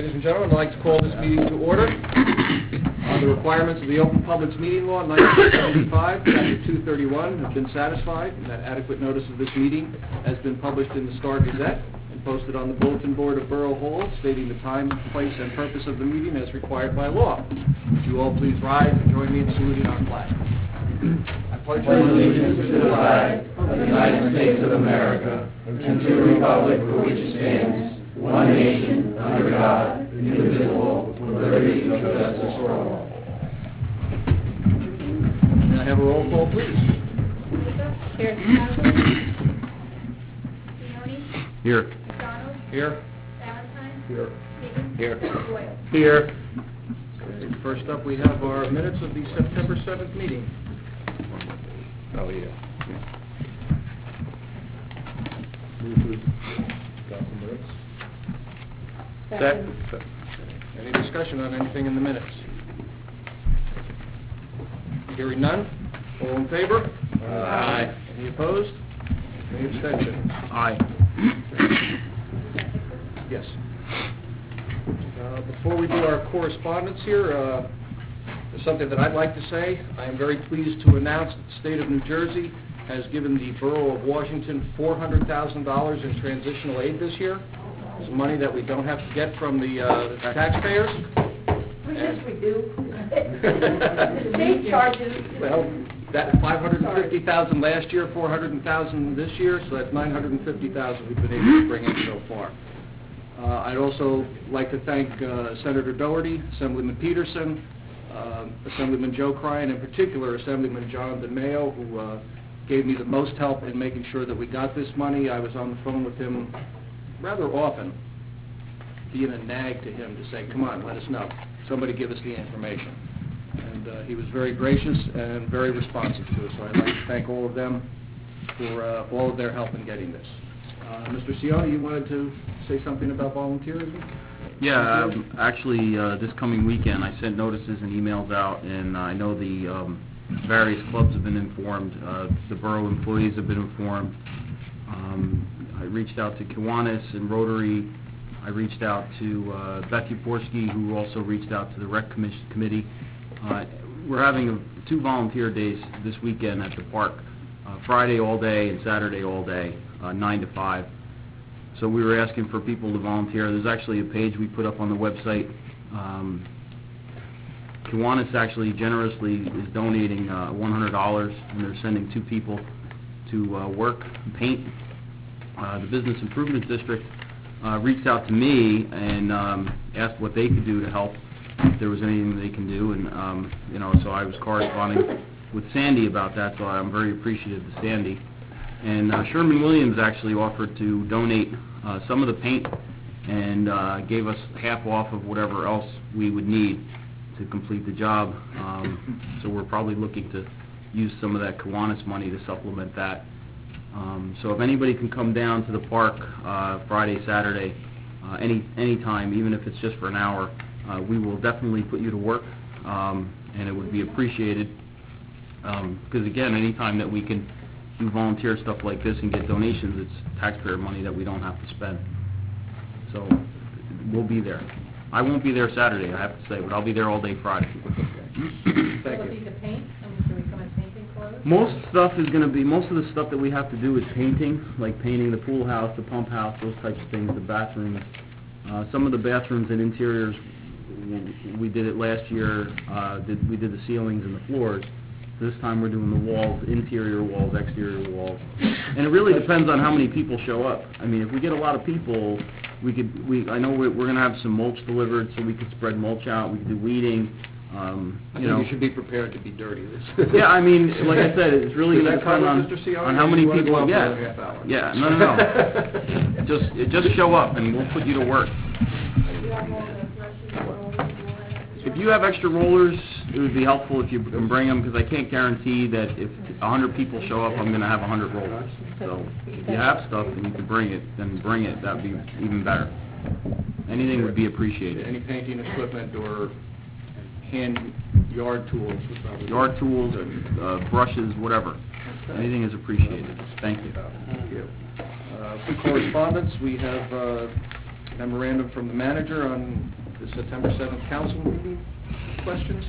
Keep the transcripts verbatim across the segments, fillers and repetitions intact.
Ladies and gentlemen, I'd like to call this meeting to order. Uh, the requirements of the Open Publics Meeting Law nineteen seventy-five, Chapter two thirty-one, have been satisfied, and that adequate notice of this meeting has been published in the Star Gazette and posted on the bulletin board of Borough Hall, stating the time, place, and purpose of the meeting as required by law. Would you all please rise and join me in saluting our flag? I pledge allegiance to the flag of the United States of America and to the republic for which it stands, one nation, under God, indivisible, with liberty and justice for all. May I have a roll call, please? Here. Signori? Here. McDonald? Here. Valentine? Here. Higgins? Here. Boyle? Here. Okay, first up, we have our minutes of the September seventh meeting. Oh, yeah. Move to adopt the minutes. Second. Any discussion on anything in the minutes? Hearing none. All in favor? Aye. Any opposed? Any abstentions? Aye. Yes. Uh, before we do our correspondence here, uh, there's something that I'd like to say. I am very pleased to announce that the state of New Jersey has given the Borough of Washington four hundred thousand dollars in transitional aid this year. It's money that we don't have to get from the uh, taxpayers. Yes, we do. The state charges. Well, that five hundred fifty thousand dollars last year, four hundred thousand dollars this year, so that's nine hundred fifty thousand dollars we've been able to bring in so far. Uh, I'd also like to thank uh, Senator Doherty, Assemblyman Peterson, uh, Assemblyman Joe Cryan, in particular Assemblyman John DeMayo, who uh, gave me the most help in making sure that we got this money. I was on the phone with him rather often, being a nag to him to say, come on, let us know. Somebody give us the information. And uh, he was very gracious and very responsive to us, so I'd like to thank all of them for uh, all of their help in getting this. Uh, Mister Cioni, you wanted to say something about volunteerism? Yeah, um, actually, uh, this coming weekend, I sent notices and emails out, and I know the um, various clubs have been informed. Uh, the borough employees have been informed. Um, I reached out to Kiwanis and Rotary. I reached out to uh, Beth Uporski, who also reached out to the Rec commission Committee. Uh, we're having a, two volunteer days this weekend at the park, uh, Friday all day and Saturday all day, uh, nine to five. So we were asking for people to volunteer. There's actually a page we put up on the website. Um, Kiwanis actually generously is donating uh, one hundred dollars, and they're sending two people to uh, work and paint. Uh, the Business Improvement District uh, reached out to me and um, asked what they could do to help, if there was anything they can do, and um, you know, so I was corresponding with Sandy about that, so I'm very appreciative to Sandy. And uh, Sherman-Williams actually offered to donate uh, some of the paint and uh, gave us half off of whatever else we would need to complete the job. Um, so we're probably looking to use some of that Kiwanis money to supplement that. Um, so if anybody can come down to the park uh, Friday, Saturday, uh, any any time, even if it's just for an hour, uh, we will definitely put you to work, um, and it would be appreciated. Because um, again, any time that we can do volunteer stuff like this and get donations, it's taxpayer money that we don't have to spend. So we'll be there. I won't be there Saturday, I have to say, but I'll be there all day Friday. Thank Will it you. be the paint? I mean, can we come and painting clothes? Most stuff is going to be, most of the stuff that we have to do is painting, like painting the pool house, the pump house, those types of things, the bathrooms. Uh, some of the bathrooms and interiors, we did it last year, uh, did, we did the ceilings and the floors. This time we're doing the walls, interior walls, exterior walls. And it really depends on how many people show up. I mean, if we get a lot of people, we could, we, I know we're, we're going to have some mulch delivered, so we could spread mulch out, we could do weeding. Um, I you think know. you should be prepared to be dirty. Yeah, I mean, like I said, it's really Does going to that cover, depend on, Mister Cioni, on how many you wanna people. go on for Yeah, a half hour? yeah, no, no, no. just, just show up, and we'll put you to work. If you have extra rollers, it would be helpful if you can bring them, because I can't guarantee that if a hundred people show up, I'm going to have a hundred rollers. So if you have stuff and you can bring it, then bring it. That would be even better. Anything would be appreciated. Any painting equipment or hand yard tools? would probably- Yard tools, uh, brushes, whatever. Anything is appreciated. Thank you. Thank you. Uh, For correspondence, we have uh, memorandum from the manager on the September seventh council meeting. Questions?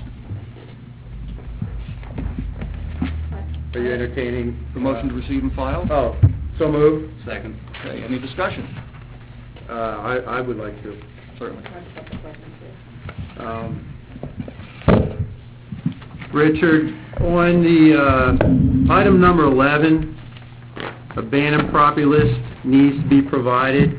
Are you entertaining The motion to receive and file? Oh, so moved. Second. Okay, any discussion? Uh, I, I would like to. Certainly. Um, Richard, on the uh, item number eleven, abandoned property list needs to be provided.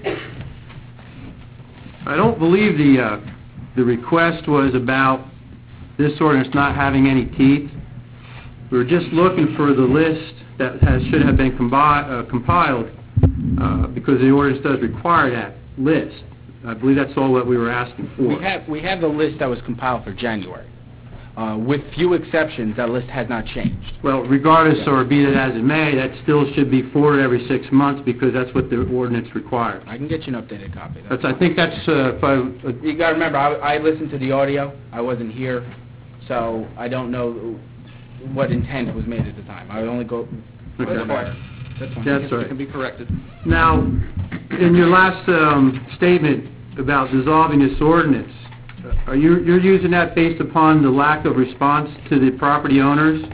I don't believe the uh, the request was about this ordinance not having any teeth. We were just looking for the list that has, should have been combi- uh, compiled uh, because the ordinance does require that list. I believe that's all that we were asking for. We have, we have the list that was compiled for January. Uh, with few exceptions, that list has not changed. Well, regardless, or be that as it may, that still should be forwarded every six months because that's what the ordinance requires. I can get you an updated copy. That's, I think that's, uh, if I, uh, You gotta remember, I, I listened to the audio, I wasn't here, so I don't know what intent was made at the time. I would only go... Okay. That's fine. That's fine. That's It right. can be corrected. now, in your last um, statement about dissolving this ordinance, are you, you're using that based upon the lack of response to the property owners?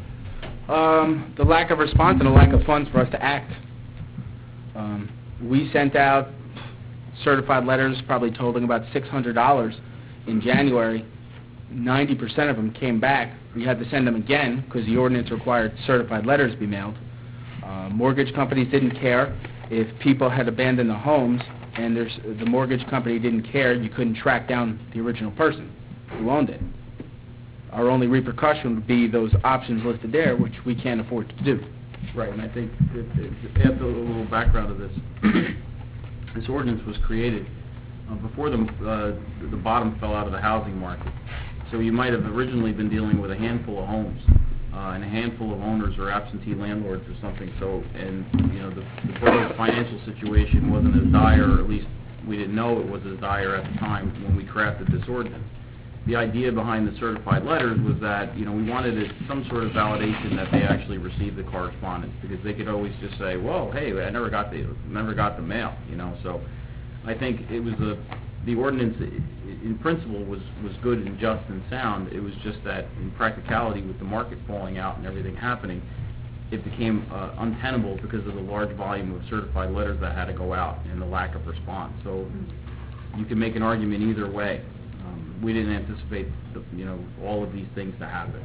Um, the lack of response and the lack of funds for us to act. Um, we sent out certified letters, probably totaling about six hundred dollars in January. ninety percent of them came back. We had to send them again because the ordinance required certified letters be mailed. Uh, mortgage companies didn't care. If people had abandoned the homes and there's, the mortgage company didn't care, you couldn't track down the original person who owned it. Our only repercussion would be those options listed there, which we can't afford to do. Right, and I think, it, it, to add a little background to this, this ordinance was created uh, before the, uh, the bottom fell out of the housing market. So you might have originally been dealing with a handful of homes, uh, and a handful of owners or absentee landlords or something. So, and, you know, the, the borough's financial situation wasn't as dire, or at least we didn't know it was as dire at the time when we crafted this ordinance. The idea behind the certified letters was that, you know, we wanted it, some sort of validation that they actually received the correspondence, because they could always just say, well, hey, I never got the, never got the mail, you know. So I think it was a, the ordinance in principle was, was good and just and sound. It was just that in practicality, with the market falling out and everything happening, it became uh, untenable because of the large volume of certified letters that had to go out and the lack of response. So you can make an argument either way. Um, we didn't anticipate, the, you know, all of these things to happen.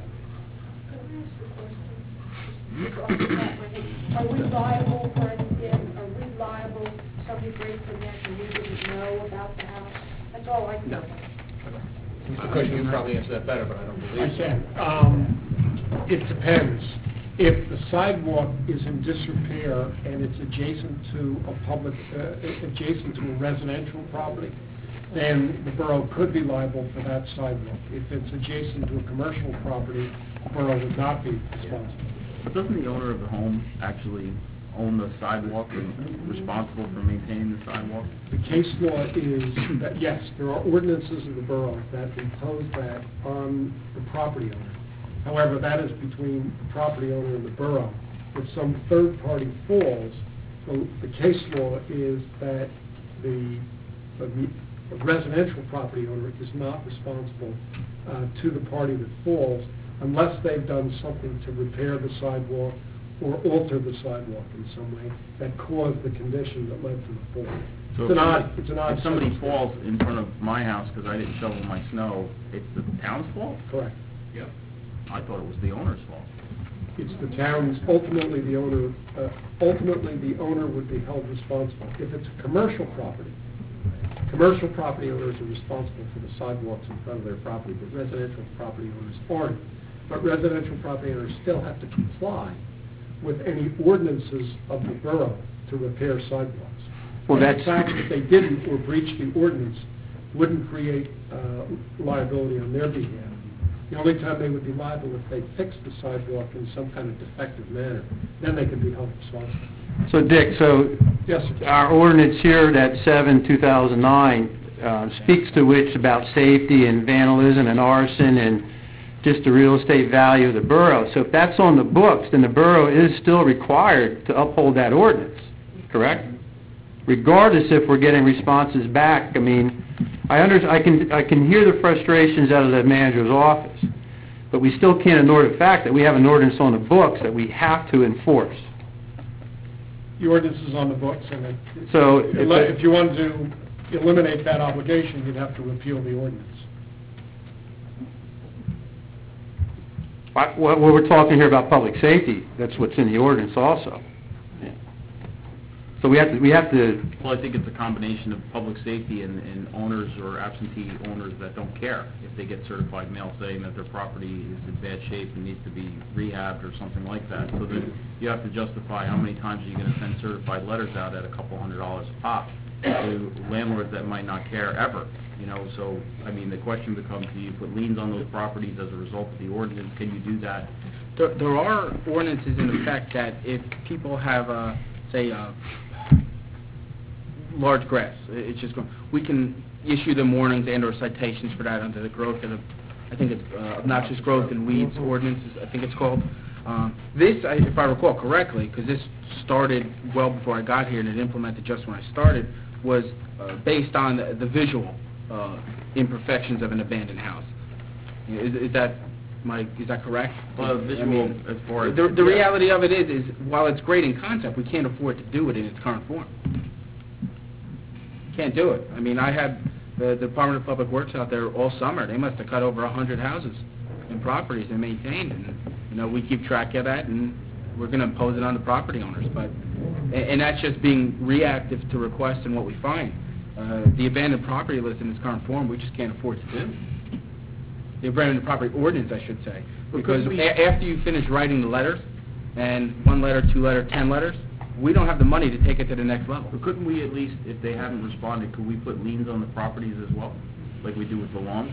Are we liable for anything? Are we liable if somebody breaks in there and we didn't know about the house? That's all I No. know. Mister Cushing, you probably answer that better, but I don't believe I so. can. Um, it depends. If the sidewalk is in disrepair and it's adjacent to a public, uh, adjacent to a residential property, then the borough could be liable for that sidewalk. If it's adjacent to a commercial property, the borough would not be responsible. But doesn't the owner of the home actually own the sidewalk and responsible for maintaining the sidewalk? The case law is that, yes, there are ordinances of the borough that impose that on the property owner. However, that is between the property owner and the borough. If some third party falls, the, the case law is that the, the the residential property owner is not responsible uh, to the party that falls unless they've done something to repair the sidewalk or alter the sidewalk in some way that caused the condition that led to the fall. So It's if an odd, somebody- it's an odd if somebody circumstance. falls in front of my house because I didn't shovel my snow, it's the town's fault? Correct. Yep. I thought it was the owner's fault. It's the town's, ultimately the owner, uh, ultimately the owner would be held responsible. If it's a commercial property, commercial property owners are responsible for the sidewalks in front of their property, but residential property owners aren't. But residential property owners still have to comply with any ordinances of the borough to repair sidewalks. Well, And that's- the fact that they didn't or breached the ordinance wouldn't create uh, liability on their behalf. The only time they would be liable if they fixed the sidewalk in some kind of defective manner, then they could be held responsible. So Dick, so Yes, sir. our ordinance here, that seven, two thousand nine, uh, speaks to which about safety and vandalism and arson and just the real estate value of the borough. So if that's on the books, then the borough is still required to uphold that ordinance, correct? regardless if we're getting responses back. I mean, I under, I can, I can hear the frustrations out of the manager's office, but we still can't ignore the fact that we have an ordinance on the books that we have to enforce. The ordinance is on the books, and it- So, if if it- if you wanted to eliminate that obligation, you'd have to repeal the ordinance. I- Well, we're talking here about public safety. That's what's in the ordinance also. Yeah. So we have to, we have to, Well, I think it's a combination of public safety and, and owners or absentee owners that don't care if they get certified mail saying that their property is in bad shape and needs to be rehabbed or something like that. So then you have to justify how many times are you going to send certified letters out at a couple hundred dollars a pop to landlords that might not care ever. You know, so, I mean, the question becomes, do you put liens on those properties as a result of the ordinance? Can you do that? There, there are ordinances in effect that if people have, uh, say, uh, large grass, it's just going, we can issue them warnings and or citations for that under the growth of, I think it's uh, obnoxious growth and weeds ordinances, I think it's called. Um, this, I, if I recall correctly, because this started well before I got here and it implemented just when I started, was uh, based on the, the visual uh, imperfections of an abandoned house. Is, is that my, is that correct? Well, visual, I mean, as far as... the, the yeah. reality of it is, is while it's great in concept, we can't afford to do it in its current form. Can't do it. I mean, I had the Department of Public Works out there all summer. They must have cut over a hundred houses and properties and maintained, and you know, we keep track of that, and we're going to impose it on the property owners. But and, and that's just being reactive to requests and what we find. Uh, the abandoned property list in its current form, we just can't afford to do. The abandoned property ordinance, I should say, because we- a- after you finish writing the letters, and one letter, two letter, ten letters, we don't have the money to take it to the next level. But couldn't we at least, if they haven't responded, could we put liens on the properties as well, like we do with the lawn?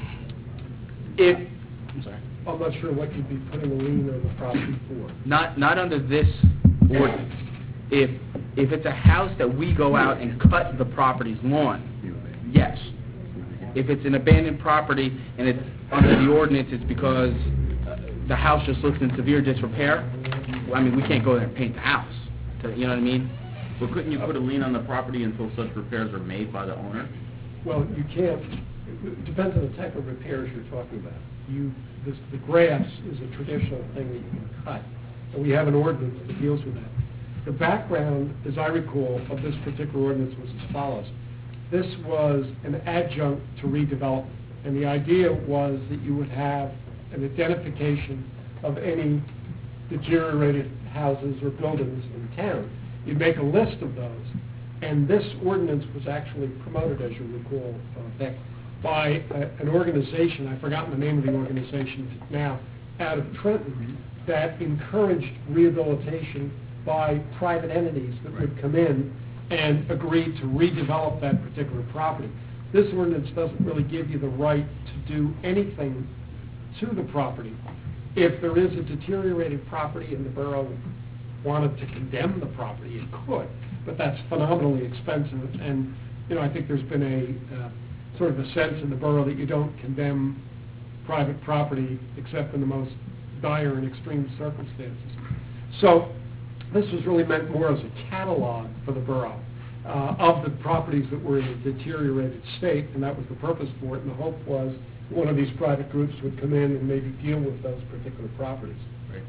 If, I'm sorry. I'm not sure what you'd be putting a lien on the property for. Not, not under this ordinance. If, if it's a house that we go out and cut the property's lawn, yes. If it's an abandoned property and it's under the ordinance, it's because uh, the house just looks in severe disrepair, well, I mean, we can't go there and paint the house. To, you know what I mean? But couldn't you put a lien on the property until such repairs are made by the owner? Well, you can't, it depends on the type of repairs you're talking about. You, this, the grass is a traditional thing that you can cut, and we have an ordinance that deals with that. The background, as I recall, of this particular ordinance was as follows. This was an adjunct to redevelopment, and the idea was that you would have an identification of any deteriorated houses or buildings in town. You'd make a list of those, and this ordinance was actually promoted, as you recall, uh, Beck, by a, an organization, I've forgotten the name of the organization now, out of Trenton, that encouraged rehabilitation by private entities that would come in and agree to redevelop that particular property. This ordinance doesn't really give you the right to do anything to the property. If there is a deteriorated property and the borough wanted to condemn the property, it could, but that's phenomenally expensive, and, you know, I think there's been a uh, sort of a sense in the borough that you don't condemn private property except in the most dire and extreme circumstances. So this was really meant more as a catalog for the borough uh, of the properties that were in a deteriorated state, and that was the purpose for it, and the hope was one of these private groups would come in and maybe deal with those particular properties. Right.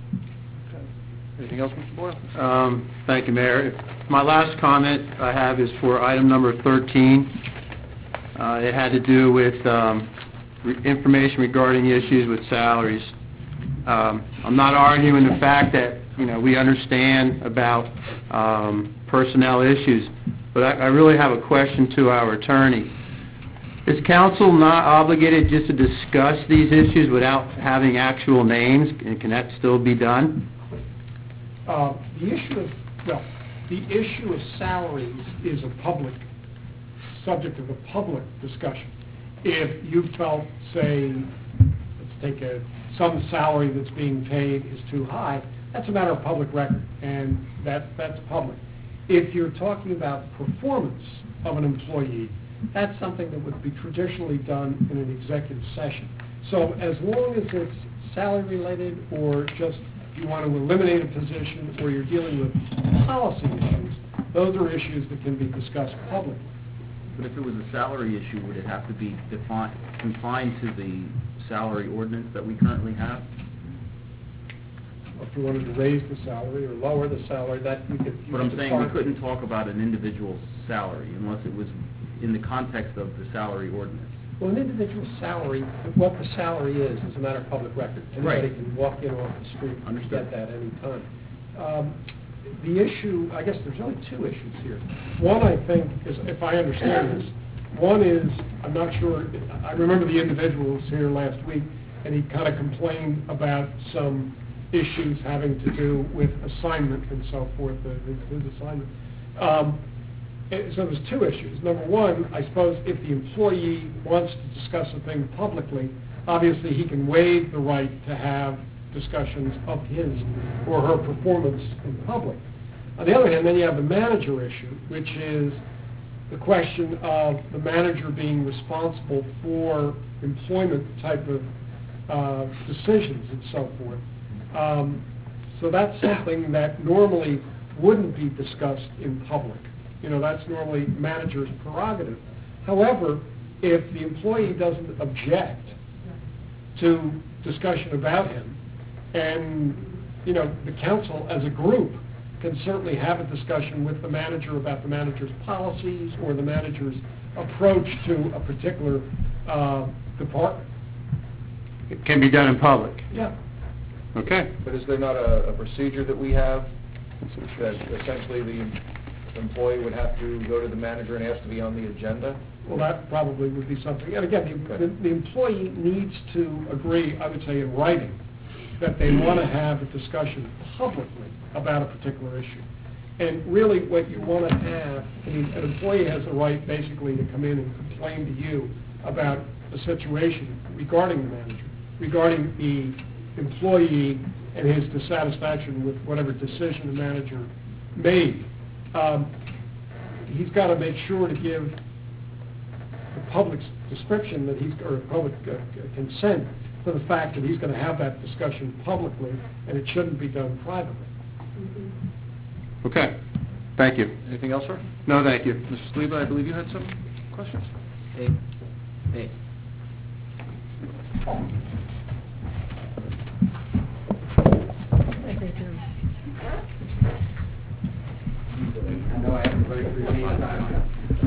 Anything else, Mister Boyle? Um, Thank you, Mayor. My last comment I have is for item number thirteen. Uh, It had to do with um, re- information regarding issues with salaries. Um, I'm not arguing the fact that, you know, we understand about um, personnel issues, but I I really have a question to our attorney. Is council not obligated just to discuss these issues without having actual names, and can that still be done? Uh, The issue of, well, the issue of salaries is a public, subject of a public discussion. If you felt, say, let's take a, some salary that's being paid is too high, that's a matter of public record, and that, that's public. If you're talking about performance of an employee, that's something that would be traditionally done in an executive session. So as long as it's salary-related or just you want to eliminate a position or you're dealing with policy issues, those are issues that can be discussed publicly. But if it was a salary issue, would it have to be defined, confined to the salary ordinance that we currently have? If you wanted to raise the salary or lower the salary, that you could... you But I'm could saying we depart- couldn't talk about an individual's salary unless it was in the context of the salary ordinance. Well, an individual's salary, what the salary is, is a matter of public record. Anybody Right. can walk in off the street and Understood. get that any time. Um, The issue, I guess there's only two issues here. One, I think, is, if I understand this, one is, I'm not sure, I remember the individual was here last week, and he kind of complained about some issues having to do with assignment and so forth, uh, his his assignment. Um, eh, So there's two issues. Number one, I suppose if the employee wants to discuss a thing publicly, obviously he can waive the right to have discussions of his or her performance in public. On the other hand, then you have the manager issue, which is the question of the manager being responsible for employment type of uh, decisions and so forth. Um, So that's something that normally wouldn't be discussed in public. You know, that's normally manager's prerogative. However, if the employee doesn't object to discussion about him, and, you know, the council as a group can certainly have a discussion with the manager about the manager's policies or the manager's approach to a particular uh, department. It can be done in public. Yeah. Okay. But is there not a, a procedure that we have that essentially the employee would have to go to the manager and ask to be on the agenda? Well, that probably would be something, and again, the, the employee needs to agree, I would say in writing, that they want to have a discussion publicly about a particular issue. And really, what you want to have, I mean, an employee has the right basically to come in and complain to you about a situation regarding the manager, regarding the employee and his dissatisfaction with whatever decision the manager made. Um, he's got to make sure to give the public's description that he's, or public uh, consent to the fact that he's going to have that discussion publicly, and it shouldn't be done privately. Okay. Thank you. Anything else, sir? No, thank you. Mister Saliba, I believe you had some questions? Hey, hey. I know I haven't very appreciated time.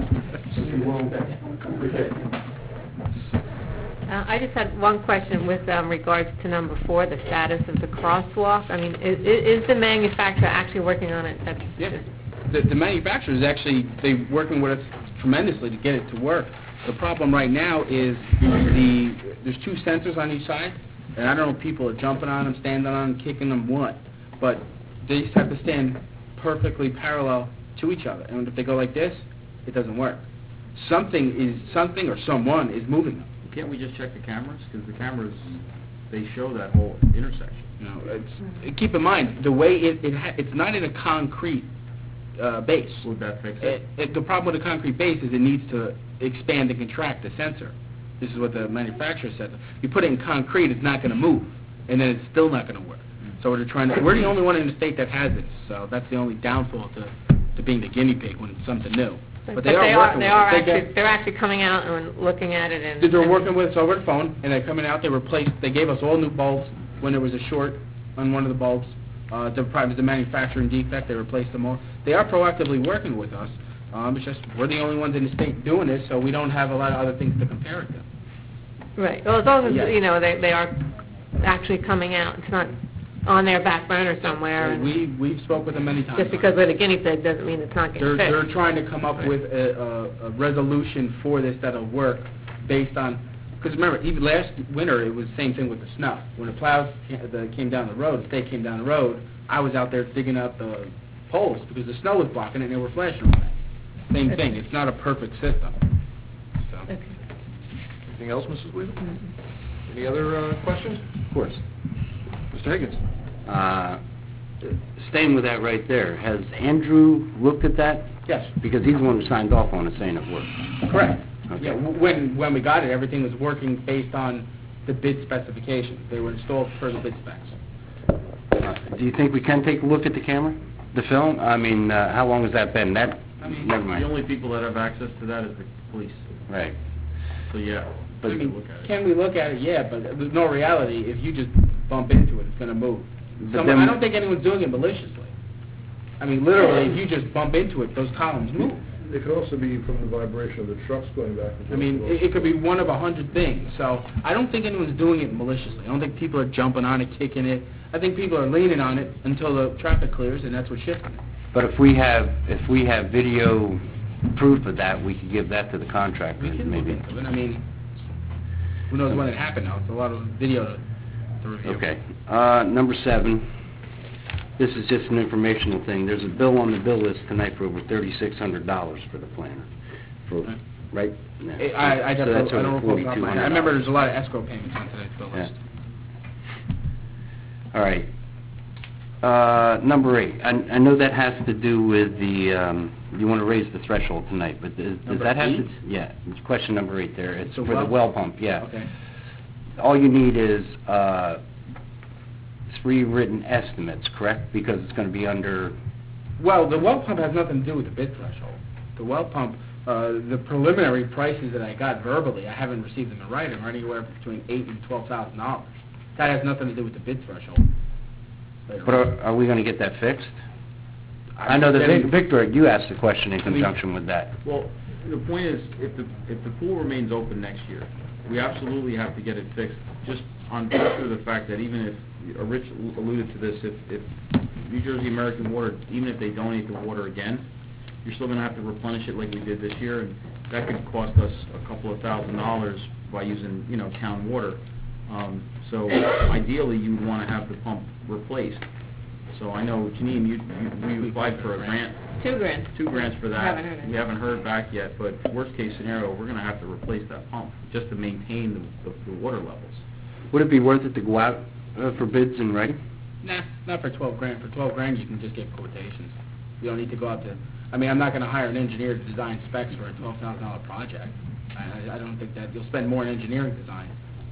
Uh, I just had one question with um, regards to number four, the status of the crosswalk. I mean, is, is the manufacturer actually working on it? That's Yeah. just- The, the manufacturers actually, they're working with us tremendously to get it to work. The problem right now is the, there's two sensors on each side, and I don't know if people are jumping on them, standing on them, kicking them, what, but they just have to stand perfectly parallel to each other. And if they go like this, it doesn't work. Something is, something or someone is moving them. Can't we just check the cameras? Because the cameras, they show that whole intersection. You know, it's, keep in mind, the way it, it ha, it's not in a concrete uh, base. Would that fix It, it? it, the problem with the concrete base is it needs to expand and contract the sensor. This is what the manufacturer said. You put it in concrete, it's not going to move, and then it's still not going to work. So we're trying to, we're the only one in the state that has it, so that's the only downfall to, to being the guinea pig when it's something new. But they are working they with are it. They actually, get- they're actually coming out and looking at it and... They're working with us over the phone, and they're coming out, they replaced, they gave us all new bulbs when there was a short on one of the bulbs. Uh, the probably the manufacturing defect, they replaced them all. They are proactively working with us. Um, it's just, we're the only ones in the state doing this, so we don't have a lot of other things to compare it to. Right, well, as long as, Yeah. you know, they, they are actually coming out, it's not on their back burner somewhere, and We, we've spoke with them many times. just because we're the guinea pig doesn't mean it's not They're, getting they're fixed. trying to come up with a, a, a resolution for this that'll work based on, because remember, even last winter, it was the same thing with the snow. When the plows ca- the, came down the road, the state came down the road, I was out there digging up the poles because the snow was blocking it and they were flashing on it. Same Okay. thing, it's not a perfect system. So, Okay. Anything else, Missus Weaver? Any other uh, questions? Of course. Mister Higgins? Uh, Staying with that right there, has Andrew looked at that? yes, Because he's the one who signed off on it saying it worked. correct. Okay. Yeah, w- when, when we got it, everything was working based on the bid specifications. They were installed per the bid specs. Uh, Do you think we can take a look at the camera? The film, I mean, uh, how long has that been? That, I mean, never the mind. only people that have access to that is the police. Right. So, yeah, But- we I can mean, look at it. can we look at it? Yeah, but there's no reality. If you just bump into it, it's gonna move. But Some, then- I don't think anyone's doing it maliciously. I mean, literally, if you just bump into it, those columns move. It could also be from the vibration of the trucks going back and forth. I mean, it, it could be one of a hundred things. So I don't think anyone's doing it maliciously. I don't think people are jumping on it, kicking it. I think people are leaning on it until the traffic clears, and that's what's shifting it. But if we have, if we have video proof of that, we could give that to the contractor, We can look maybe. into it. I mean, who knows when it happened now? It's a lot of video to, to review. Okay. Uh, number seven, this is just an informational thing. There's a bill on the bill list tonight for over thirty-six hundred dollars for the planner. For, Right. right? No. I, I, So don't, that's I don't over recall off the top of my head. I remember there's a lot of escrow payments on today's bill list. All right. Uh, number eight, I, I know that has to do with the, um, you want to raise the threshold tonight, but does, does Number that have to? eight? Yeah, it's question number eight there. It's The for the well well pump, yeah. Okay. All you need is, uh, three written estimates, correct? Because it's going to be under, Well, the well pump has nothing to do with the bid threshold. The well pump, uh, the preliminary prices that I got verbally, I haven't received them in writing, are anywhere between eight and twelve thousand dollars. That has nothing to do with the bid threshold. Later but on. are, are we going to get that fixed? I know that Then- Vic- Victor, you asked a question in I mean- conjunction with that. Well, the point is, if the, if the pool remains open next year, we absolutely have to get it fixed, just on factor of the fact that even if, uh, Rich alluded to this, if, if New Jersey American Water, even if they donate the water again, you're still gonna have to replenish it like we did this year, and that could cost us a couple of thousand dollars by using, you know, town water. Um, so ideally, you'd wanna have the pump replaced. So I know, Janine, you, you, we applied for a grant, Two grand. two grants for that. Haven't heard it. We haven't heard back yet, but worst case scenario, we're gonna have to replace that pump, just to maintain the, the, the water levels. Would it be worth it to go out uh, for bids in writing? Nah, not for twelve grand. For twelve grand, you can just get quotations. You don't need to go out to, I mean, I'm not gonna hire an engineer to design specs for a twelve thousand dollar project. I, I I don't think that, you'll spend more in engineering design.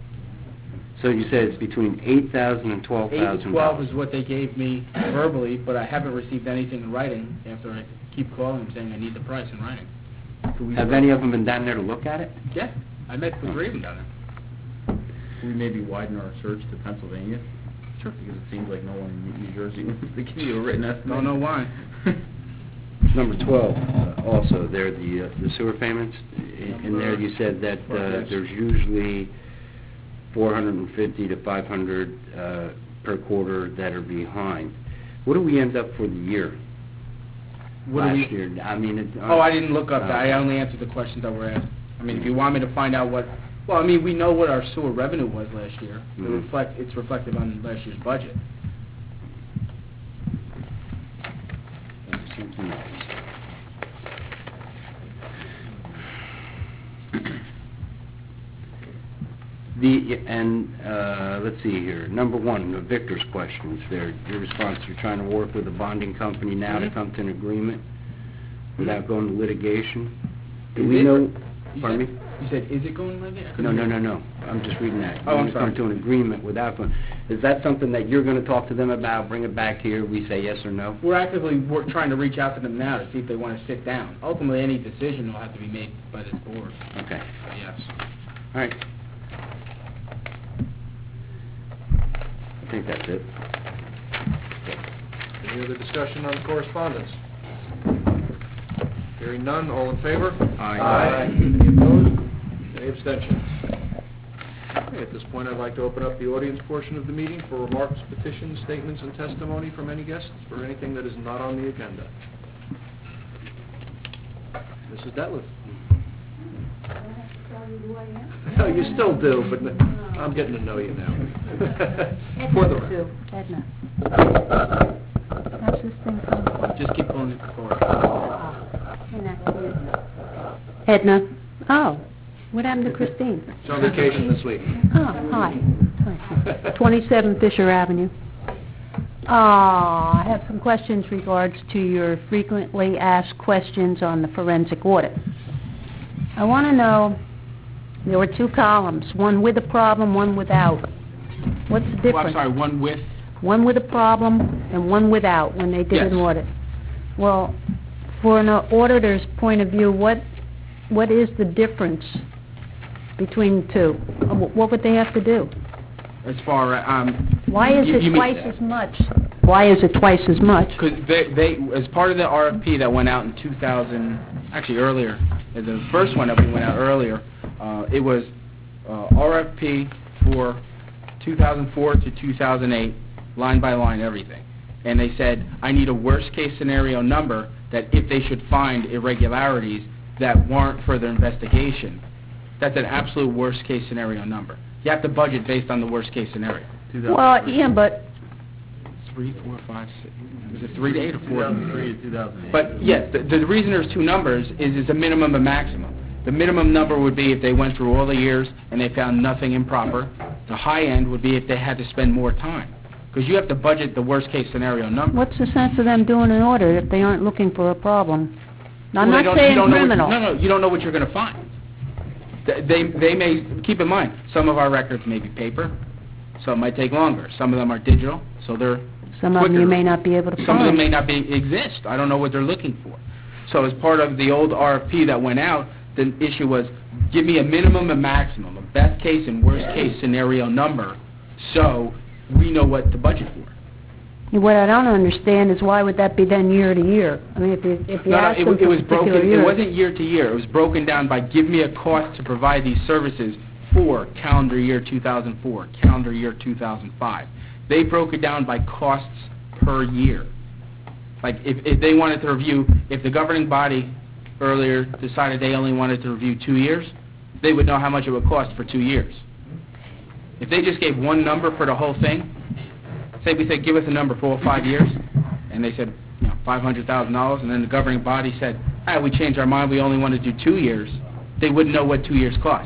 So you said it's between eight thousand and twelve Eight thousand to twelve dollars. is what they gave me verbally, but I haven't received anything in writing after I keep calling them saying I need the price in writing. Could we- Have any of them been down there to look at it? Yeah, I met with three of them down there. Could we maybe widen our search to Pennsylvania? Sure. Because it seems like no one in New Jersey wants to give you a written estimate. Don't know why. Number twelve, uh, also, there, the uh, the sewer payments. In in there, you said that uh, Yes. there's usually four hundred fifty to five hundred uh, per quarter that are behind. What do we end up for the year? What do Last we- year, I mean... it- Oh, I didn't look up that. I Uh, only answered the questions that were asked. I mean, if you want me to find out what, well, I mean, we know what our sewer revenue was last year. It Mhm. reflect, it's reflective on last year's budget. something else. The, and, uh, let's see here, number one, the Victor's questions there, your response, you're trying to work with a bonding company now to Mhm. come to an agreement without going to litigation? Do Is we it? know, You pardon me? said- You said, is it going like that? I No, couldn't no, hear. no, no, I'm just reading that. Oh, I'm We're Come sorry. to an agreement without going, is that something that you're gonna talk to them about, bring it back here, we say yes or no? We're actively wor- trying to reach out to them now to see if they want to sit down. Ultimately, any decision will have to be made by this board. Okay, So, yes. all right. I think that's it. Any other discussion on correspondence? Hearing none, all in favor? Aye. Any opposed? Any abstentions? Okay, at this point, I'd like to open up the audience portion of the meeting for remarks, petitions, statements, and testimony from any guests for anything that is not on the agenda. Missus Detliff? I have to tell you who I am? No, you still do, but n- I'm getting to know you now. For the record. Edna. How's this thing come? Just keep pulling it forward. Edna. Oh, what happened to Christine? She's on vacation this week. Oh, hi. twenty-seven Fisher Avenue. Ah, I have some questions regards to your frequently asked questions on the forensic audit. I want to know, there were two columns, one with a problem, one without. What's the Well, I'm difference? sorry, one with, one with a problem and one without, when they did Yes. an audit. Well, for an auditor's point of view, what, what is the difference between the two? Uh, wh- What would they have to do? As far, um... Why is you- it you mean- twice as much? Why is it twice as much? Because they, they, as part of the R F P that went out in two thousand, actually earlier, uh, the first one that we went out earlier, uh, it was uh, R F P for two thousand four to two thousand eight, line by line, everything. And they said, I need a worst-case scenario number that if they should find irregularities that warrant further investigation, that's an absolute worst-case scenario number. You have to budget based on the worst-case scenario. Well, yeah, but Three, four, five, six, is it three to eight or four? two thousand three to two thousand eight. But, yes, the, the reason there's two numbers is it's a minimum and maximum. The minimum number would be if they went through all the years and they found nothing improper. The high end would be if they had to spend more time. Because you have to budget the worst-case scenario number. what's the sense of them doing an audit if they aren't looking for a problem? Now, I'm Well, they not don't- you saying don't know what- criminal. No, no, you don't know what you're going to find. Th- They, they may, keep in mind, some of our records may be paper, some might take longer. Some of them are digital, so they're Some of them you quicker. may not be able to Some of them find. may not be, exist. I don't know what they're looking for. So as part of the old R F P that went out, the issue was, give me a minimum and maximum, a best case and worst case scenario number, so we know what to budget for. What I don't understand is why would that be done year to year? I mean, if you, if you No, no, ask it, them w- it for was particular broken, it years. wasn't year to year. It was broken down by, give me a cost to provide these services for calendar year two thousand four, calendar year two thousand five. They broke it down by costs per year. Like, if, if they wanted to review, if the governing body earlier decided they only wanted to review two years, they would know how much it would cost for two years. If they just gave one number for the whole thing, say we said, give us a number for all five years, and they said, you know, five hundred thousand dollars, and then the governing body said, ah, we changed our mind, we only want to do two years, they wouldn't know what two years costs.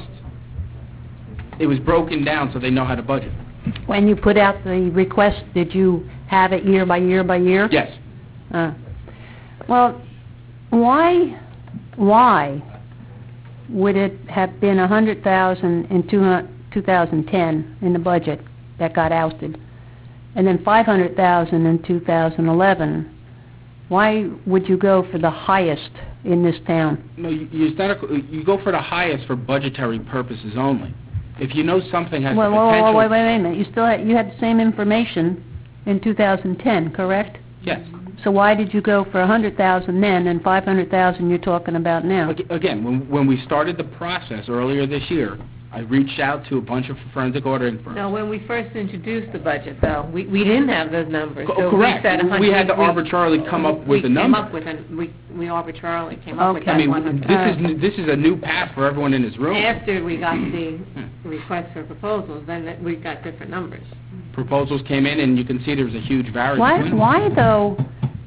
It was broken down so they know how to budget. When you put out the request, did you have it year by year by year? Yes. Uh, Well, why, why would it have been a hundred thousand in two hu- two thousand ten in the budget that got ousted, and then five hundred thousand in two thousand eleven? Why would you go for the highest in this town? No, you, you, it's not a, you go for the highest for budgetary purposes only. If you know something has Well, the well, potential... wait, wait, wait a minute. You still had, you had the same information in two thousand ten, correct? Yes. So why did you go for a hundred thousand then and five hundred thousand you're talking about now? Ag- Again, when, when we started the process earlier this year, I reached out to a bunch of forensic auditing firms. No, when we first introduced the budget, though, we, we didn't have those numbers. Co- So correct. We said a We had to hundred- we- arbitrarily come up with a We came number. up with an, we, we arbitrarily came up with Okay. I that mean, one hundred. this is, n- this is a new path for everyone in this room. After we got the request for proposals, then that- we got different numbers. Proposals came in, and you can see there was a huge variance Why, between them. why though,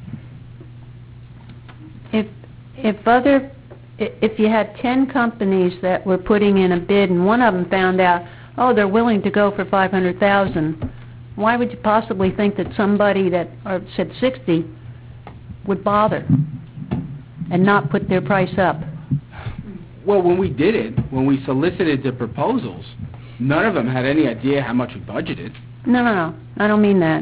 if, if other, i- if you had ten companies that were putting in a bid and one of them found out, oh, they're willing to go for five hundred thousand, why would you possibly think that somebody that, or said sixty, would bother and not put their price up? Well, when we did it, when we solicited the proposals, none of them had any idea how much we budgeted. No, no, no, I don't mean that.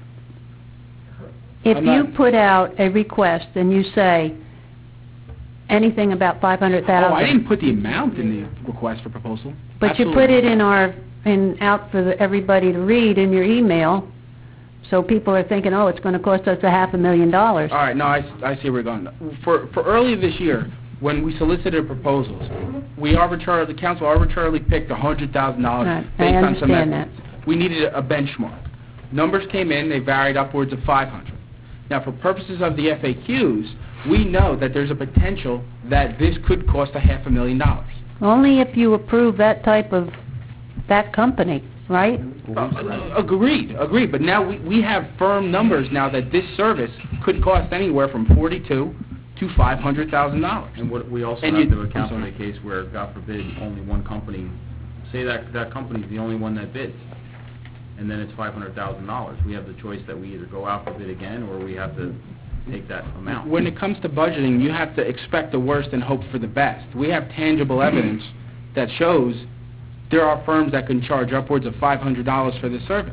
If I'm you not- put out a request and you say anything about five hundred thousand... Oh, I didn't put the amount in the request for proposal. But you Absolutely. put it in our, in, out for the- everybody to read in your email, so people are thinking, oh, it's going to cost us a half a million dollars. All right, no, I, s- I see where we're going. For, for earlier this year, when we solicited proposals, we arbitrarily, the council arbitrarily picked one hundred thousand dollars Right, I based on some understand that. estimates. We needed a a benchmark. Numbers came in, they varied upwards of five hundred. Now, for purposes of the F A Qs, we know that there's a potential that this could cost a half a million dollars. Only if you approve that type of, that company, right? Uh, Agreed, agreed, but now we, we have firm numbers now that this service could cost anywhere from forty-two to five hundred thousand dollars. And what, we also And have you- to account for I'm the sorry. case where, God forbid, only one company, say that, that company's the only one that bids, and then it's five hundred thousand dollars. We have the choice that we either go out for bid again, or we have to take that amount. When it comes to budgeting, you have to expect the worst and hope for the best. We have tangible evidence that shows there are firms that can charge upwards of five hundred dollars for this service.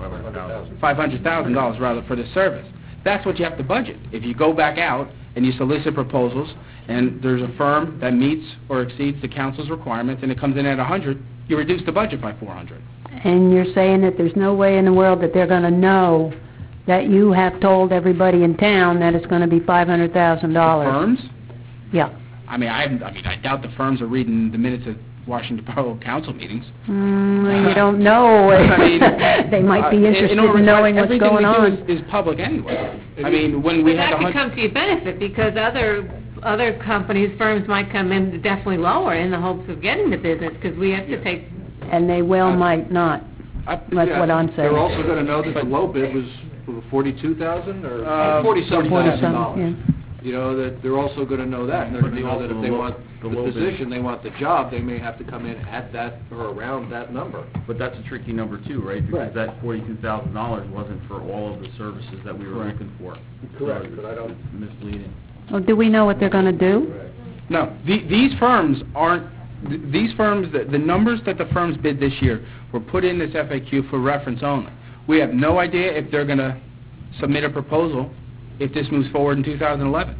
five hundred thousand. five hundred thousand dollars rather for the service. That's what you have to budget. If you go back out and you solicit proposals, and there's a firm that meets or exceeds the council's requirements, and it comes in at one hundred, you reduce the budget by four hundred. And you're saying that there's no way in the world that they're going to know that you have told everybody in town that it's going to be five hundred thousand dollars? Firms? Yeah. I mean, I, I mean, I doubt the firms are reading the minutes of Washington Borough Council meetings. Mm, you don't know. I mean, They might be uh, in- interested in order in to- knowing what's going on. Everything we do is, is public anyway. I mean, when we But had that the could hun- come to your benefit, because other, other companies, firms might come in definitely lower in the hopes of getting the business, because we have to take, And they well might not. I- That's Yeah, what I'm saying. They're also going to know that the low bid was forty-two thousand or Uh, forty-seven thousand dollars. Forty-some, You know, that they're also going to know that, and they're going to know that if they want The the low bid. position, they want the job, they may have to come in at that or around that number. But that's a tricky number too, right? Because Right. that forty-two thousand dollars wasn't for all of the services that we were Correct. looking for. Correct, So but I don't- it's misleading. Well, do we know what they're going to do? No, the- these firms aren't, th- these firms, the the numbers that the firms bid this year were put in this F A Q for reference only. We have no idea if they're going to submit a proposal if this moves forward in two thousand eleven.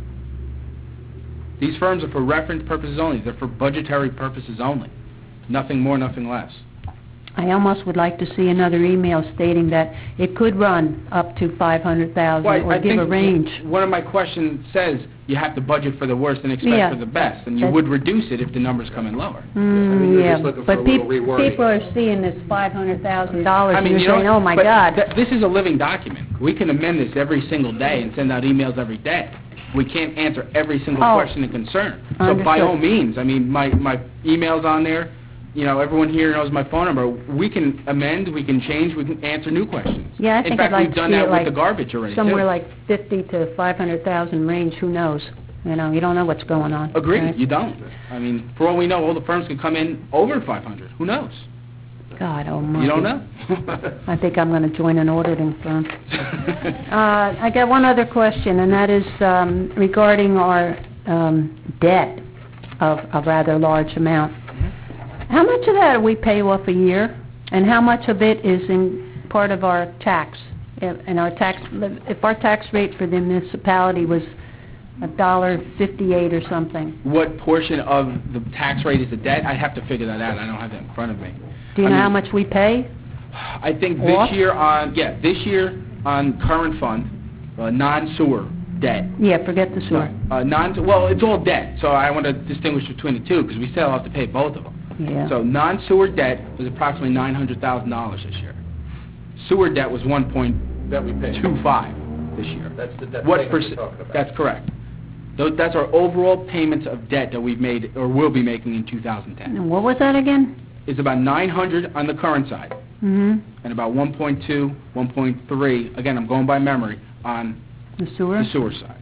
These firms are for reference purposes only. They're for budgetary purposes only. Nothing more, nothing less. I almost would like to see another email stating that it could run up to five hundred thousand Well, I or give a think range. One of my questions says you have to budget for the worst and expect Yeah. for the best, and you That's- would reduce it if the numbers come in lower. I mean, Mm, you're yeah, just looking for but a little peop- rewording. people are seeing this five hundred thousand dollars I and mean, you're you know, saying, oh my but God. th- this is a living document. We can amend this every single day and send out emails every day. We can't answer every single Oh. question and concern. So by Understood. all means, I mean, my, my email's on there, you know, everyone here knows my phone number. We can amend, we can change, we can answer new questions. Yeah, I think In fact, I'd like we've to done see that it with like the garbage already, Somewhere too. like fifty to five hundred thousand range, who knows? You know, you don't know what's going on. Agreed, right? you don't. I mean, for all we know, all the firms can come in over five hundred. Who knows? God almighty. You don't know? I think I'm going to join an auditing firm. Uh, I got one other question, and that is um, regarding our um, debt of a rather large amount. How much of that do we pay off a year, and how much of it is in part of our tax? If- And our tax, if our tax rate for the municipality was a dollar fifty-eight or something, What portion of the tax rate is the debt? I'd have to figure that out. I don't have that in front of me. do you I know mean- how much we pay? I think this Off? year on, yeah, this year on current fund, uh, non-sewer debt. Yeah, forget the sewer. Uh, non, well, it's all debt, so I want to distinguish between the two, because we still have to pay both of them. Yeah. So non-sewer debt was approximately nine hundred thousand dollars this year. Sewer debt was one point That we pay. two five this year. That's the debt What payment we're perc- talking about. That's correct. Tho- That's our overall payments of debt that we've made, or will be making in two thousand ten. And what was that again? It's about nine hundred on the current side, Mm-hmm. and about one point two, one point three, again, I'm going by memory, on The sewer? the sewer side.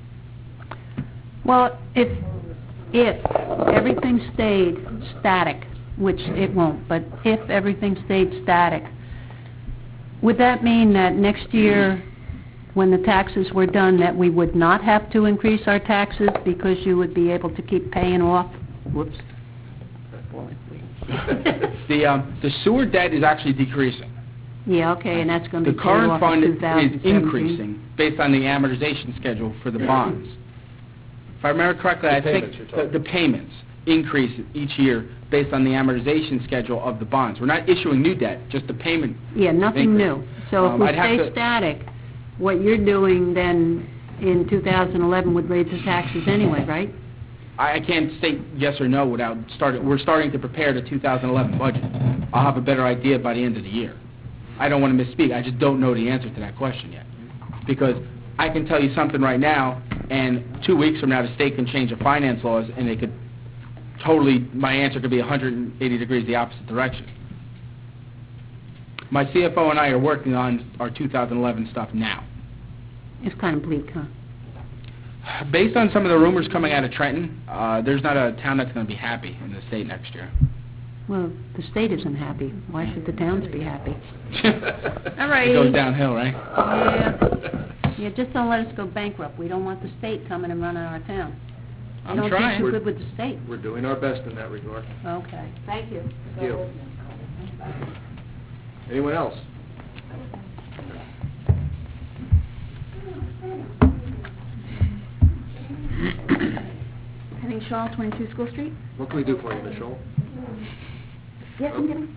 Well, if, if everything stayed static, which it won't, but if everything stayed static, would that mean that next year, when the taxes were done, that we would not have to increase our taxes because you would be able to keep paying off? Whoops. The, um, the sewer debt is actually decreasing. Yeah, okay, and that's going to The be paid current off fund in is two thousand seventeen. increasing based on the amortization schedule for the bonds. If I remember correctly, The I think payments you're the talking the payments increase each year based on the amortization schedule of the bonds. We're not issuing new debt, just the payment. Yeah, nothing new. Increase. So if Um, we I'd have stay to- static, what you're doing then in two thousand eleven would raise the taxes anyway, right? I I can't state yes or no without starting, we're starting to prepare the two thousand eleven budget. I'll have a better idea by the end of the year. I don't want to misspeak, I just don't know the answer to that question yet. Because I can tell you something right now, and two weeks from now, the state can change the finance laws, and they could totally, my answer could be one hundred eighty degrees the opposite direction. My C F O and I are working on our two thousand eleven stuff now. It's kind of bleak, huh? Based on some of the rumors coming out of Trenton, uh, there's not a town that's going to be happy in the state next year. Well, the state isn't happy. Why should the towns be happy? All right. It goes downhill, right? Yeah. Yeah, just don't let us go bankrupt. We don't want the state coming and running our town. I'm You don't trying. do too good with the state. We're doing our best in that regard. Okay, thank you. Thank you. Anyone else? Penny Shaw, twenty-two School Street. What can we do for you, Miz Scholl? Yes, I'm getting.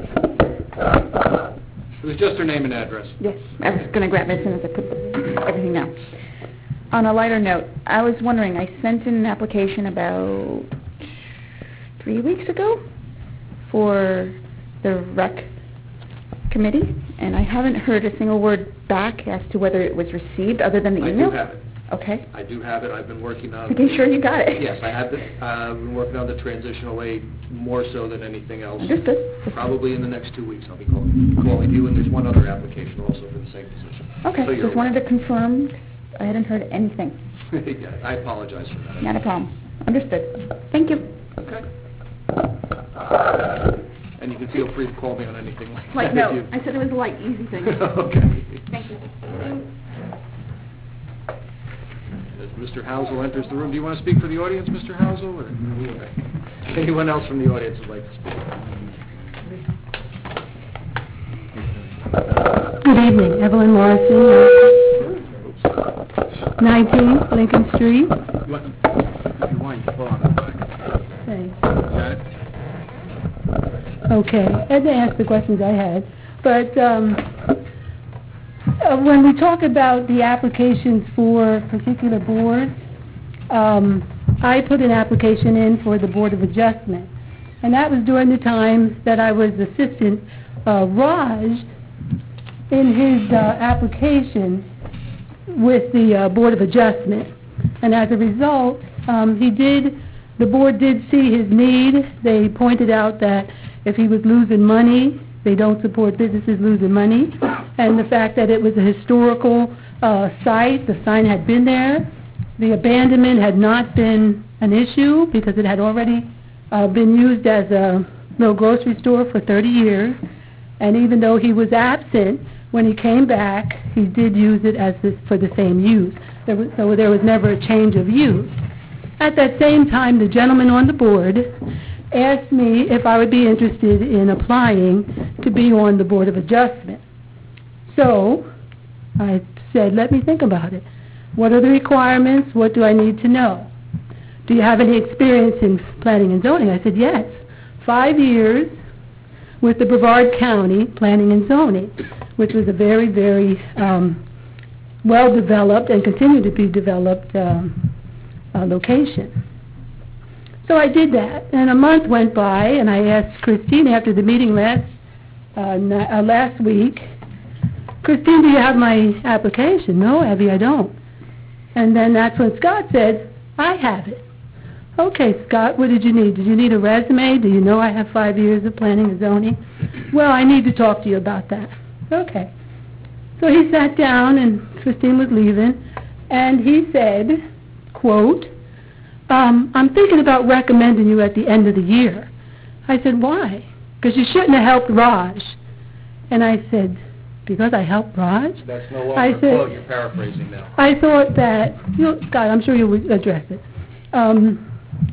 It was just her name and address. Yes, I was going to grab it as soon as I put everything down. On a lighter note, I was wondering, I sent in an application about three weeks ago for the rec committee, and I haven't heard a single word back as to whether it was received, other than the I email. do have it. Okay. I do have it. I've been working on... Making sure you got it. Yes, I have it. Uh, I've been working on the transitional aid more so than anything else. Understood. Probably in the next two weeks I'll be calling, calling you, and there's one other application also for the same position. Okay, So you're just wanted to confirm. I hadn't heard anything. Yeah, I apologize for that. Not a problem. Understood. Thank you. Okay. And you can feel free to call me on anything like Like, that. no, if you- I said it was a light, easy thing. Okay. Thank you. As Mister Housel enters the room, do you want to speak for the audience, Mister Housel? Or? Okay. Anyone else from the audience would like to speak? Good evening, Evelyn Morrison, nineteen Lincoln Street. If you want, you can pull on the back. Thanks. Got it? Okay, I had to ask the questions I had, but um, uh, when we talk about the applications for particular boards, um, I put an application in for the Board of Adjustment, and that was during the time that I was assistant. Uh, Raj, in his uh, application with the uh, Board of Adjustment, and as a result, um, he did, the board did see his need. They pointed out that if he was losing money, they don't support businesses losing money, and the fact that it was a historical uh, site, the sign had been there, the abandonment had not been an issue because it had already uh, been used as a little grocery store for thirty years, and even though he was absent, when he came back, he did use it as this, for the same use. There was, so there was never a change of use. At that same time, the gentleman on the board asked me if I would be interested in applying to be on the Board of Adjustment. So I said, let me think about it. What are the requirements? What do I need to know? Do you have any experience in planning and zoning? I said, yes. Five years with the Brevard County Planning and Zoning, which was a very, very um, well-developed and continued to be developed um, uh, location. So I did that, and a month went by, and I asked Christine after the meeting last uh, na- uh, last week, Christine, do you have my application? No, Abby, I don't. And then that's when Scott said, I have it. Okay, Scott, what did you need? Did you need a resume? Do you know I have five years of planning and zoning? Well, I need to talk to you about that. Okay. So he sat down, and Christine was leaving, and he said, quote, um, I'm thinking about recommending you at the end of the year. I said, why? Because you shouldn't have helped Raj. And I said, because I helped Raj? That's no I longer a said- quote. You're paraphrasing now. I thought that, you know, Scott, I'm sure you'll address it. Um,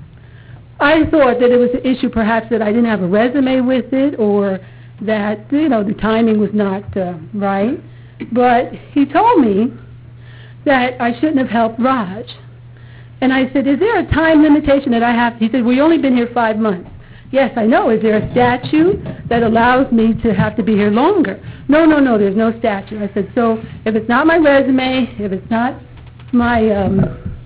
I thought that it was an issue perhaps that I didn't have a resume with it, or that, you know, the timing was not uh, right. But he told me that I shouldn't have helped Raj. And I said, is there a time limitation that I have? He said, well, you've only been here five months. Yes, I know. Is there a statute that allows me to have to be here longer? No, no, no, there's no statute. I said, so if it's not my resume, if it's not my um,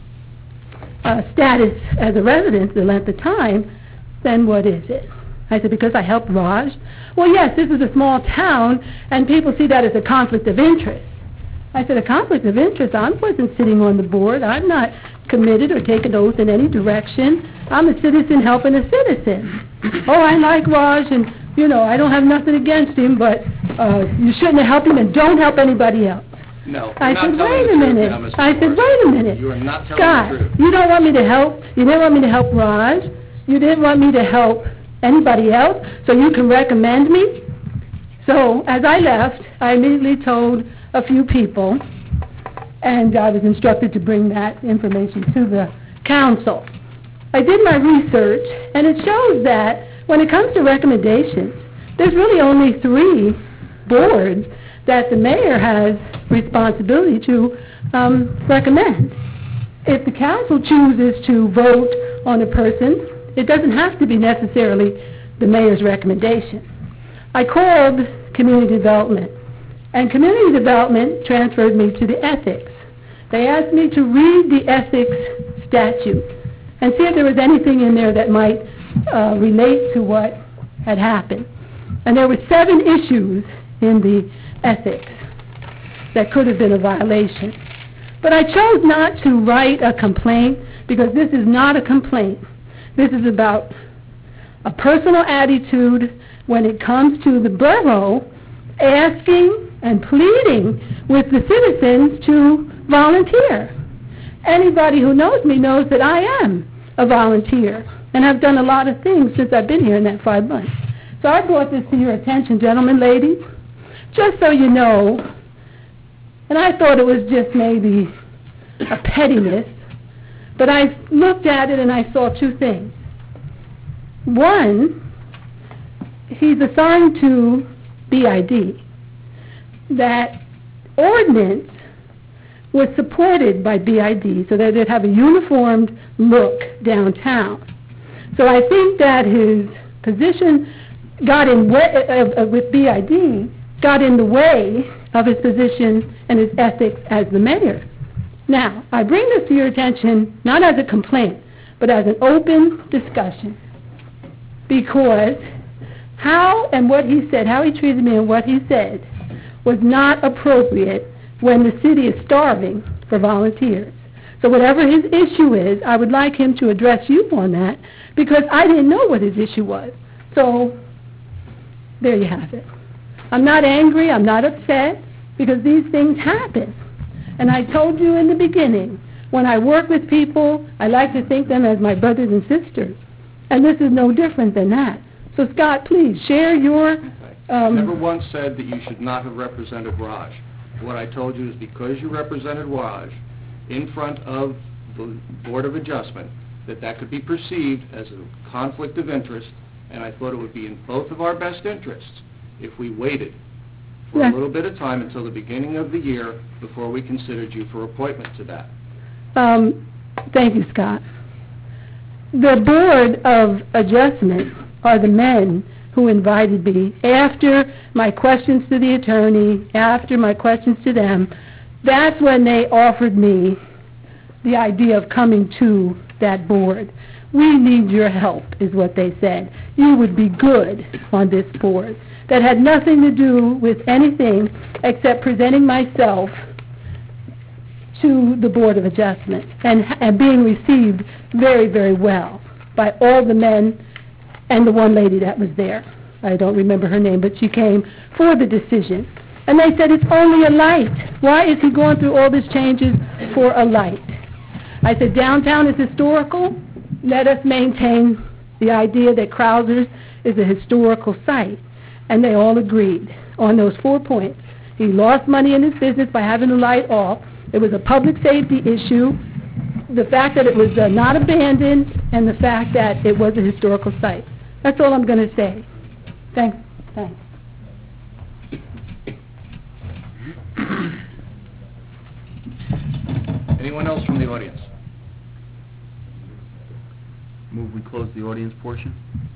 uh, status as a resident, the length of time, then what is it? I said, because I helped Raj. Well, yes, this is a small town, and people see that as a conflict of interest. I said, a conflict of interest? I wasn't sitting on the board. I'm not committed or taken oath in any direction. I'm a citizen helping a citizen. Oh, I like Raj, and, you know, I don't have nothing against him, but uh, you shouldn't have helped him, and don't help anybody else. No, I you're not said, telling wait the a truth minute. now, Mister I said, Morrison. wait a minute. You are not telling Scott, the truth. you don't want me to help, you didn't want me to help Raj, you didn't want me to help anybody else, so you can recommend me? So, as I left, I immediately told a few people, and I was instructed to bring that information to the council. I did my research, and it shows that when it comes to recommendations, there's really only three boards that the mayor has responsibility to um, recommend. If the council chooses to vote on a person, it doesn't have to be necessarily the mayor's recommendation. I called community development, and community development transferred me to the ethics. They asked me to read the ethics statute and see if there was anything in there that might uh, relate to what had happened. And there were seven issues in the ethics that could have been a violation. But I chose not to write a complaint because this is not a complaint. This is about a personal attitude when it comes to the borough asking and pleading with the citizens to volunteer. Anybody who knows me knows that I am a volunteer and have done a lot of things since I've been here in that five months. So I brought this to your attention, gentlemen, ladies, just so you know. And I thought it was just maybe a pettiness, but I looked at it and I saw two things. One, he's assigned to B I D. That ordinance was supported by B I D so that they'd have a uniformed look downtown. So I think that his position got in way, uh, uh, with B I D got in the way of his position and his ethics as the mayor. Now, I bring this to your attention not as a complaint, but as an open discussion, because how and what he said, how he treated me and what he said was not appropriate when the city is starving for volunteers. So whatever his issue is, I would like him to address you on that, because I didn't know what his issue was. So there you have it. I'm not angry, I'm not upset, because these things happen. And I told you in the beginning, when I work with people, I like to think them as my brothers and sisters. And this is no different than that. So Scott, please, share your... Um, Never once said that you should not have represented Raj. What I told you is because you represented Raj in front of the Board of Adjustment, that that could be perceived as a conflict of interest, and I thought it would be in both of our best interests if we waited for Yeah. a little bit of time until the beginning of the year before we considered you for appointment to that. Um, thank you, Scott. The Board of Adjustment are the men who invited me after my questions to the attorney, after my questions to them. That's when they offered me the idea of coming to that board. We need your help, is what they said. You would be good on this board. That had nothing to do with anything except presenting myself to the Board of Adjustment and, and being received very, very well by all the men and the one lady that was there. I don't remember her name, but she came for the decision. And they said, it's only a light. Why is he going through all these changes for a light? I said, downtown is historical. Let us maintain the idea that Krausers is a historical site. And they all agreed on those four points. He lost money in his business by having the light off. It was a public safety issue. The fact that it was uh, not abandoned, and the fact that it was a historical site. That's all I'm going to say. Thanks. Thanks. Anyone else from the audience? Move we close the audience portion.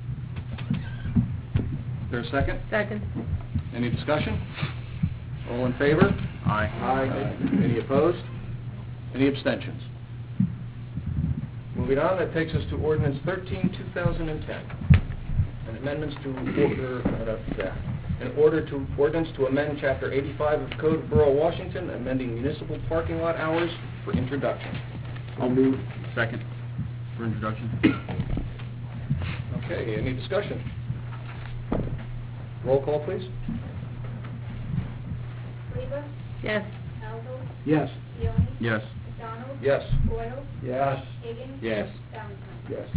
Is there a second? Second. Any discussion? All in favor? Aye. Aye. Any opposed? Any abstentions? Moving on, that takes us to ordinance thirteen, two thousand ten. An amendments to order, uh, uh, an order to, ordinance to amend chapter eighty-five of Code of Borough of Washington, amending municipal parking lot hours for introduction. I'll move. Second. For introduction. Okay, any discussion? Roll call, please. Reba? Yes. Alvo? Yes. Leoni? Yes. McDonald? Yes. Boyle? Yes. Higgins? Yes. Valentine? Yes.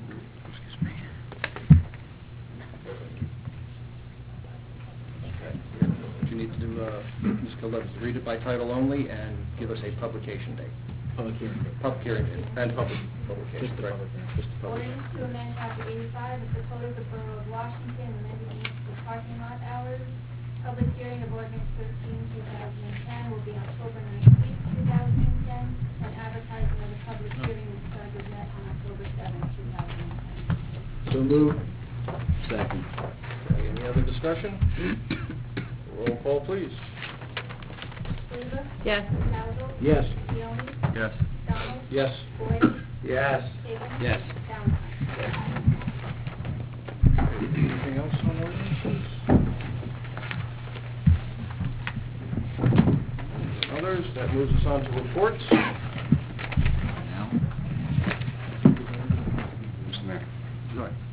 What you need to do, uh, Miz Gillette, is read it by title only and give us a publication date. Public hearing. Public hearing date and public, publication, Just the right? public. Just the public. Ordinance to amend chapter eighty-five of the Code of the Borough of Washington, amending municipal parking lot hours. Public hearing of ordinance thirteenth, two thousand ten will be October nineteenth, two thousand ten, and advertising of the public hearing will start with that on October seventh, two thousand ten. So moved. Second. Okay, any other discussion? Roll call, please. Rivas? Yes. Boswell? Yes. Leoni? Yes. Donald? Yes. Boyd? Yes. Higgins? Yes. Valentine? Anything else on ordinances? Others, that moves us on to reports. Mister Mayor. Go ahead.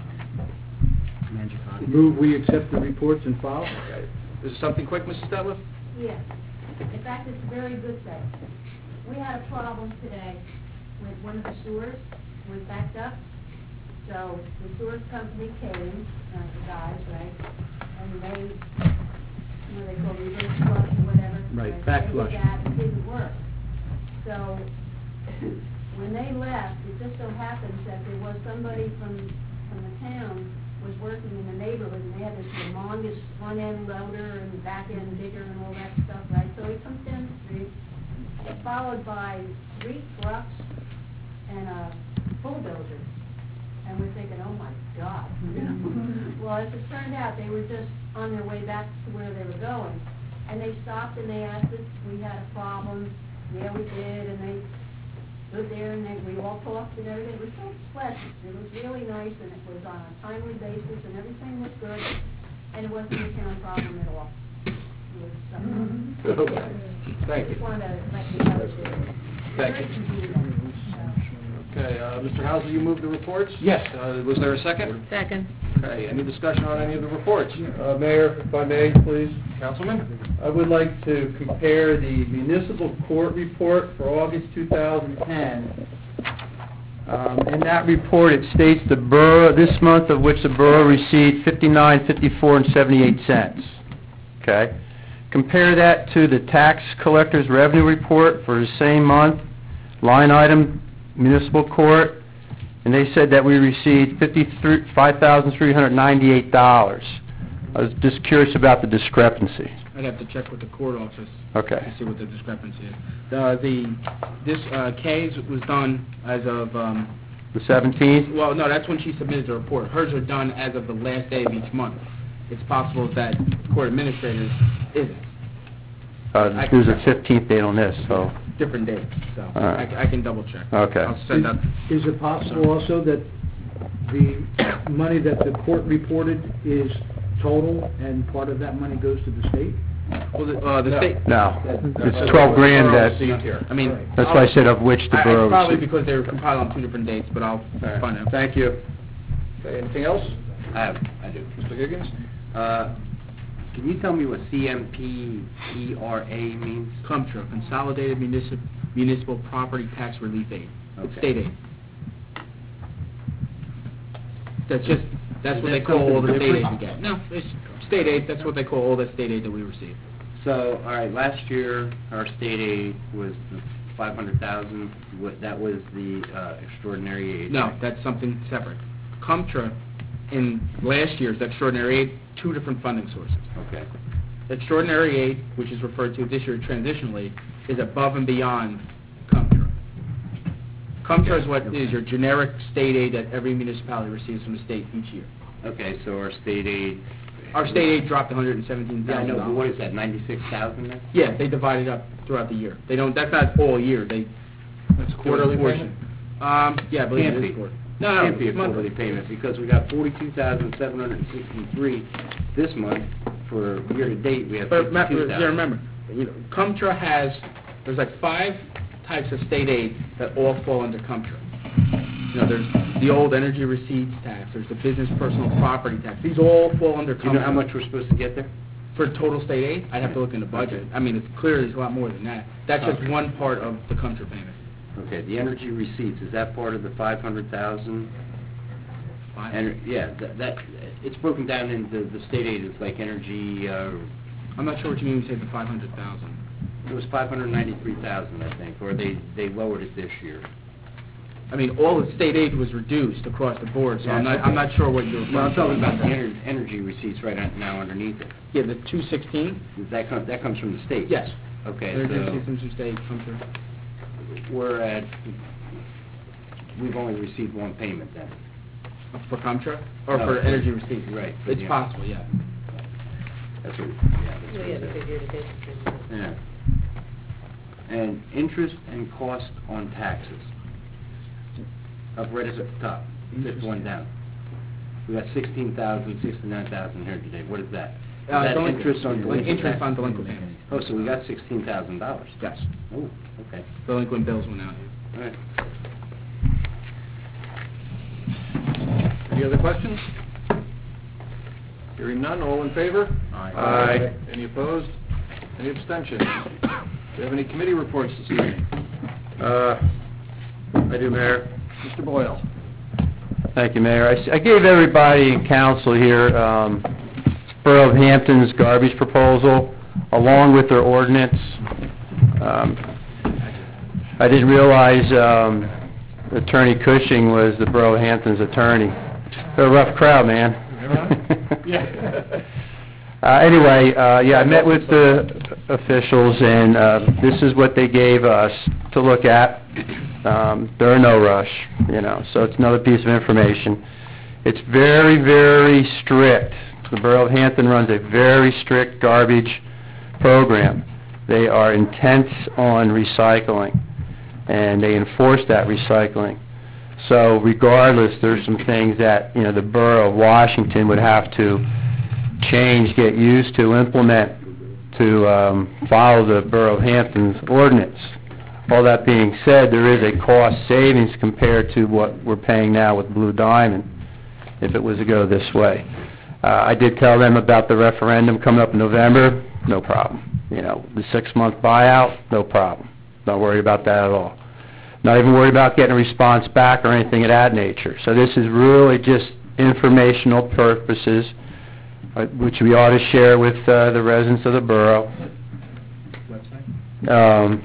Move we accept the reports and file? Okay. Is it something quick, Missus Detlef? Yes. In fact, it's a very good thing. We had a problem today with one of the sewers was backed up. So the sewer company came, uh, the guys, right, and they, what do they call it, reverse flush or whatever. Right, They back did flush. that, it didn't work. So when they left, it just so happens that there was somebody from, from the town was working in the neighborhood, and they had this humongous front-end loader and back-end digger and all that stuff, right? So he comes down the street, followed by three trucks and a bulldozer. And we're thinking, oh my God. Well, as it turned out, they were just on their way back to where they were going. And they stopped and they asked us if we had a problem. Yeah, we did, and they stood there and they, we all talked and everything. It was so pleasant. It was really nice, and it was on a timely basis, and everything was good. And it wasn't a town problem at all. It was something. Thank Just you. wanted to let you know that. Thank you. Very convenient. Okay, uh, Mister Hauser, you moved the reports? Yes. Uh, was there a second? Second. Okay, any discussion on any of the reports? Uh, Mayor, if I may, please. Councilman? I would like to compare the municipal court report for August two thousand ten. Um, in that report, it states the borough, this month of which the borough received fifty-nine, fifty-four, and seventy-eight cents. Okay? Compare that to the tax collector's revenue report for the same month, line item, municipal court, and they said that we received five thousand three hundred ninety-eight dollars. I was just curious about the discrepancy. I'd have to check with the court office Okay. to see what the discrepancy is. Uh, the, this, uh, Kay's was done as of, um, The seventeenth? well, no, that's when she submitted the report. Hers are done as of the last day of each month. It's possible that court administrators isn't, Uh, there's a fifteenth date on this, so, different dates, so All right. I, I can double check. okay. I'll send out, Is it possible also that the money that the court reported is total and part of that money goes to the state? well, the, uh, the No. state, No, That's it's twelve grand what the borough that, received here. I mean. that's why I said of which the I- borough It's probably received. because they were compiled on two different dates, but I'll All right. find out. Thank you. Okay, anything else? I have, I do. Mister Higgins? Uh, can you tell me what C M P E R A means? CUMTRA, Consolidated Municipal, Municipal Property Tax Relief Aid. It's Okay. state aid. That's just, that's Is what that they call all the something state aid different? we get. No, it's state aid, that's what they call all the state aid that we receive. So, all right, last year, our state aid was the five hundred thousand, what, that was the, uh, extraordinary aid? No, that's something separate. CUMTRA, in last year's extraordinary aid, two different funding sources. Okay, Extraordinary aid, which is referred to this year transitional aid, is above and beyond CUMTRA. CUMTRA is what is your generic state aid that every municipality receives from the state each year. okay, so our state aid... Our state aid dropped one hundred seventeen Yeah, I thousand know, dollars. but what is that, ninety-six thousand then? Yeah, they divide it up throughout the year. They don't, that's not all year, they... That's quarterly portion. Um, yeah, I believe Can't it be. is quarterly. No, no, Can't be a it's monthly. quarterly payment, because we got forty-two thousand seven hundred sixty-three this month. For year-to-date, we have But fifty-two remember, thousand. yeah, remember, you know, CUMTRA has, there's like five types of state aid that all fall under CUMTRA. You know, there's the old energy receipts tax, there's the business personal property tax. These all fall under CUMTRA. Do you know how much we're supposed to get there? For total state aid, I'd have to look in the budget. I mean, it's clear there's a lot more than that. That's just Okay. one part of the CUMTRA payment. Okay, the energy receipts, is that part of the five hundred thousand? Five- And, yeah, that, that, it's broken down into the state aid, it's like energy, uh, I'm not sure what you mean when you say the five hundred thousand. it was five hundred ninety-three thousand, I think, or they, they lowered it this year. I mean, all the state aid was reduced across the board, so I'm not, I'm not sure what you're Well, I'm talking referring to. about the ener- energy receipts right on- now underneath it. Yeah, the two sixteen? That comes, that comes from the state? Yes. Okay, Energy so systems from state come through. we're at, we've only received one payment then. For Comtra? Or No, for for- energy receipts? right, for It's the- possible, yeah. That's what, yeah, that's Well, what yeah, it because is. you're the business. Yeah. And interest and cost on taxes. Up right at the top, fifth one down. We got sixteen thousand, sixty-nine thousand here today. What is that? Is Uh, that delinquent- interest on like delinquent interest taxes? on delinquent payments. Oh, so we got sixteen thousand dollars. Yes. Oh, okay. Delinquent bills went out. All right. Any other questions? Hearing none, all in favor? Aye. Any opposed? Any abstentions? Do you have any committee reports this evening? Uh, I do, Mayor. Mister Boyle? Thank you, Mayor. I s- I gave everybody in council here um, Borough of Hampton's garbage proposal, along with their ordinance. Um, I didn't realize um, Attorney Cushing was the Borough of Hampton's attorney. They're a rough crowd, man. Yeah. Uh, Anyway, uh, yeah, I met with the officials, and uh, this is what they gave us to look at. Um, They're in no rush, you know, so it's another piece of information. It's very, very strict. The Borough of Hampton runs a very strict garbage program. They are intense on recycling, and they enforce that recycling. So regardless, there's some things that, you know, the Borough of Washington would have to change, get used to, implement to um, follow the Borough of Hampton's ordinance. All that being said, there is a cost savings compared to what we're paying now with Blue Diamond, if it was to go this way. Uh, I did tell them about the referendum coming up in November, no problem. You know, the six-month buyout, no problem. Not worried about that at all. Not even worried about getting a response back or anything of that nature. So this is really just informational purposes, uh, which we ought to share with uh, the residents of the borough. Website? Um,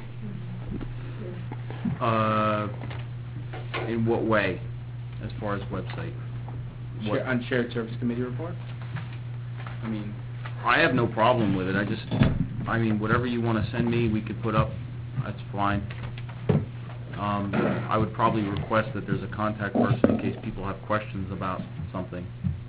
Uh, in what way, as far as website? What- Share- On shared service committee report? I mean, I have no problem with it, I just, I mean, whatever you want to send me, we could put up, that's fine. Um, I would probably request that there's a contact person in case people have questions about something.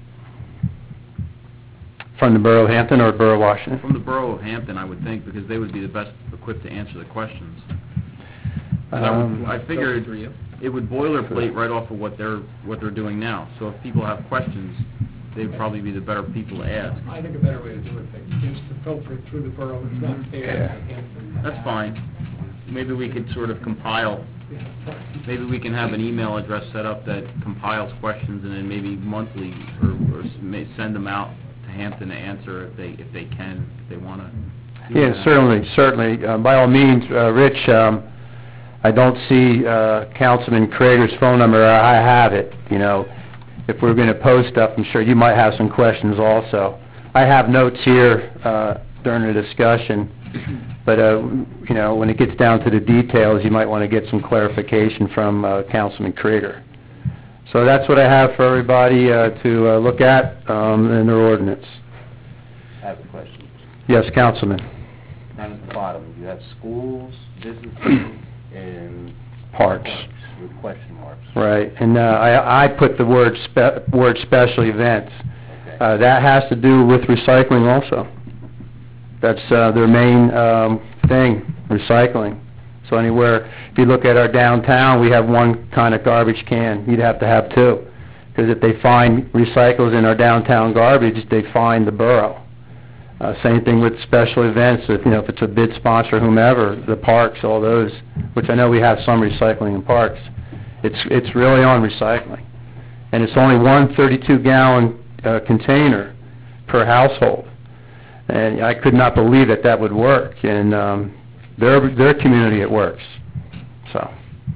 From the Borough of Hampton or Borough of Washington? From the Borough of Hampton, I would think, because they would be the best equipped to answer the questions. 'Cause I would- Um, I figured through you. it would boilerplate right off of what they're, what they're doing now. So if people have questions, they'd probably be the better people to ask. I think a better way to do it is to filter it through the borough. It's not fair Yeah. to Hampton. That's fine. Maybe we could sort of compile, maybe we can have an email address set up that compiles questions, and then maybe monthly, or, or s- may send them out to Hampton to answer if they, if they can, if they want to. Yeah, certainly, certainly. Uh, By all means, uh, Rich, um, I don't see uh, Councilman Krager's phone number. I have it, you know. If we're going to post stuff, I'm sure you might have some questions also. I have notes here uh, during the discussion, but, uh, you know, when it gets down to the details, you might want to get some clarification from uh, Councilman Krager. So that's what I have for everybody uh, to uh, look at um, in their ordinance. I have a question. Yes, Councilman. Down at the bottom, you have schools, businesses, and Parks. with question marks. Right, and uh, I I put the word spe- word special events. Okay. Uh, That has to do with recycling also. That's uh, their main um, thing, recycling. So anywhere, if you look at our downtown, we have one kind of garbage can. You'd have to have two, because if they find recycles in our downtown garbage, they find the borough. Uh, Same thing with special events, if, you know, if it's a bid sponsor, whomever, the parks, all those, which I know we have some recycling in parks. It's it's really on recycling. And it's only one thirty-two gallon uh, container per household. And I could not believe that that would work. And um, their their community, it works. So,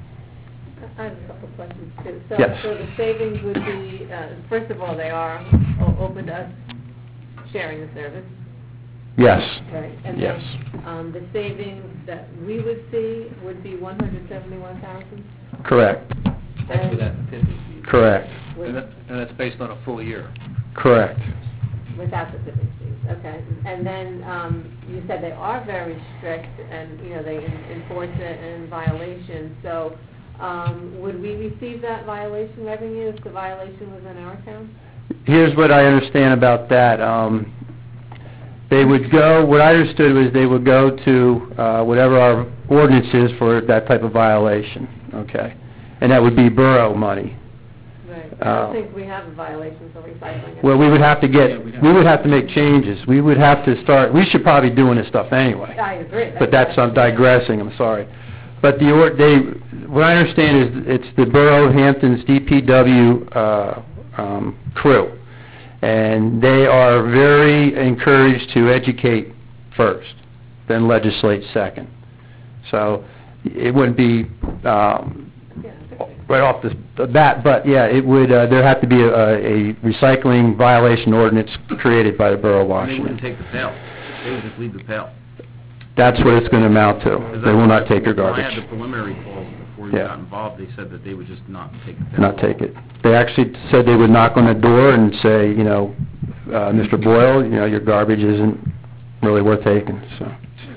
I have a couple of questions too. So, Yes. so the savings would be, uh, first of all, they are o- open to us sharing the service, yes, right? And yes. then, um, the savings that we would see would be one hundred seventy-one thousand? Correct. then? Without the tipping fees. Correct, And that, and that's based on a full year. correct. Without the tipping fees, okay. And then, um, you said they are very strict and, you know, they en- enforce it in violation. So, um, would we receive that violation revenue if the violation was in our town? Here's what I understand about that. Um, they would go, what I understood was they would go to uh, whatever our ordinance is for that type of violation, okay? And that would be borough money. Right. I Uh, don't think we have a violation for recycling. Well, we would have to get, we would have to make changes. We would have to start, we should probably be doing this stuff anyway. I agree. But that's, I'm digressing, I'm sorry. But the, or- they, what I understand is it's the Borough of Hampton's D P W uh, um, crew. And they are very encouraged to educate first, then legislate second. So it wouldn't be um, right off the the bat, but yeah, it would, uh, there have to be a, a recycling violation ordinance created by the Borough of They Washington. wouldn't take the pail. They would just leave the pail. That's what it's going to amount to. They will not take your When I garbage. had the preliminary calls before you Yeah. got involved, they said that they would just not take the pail. Not take it. They actually said they would knock on the door and say, you know, uh, Mister Boyle, you know, your garbage isn't really worth taking, so.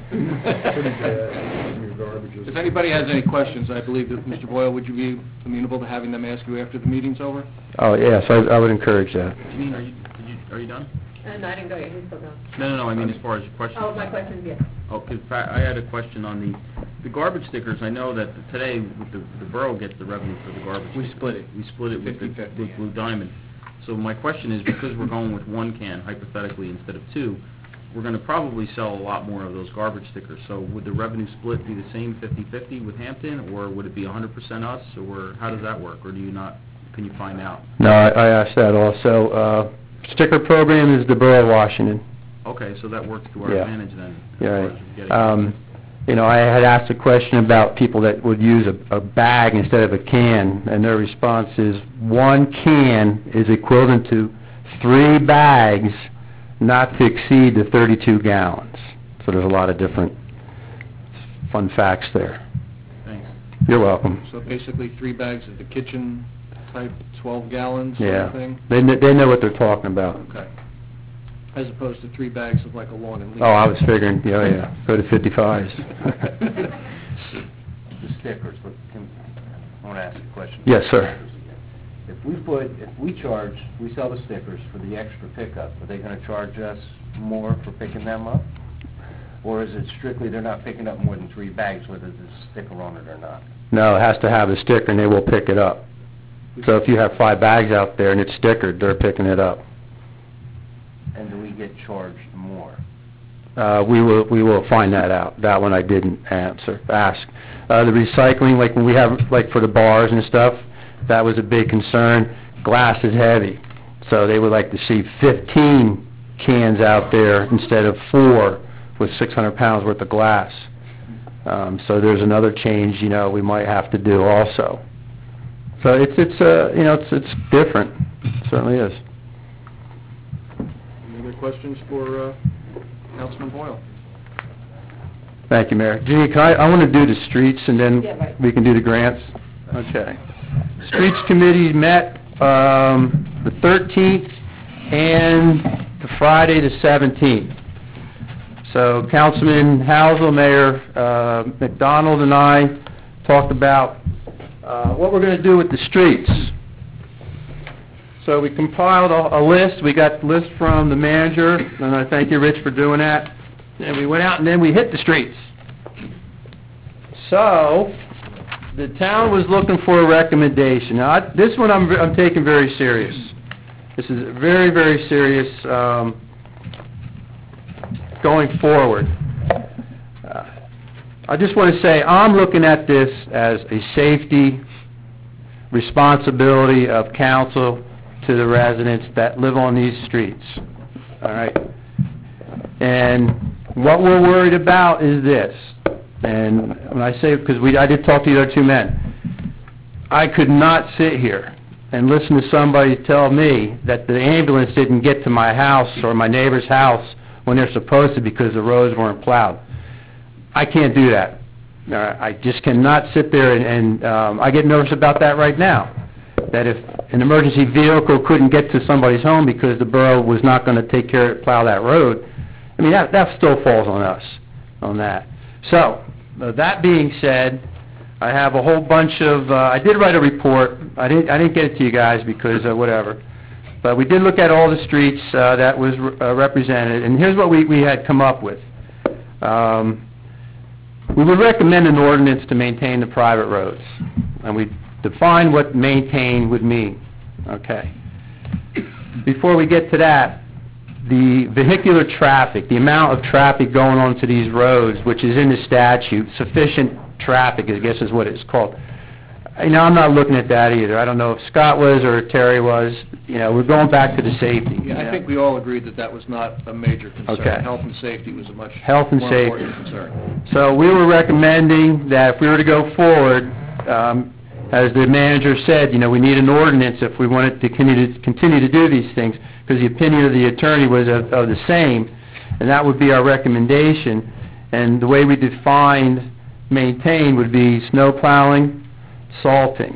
If anybody has any questions, I believe that, Mister Boyle, would you be amenable to having them ask you after the meeting's over? Oh, yes, I I would encourage that. You mean, are you, did you, are you done? And I didn't go yet, he's still going. No, no, no, I mean as far as your question. Oh, my question's yes. Oh, 'cause I I had a question on the, the garbage stickers. I know that today, with the, the borough gets the revenue for the garbage. We stickers. split it. We split it with the, fifty-fifty, with yeah. Blue Diamond. So my question is, because we're going with one can hypothetically instead of two, we're gonna probably sell a lot more of those garbage stickers. So would the revenue split be the same fifty-fifty with Hampton, or would it be one hundred percent us, or how does that work? Or do you not, can you find out? No, I I asked that also. Uh, Sticker program is the Borough of Washington. Okay, so that works to our Yeah. advantage then. as Yeah, far right. as getting- Um, You know, I had asked a question about people that would use a, a bag instead of a can, and their response is, one can is equivalent to three bags, not to exceed the thirty-two gallons. So there's a lot of different fun facts there. Thanks. You're welcome. So basically, three bags of the kitchen type, twelve gallons sort Yeah. of thing? They, kn- they know what they're talking about. Okay. As opposed to three bags of like a lawn and leaf. Oh, I was figuring, yeah, yeah, go to fifty-fives. The stickers, but can, I want to ask you a question. Yes, sir. If we put, if we charge, we sell the stickers for the extra pickup, are they going to charge us more for picking them up? Or is it strictly they're not picking up more than three bags, whether there's a sticker on it or not? No, it has to have a sticker, and they will pick it up. So if you have five bags out there and it's stickered, they're picking it up. And do we get charged more? Uh, we will, we will find that out. That one I didn't answer, ask. Uh, the recycling, like when we have, like for the bars and stuff, that was a big concern. Glass is heavy, so they would like to see fifteen cans out there instead of four with six hundred pounds worth of glass. Um, so there's another change, you know, we might have to do also. So it's, it's, uh, you know, it's, it's different. It certainly is. Any other questions for uh, Councilman Boyle? Thank you, Mayor. Jeannie, can I, I want to do the streets, and then Yeah, right. we can do the grants? Okay. Streets Committee met um, the thirteenth and the Friday the seventeenth. So Councilman Housel, Mayor uh, McDonald, and I talked about uh, what we're going to do with the streets. So we compiled a, a list. We got the list from the manager, and I thank you, Rich, for doing that. And we went out and then we hit the streets. So, the town was looking for a recommendation. Now, I, this one I'm, I'm taking very serious. This is very, very serious um, going forward. Uh, I just want to say I'm looking at this as a safety responsibility of council to the residents that live on these streets. All right? And what we're worried about is this, and when I say, because we, I did talk to the other two men, I could not sit here and listen to somebody tell me that the ambulance didn't get to my house or my neighbor's house when they're supposed to because the roads weren't plowed. I can't do that. Uh, I just cannot sit there and, and um, I get nervous about that right now, that if an emergency vehicle couldn't get to somebody's home because the borough was not going to take care of, plow that road, I mean, that, that still falls on us, on that. So, uh, that being said, I have a whole bunch of, uh, I did write a report. I didn't, I didn't get it to you guys because uh, whatever. But we did look at all the streets uh, that was uh, represented, and here's what we, we had come up with. Um, we would recommend an ordinance to maintain the private roads, and we define what maintain would mean. Okay. Before we get to that, the vehicular traffic, the amount of traffic going onto these roads, which is in the statute, sufficient traffic, I guess is what it's called. You know, I'm not looking at that either. I don't know if Scott was or Terry was. You know, we're going back to the safety. Yeah, I you think know. we all agreed that that was not a major concern. Okay. Health and safety was a much Health and more safety. important concern. So we were recommending that if we were to go forward, um, as the manager said, you know, we need an ordinance if we wanted to continue to, continue to do these things, because the opinion of the attorney was of, of the same, and that would be our recommendation. And the way we defined maintain would be snow plowing, salting.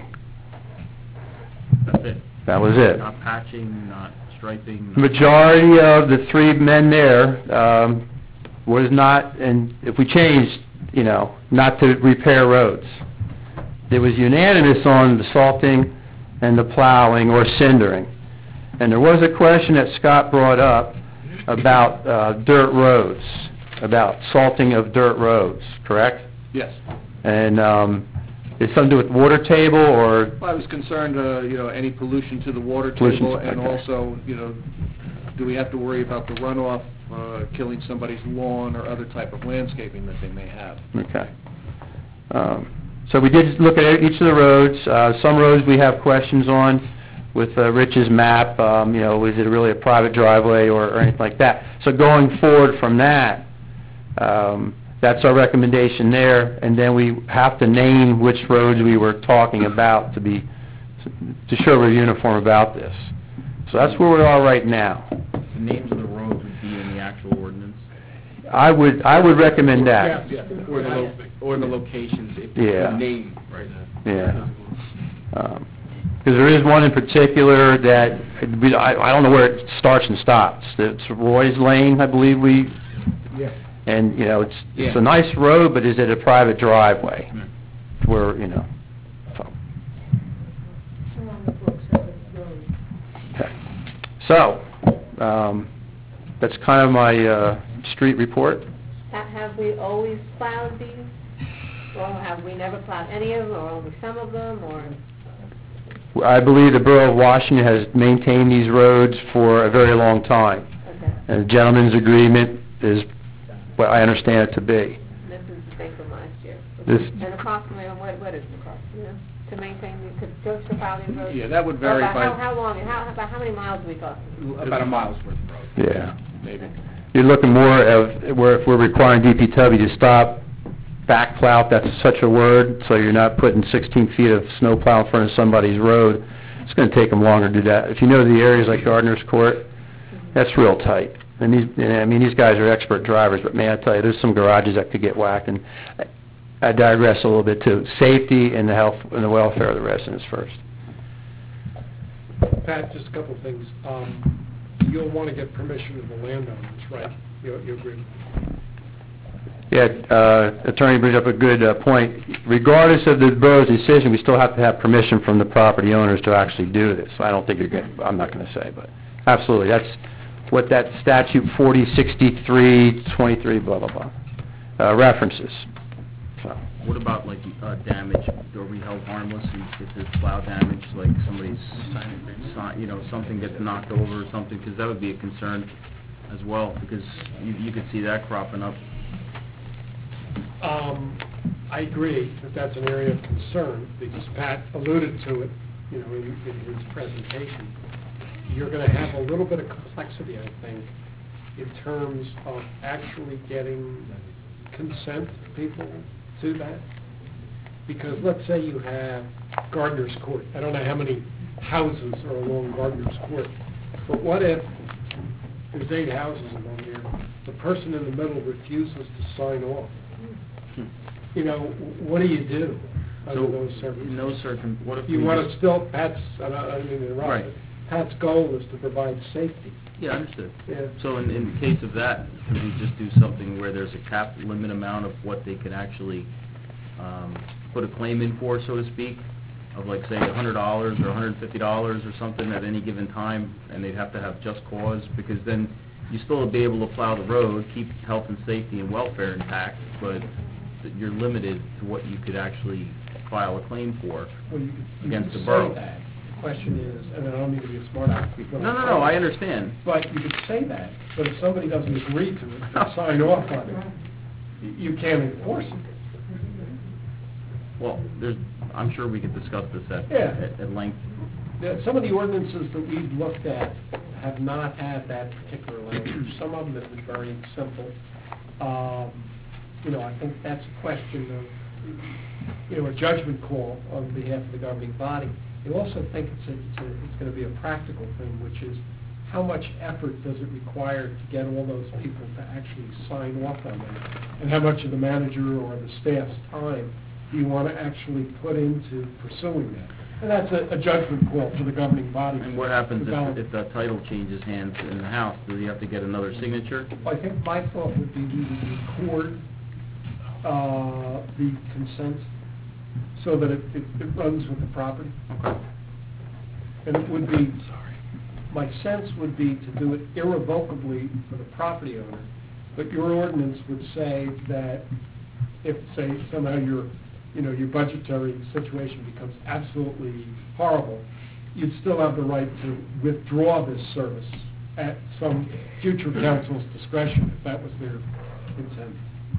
That's it. That was it. Not patching, not striping. not- Majority of the three men there um, was not, and if we changed, you know, not to repair roads. It was unanimous on the salting and the plowing or cindering. And there was a question that Scott brought up about uh, dirt roads, about salting of dirt roads, correct? Yes. And um, it's something to do with water table or... Well, I was concerned, uh, you know, any pollution to the water Pollution, table, and okay. also, you know, do we have to worry about the runoff, uh, killing somebody's lawn or other type of landscaping that they may have? Okay. Um, so we did look at each of the roads. Uh, some roads we have questions on with uh, Rich's map. Um, you know, is it really a private driveway or, or anything like that? So going forward from that, um, that's our recommendation there. And then we have to name which roads we were talking about to be to show we're uniform about this. So that's where we are right now. The names of the roads would be in the actual ordinance. I would I would recommend that. Yeah, yeah. Or the, lo- or the locations, if Yeah. the name, right? Yeah. Because there is one in particular that, we- I I don't know where it starts and stops. It's Roy's Lane, I believe we, Yeah. and, you know, it's it's Yeah. a nice road, but is it a private driveway? Where, you know, so. Okay. So, um, that's kind of my uh, street report. Ha- Have we always plowed these? Or have we never plowed any of them, or only some of them, or? I believe the Borough of Washington has maintained these roads for a very long time. Okay. And the gentleman's agreement is what I understand it to be. This is the thing from last year. This- And approximately, what, what is the cost, you know, to maintain, the- to, to, to plow these roads? Yeah, that would vary Well, by... How, how long, and how, about how many miles are we talking? About a mile's worth of road. Yeah. Maybe. You're looking more of, where if we're requiring D P W to stop, back plow, if that's such a word, so you're not putting sixteen feet of snow plow in front of somebody's road, it's going to take them longer to do that. If you know the areas like Gardner's Court, that's real tight. And these, and I mean, these guys are expert drivers, but man, I tell you, there's some garages that could get whacked. And I digress a little bit too. Safety and the health and the welfare of the residents first. Pat, just a couple of things. Um, You'll want to get permission of the landowners, right? You you agree? Yeah, uh, Attorney brings up a good uh, point. Regardless of the borough's decision, we still have to have permission from the property owners to actually do this. I don't think you're going to, I'm not going to say, but absolutely. That's what that statute forty sixty-three twenty-three, blah, blah, blah, uh, references. So. What about like uh, damage? Are we held harmless if there's plow damage, like somebody's, si- you know, something gets knocked over or something? Because that would be a concern as well, because you, you could see that cropping up. Um, I agree that that's an area of concern, because Pat alluded to it, you know, in, in his presentation. You're going to have a little bit of complexity, I think, in terms of actually getting consent of people to that. Because let's say you have Gardner's Court. I don't know how many houses are along Gardner's Court, but what if there's eight houses along there, the person in the middle refuses to sign off? you know, what do you do under So, those circumstances? in those circum, what if we You want just- to still, Pat's, I don't I don't mean to interrupt, Right. but Pat's goal is to provide safety. Yeah, understood. Yeah. So in, in the case of that, could we just do something where there's a cap limit amount of what they can actually, um, put a claim in for, so to speak? Of like, say, a hundred dollars or a hundred and fifty dollars or something at any given time, and they'd have to have just cause, because then you still would be able to plow the road, keep health and safety and welfare intact, but th- you're limited to what you could actually file a claim for Well, you could- you against could the say borough. that. The question is, and I don't mean to be a smart aleck. but No, I'm no, no, saying- I understand. But you could say that, but if somebody doesn't agree to it, or sign off on it, y- you can't enforce it. Well, there's, I'm sure we could discuss this at, Yeah. at at length. The- Some of the ordinances that we've looked at have not had that particular language. Some of them have been very simple. Um, You know, I think that's a question of, you know, a judgment call on behalf of the governing body. I also think it's, a- it's, a- it's going to be a practical thing, which is how much effort does it require to get all those people to actually sign off on that? And how much of the manager or the staff's time do you want to actually put into pursuing that? And that's a, a judgment call for the governing body. And what happens Develop. if, if the title changes hands in the house? Do you have to get another signature? I think my thought would be we would record uh, the consent so that it, it it runs with the property. Okay. And it would be, my sense would be to do it irrevocably for the property owner, but your ordinance would say that if, say, somehow your, you know, your budgetary situation becomes absolutely horrible, you'd still have the right to withdraw this service at some future council's discretion, if that was their intent.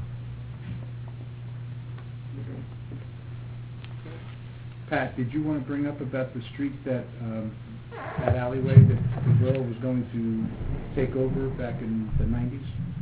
Pat, did you want to bring up about the street that, um, that alleyway that the borough was going to take over back in the nineties?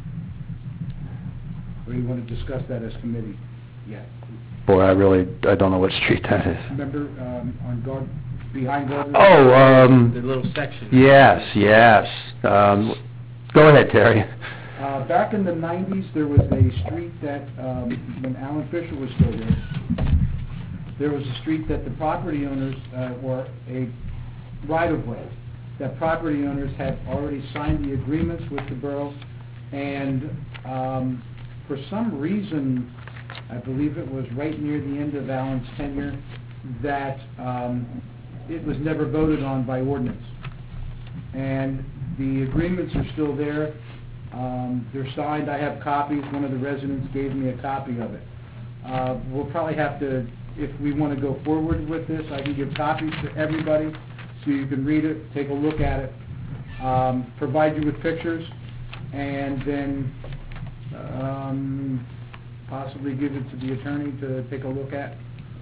Or you want to discuss that as committee yet? Boy, I really, I don't know what street that is. Remember, um, on Guard, behind Gardner? Oh, um... The little section. Yes, yes. Um, go ahead, Terry. Uh, back in the nineties, there was a street that, um, when Alan Fisher was still there, there was a street that the property owners, uh, were a right-of-way, that property owners had already signed the agreements with the borough, and, um, for some reason, I believe it was right near the end of Alan's tenure, that, um, it was never voted on by ordinance. And the agreements are still there. Um, they're signed. I have copies. One of the residents gave me a copy of it. Uh, we'll probably have to, if we want to go forward with this, I can give copies to everybody so you can read it, take a look at it, um, provide you with pictures, and then um, possibly give it to the attorney to take a look at.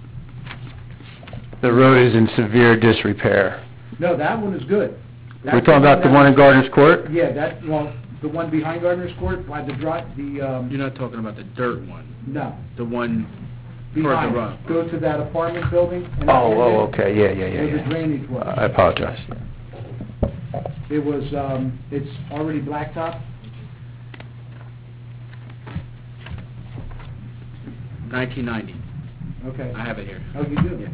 The road is in severe disrepair. No, that one is good. We're talking about the one in Gardner's Court? Yeah, that, well, the one behind Gardner's Court, by the dri, the, um... You're not talking about the dirt one, No. the one further Behind, up. go to that apartment building. and Oh, and oh, then okay, yeah, yeah, yeah, Where the yeah. drainage was. I apologize. It was, um, it's already blacktop. nineteen ninety. Okay. I have it here. Oh, you do?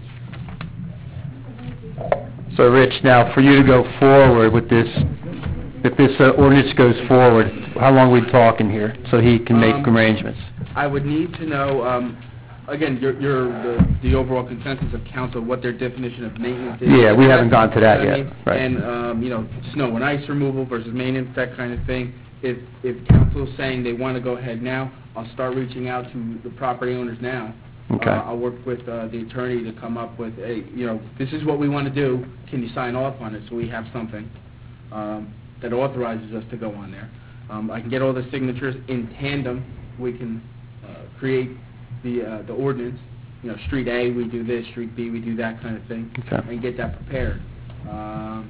So, Rich, now, for you to go forward with this, if this uh, ordinance goes forward, how long are we talking here, so he can make Um, arrangements? I would need to know, um, again, your, your, the, the overall consensus of council, what their definition of maintenance is. Yeah, we haven't gone to that You know what I yet, mean? right. And, um, you know, snow and ice removal versus maintenance, that kind of thing. If, if council's saying they want to go ahead now, I'll start reaching out to the property owners now. Okay. Uh, I'll work with, uh, the attorney to come up with, a you know, this is what we want to do, can you sign off on it, so we have something, um, that authorizes us to go on there. Um, I can get all the signatures in tandem, we can, uh, create the, uh, the ordinance, you know, street A, we do this, street B, we do that kind of thing, Okay. and get that prepared. Um,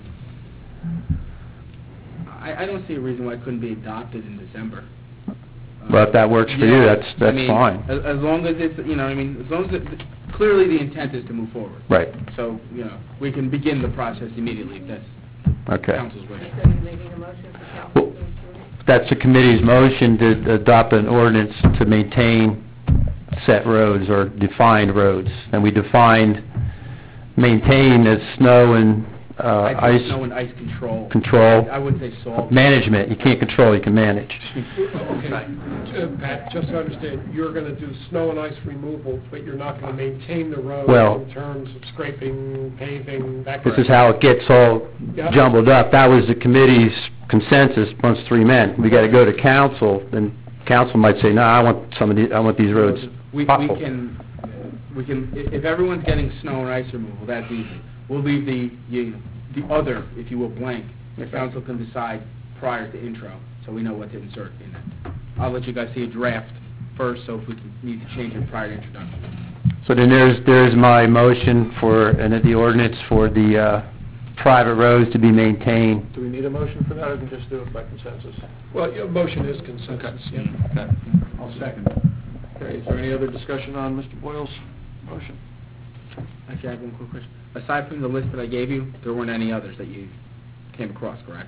I, I don't see a reason why it couldn't be adopted in December. Well, if that works for you, Yeah, that's, I that's mean, fine. As, as long as it's, you know, I mean, as long as it, clearly the intent is to move forward. Right, So, you know, we can begin the process immediately if that's okay. council's wish. So you're making a motion for council Well, to approve? That's the committee's motion to adopt an ordinance to maintain set roads or defined roads. And we defined maintain as snow and uh, I ice think snow and ice control. control. I wouldn't say salt. Management. You can't control, you can manage. Okay, Uh, Pat, just to understand, you're going to do snow and ice removal, but you're not going to maintain the road Well- in terms of scraping, paving, that kind This of... is how it gets all Yeah. jumbled up. That was the committee's consensus amongst three men. We gotta go to council, then council might say, no, I want some of these, I want these roads We, we potholed. can, we can, if if everyone's getting snow and ice removal, that's easy. We'll leave the, you, the other, if you will, blank. The council can decide prior to intro, so we know what to insert in it. I'll let you guys see a draft first, so if we can, need to change it prior to introduction. So then there's, there's my motion for, and the ordinance for the, uh, private roads to be maintained. Do we need a motion for that, or can we just do it by consensus? Well, your motion is consensus, yeah. Okay. I'll second. Okay, is there any other discussion on Mister Boyle's motion? Actually, I have one quick question. Aside from the list that I gave you, there weren't any others that you came across, correct?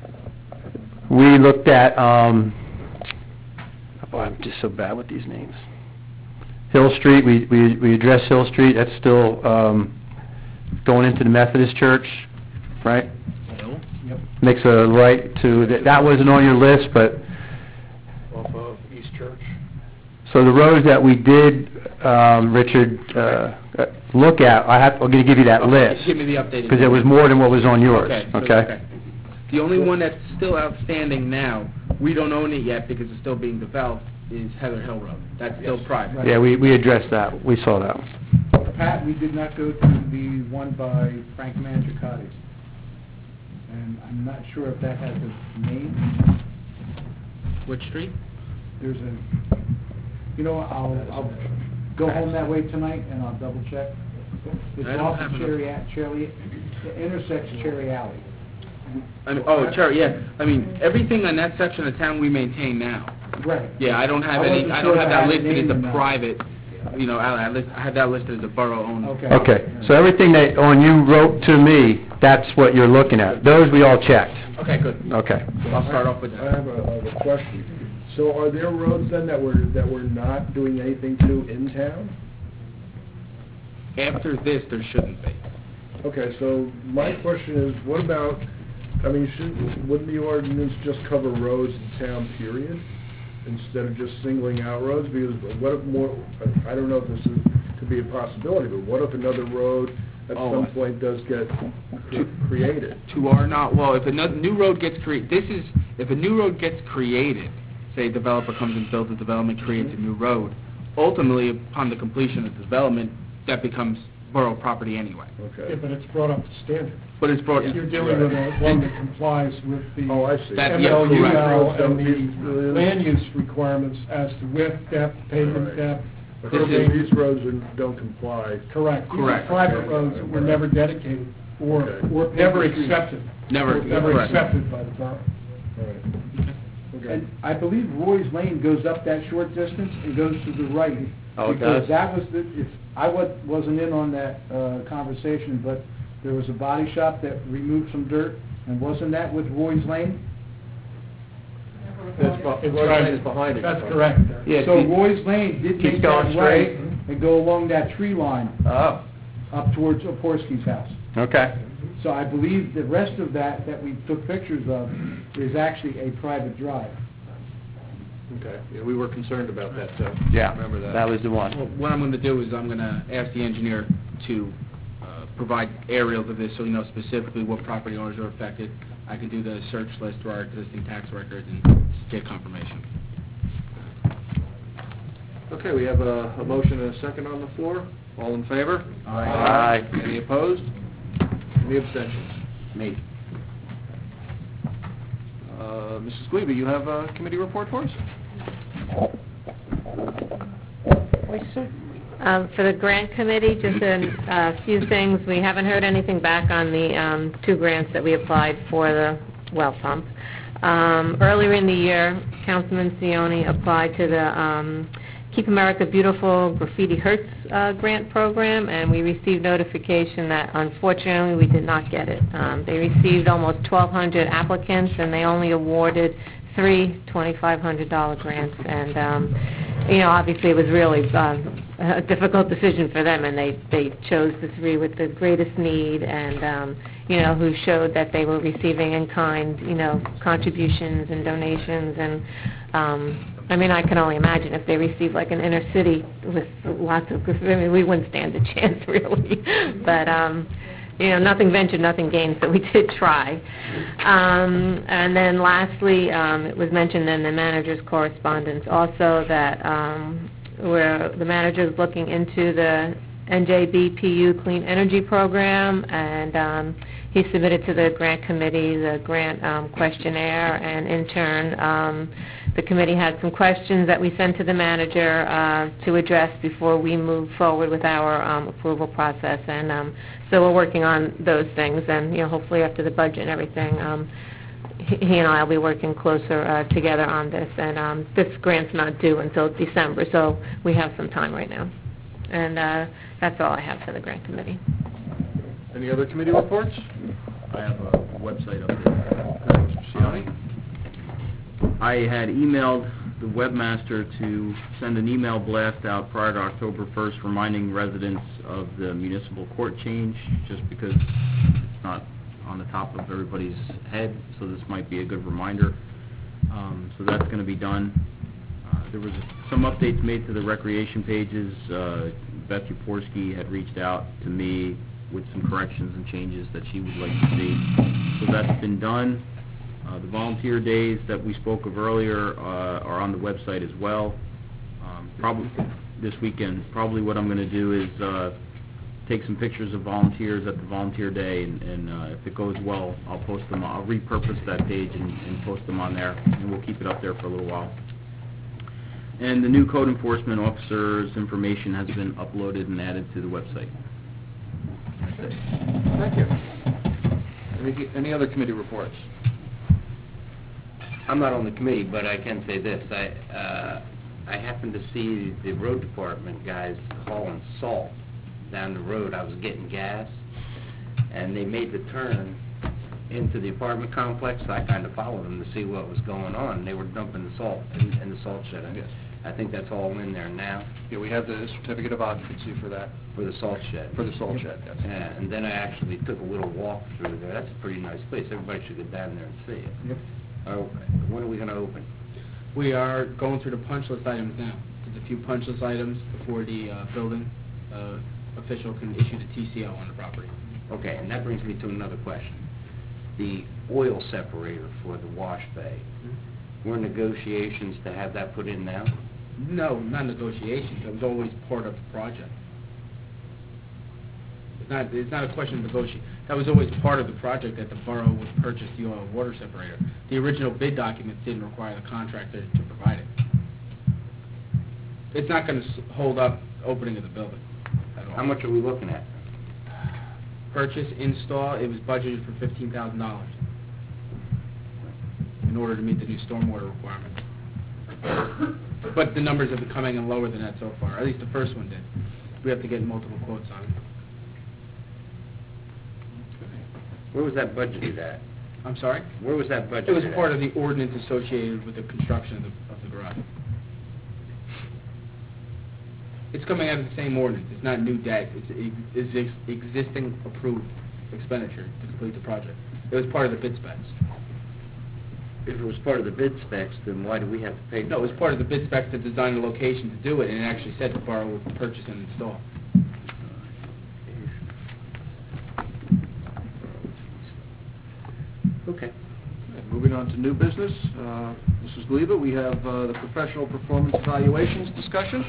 We looked at, um, boy, I'm just so bad with these names. Hill Street, we, we, we addressed Hill Street, that's still, um, going into the Methodist Church, right? Yep. Makes a right to, that, that wasn't on your list, but, Off of East Church? so the roads that we did, um, Richard, uh, uh, look at, I have, I'm gonna give you that Okay, list. Give me the updated. Because it was more than what was on yours, Okay, so- okay? The only one that's still outstanding now, we don't own it yet because it's still being developed, is Heather Hill Road. That's still private. Yeah, we, we addressed that, we saw that one. Pat, we did not go to the one by Frank Mangiacotti. And I'm not sure if that has a name. Which street? There's a, you know, I'll, I'll go home that way tonight and I'll double check. It's I don't off have of enough. Cherry, A- Cherry, it intersects Cherry Alley. I mean, oh, Cherry, yeah. I mean, everything on that section of town we maintain now. Right. Yeah, I don't have I any, wasn't I sure don't have if I that had a listed name as or a not. private, you know, I, I list- I have that listed as a borough-owned. Okay. Okay, so everything that, on you wrote to me, that's what you're looking at. Those we all checked. Okay, good. Okay. I'll start off with I that. have a, I have a question. So are there roads then that we're, that we're not doing anything to in town? After this, there shouldn't be. Okay, so my question is, what about, I mean, should, wouldn't the ordinance just cover roads in town, period? Instead of just singling out roads? Because what if more, I don't know if this is, could be a possibility, but what if another road at Oh, some I- point does get cre- created? To our not, well, if a no- new road gets created, this is, if a new road gets created, say a developer comes and builds a development, creates a new road, ultimately, upon the completion of the development, that becomes borough property anyway. Yeah, Okay. but it's brought up to standard. But it's brought, You're dealing with a one that complies with the Oh, I see. That- M yeah, L U correct. now and Don't the need- land use requirements as to width, depth, pavement Right. depth, Okay, curbing. so these roads are- don't comply. Correct. These are Correct. private roads that were never dedicated or, Okay. or never accepted. Never- Were Never correct. accepted by the borough. All right. Okay. And I believe Roy's Lane goes up that short distance and goes to the right. Oh, it Because does? that was the, if, I wa- wasn't in on that, uh, conversation, but there was a body shop that removed some dirt, and wasn't that with Roy's Lane? It's be- It's Roy's right. Lane is behind it. That's correct. Yeah, So keep- Roy's Lane did keeps make going that straight. right and go along that tree line Oh, up towards Oporski's house. okay. So I believe the rest of that, that we took pictures of, is actually a private drive. Okay, yeah, we were concerned about that, so. Yeah, Remember that. that was the well, one. what I'm gonna do is I'm gonna ask the engineer to, uh, provide aerials of this, so we know specifically what property owners are affected. I can do the search list through our existing tax records and get confirmation. Okay, we have a, a motion and a second on the floor. All in favor? Aye. Any opposed? Any abstentions? Me. Uh, Missus Glebe, you have a committee report for us? Um, For the grant committee, just a uh, few things. We haven't heard anything back on the um, two grants that we applied for the well pump. Um, Earlier in the year, Councilman Sione applied to the um, Keep America Beautiful Graffiti Hurts uh, grant program, and we received notification that unfortunately we did not get it. Um, They received almost twelve hundred applicants, and they only awarded three twenty-five hundred dollar grants, and um, you know, obviously it was really um, a difficult decision for them, and they, they chose the three with the greatest need and, um, you know, who showed that they were receiving in kind, you know, contributions and donations. And, um, I mean, I can only imagine if they received like an inner city with lots of, I mean, we wouldn't stand a chance really. But, um, you know, nothing ventured, nothing gained, so we did try. Um, and then lastly, um, it was mentioned in the manager's correspondence also that um, where the manager is looking into the N J B P U Clean Energy Program, and um, he submitted to the grant committee the grant um, questionnaire, and in turn, um, the committee had some questions that we sent to the manager uh, to address before we move forward with our um, approval process. And um, so we're working on those things, and, you know, hopefully after the budget and everything, um, he he and I will be working closer uh, together on this. And um, this grant's not due until December, so we have some time right now. And uh, that's all I have for the grant committee. Any other committee reports? I have a website update. Mister Ciani? I had emailed the webmaster to send an email blast out prior to October first reminding residents of the municipal court change, just because it's not on the top of everybody's head, so this might be a good reminder. Um, so that's going to be done. Uh, there was some updates made to the recreation pages. Uh, Beth Uporski had reached out to me with some corrections and changes that she would like to see. So that's been done. Uh, the volunteer days that we spoke of earlier uh, are on the website as well. Um, probably this weekend. Probably what I'm going to do is uh, take some pictures of volunteers at the volunteer day, and, and uh, if it goes well, I'll post them. I'll repurpose that page and, and post them on there, and we'll keep it up there for a little while. And the new code enforcement officer's information has been uploaded and added to the website. That's it. Thank you. Any, any other committee reports? I'm not on the committee, but I can say this. I uh, I happened to see the road department guys hauling salt down the road. I was getting gas, and they made the turn into the apartment complex. So I kind of followed them to see what was going on. They were dumping the salt in, in the salt shed. I, Yes. I think that's all in there now Yeah, we have the certificate of occupancy for that, for the salt shed. for the salt shed, yes. Yeah, and then I actually took a little walk through there. That's a pretty nice place. Everybody should go down there and see it. Yep. Uh, when are we going to open? We are going through the punch list items now. There's a few punch list items before the uh, building uh, official can issue the T C O on the property. Okay, and that brings me to another question. The oil separator for the wash bay, we're in negotiations to have that put in now? No, not negotiations. It was always part of the project. It's not, it's not a question of negotiation. That was always part of the project, that the borough would purchase the oil and water separator. The original bid documents didn't require the contractor to provide it. It's not going to hold up opening of the building at all. How much are we looking at? Purchase, install, it was budgeted for fifteen thousand dollars in order to meet the new stormwater requirements. But the numbers have been coming in lower than that so far. At least the first one did. We have to get multiple quotes on it. Where was that budgeted at? I'm sorry? Where was that budgeted It was at? part of the ordinance associated with the construction of the, of the garage. It's coming out of the same ordinance. It's not new debt. It's, it's ex- existing approved expenditure to complete the project. It was part of the bid specs. If it was part of the bid specs, then why do we have to pay? No, it was part of the bid specs to design the location to do it, and it actually said the borough would purchase and install. Okay. Moving on to new business, uh, Missus Gleba, we have uh, the professional performance evaluations discussion.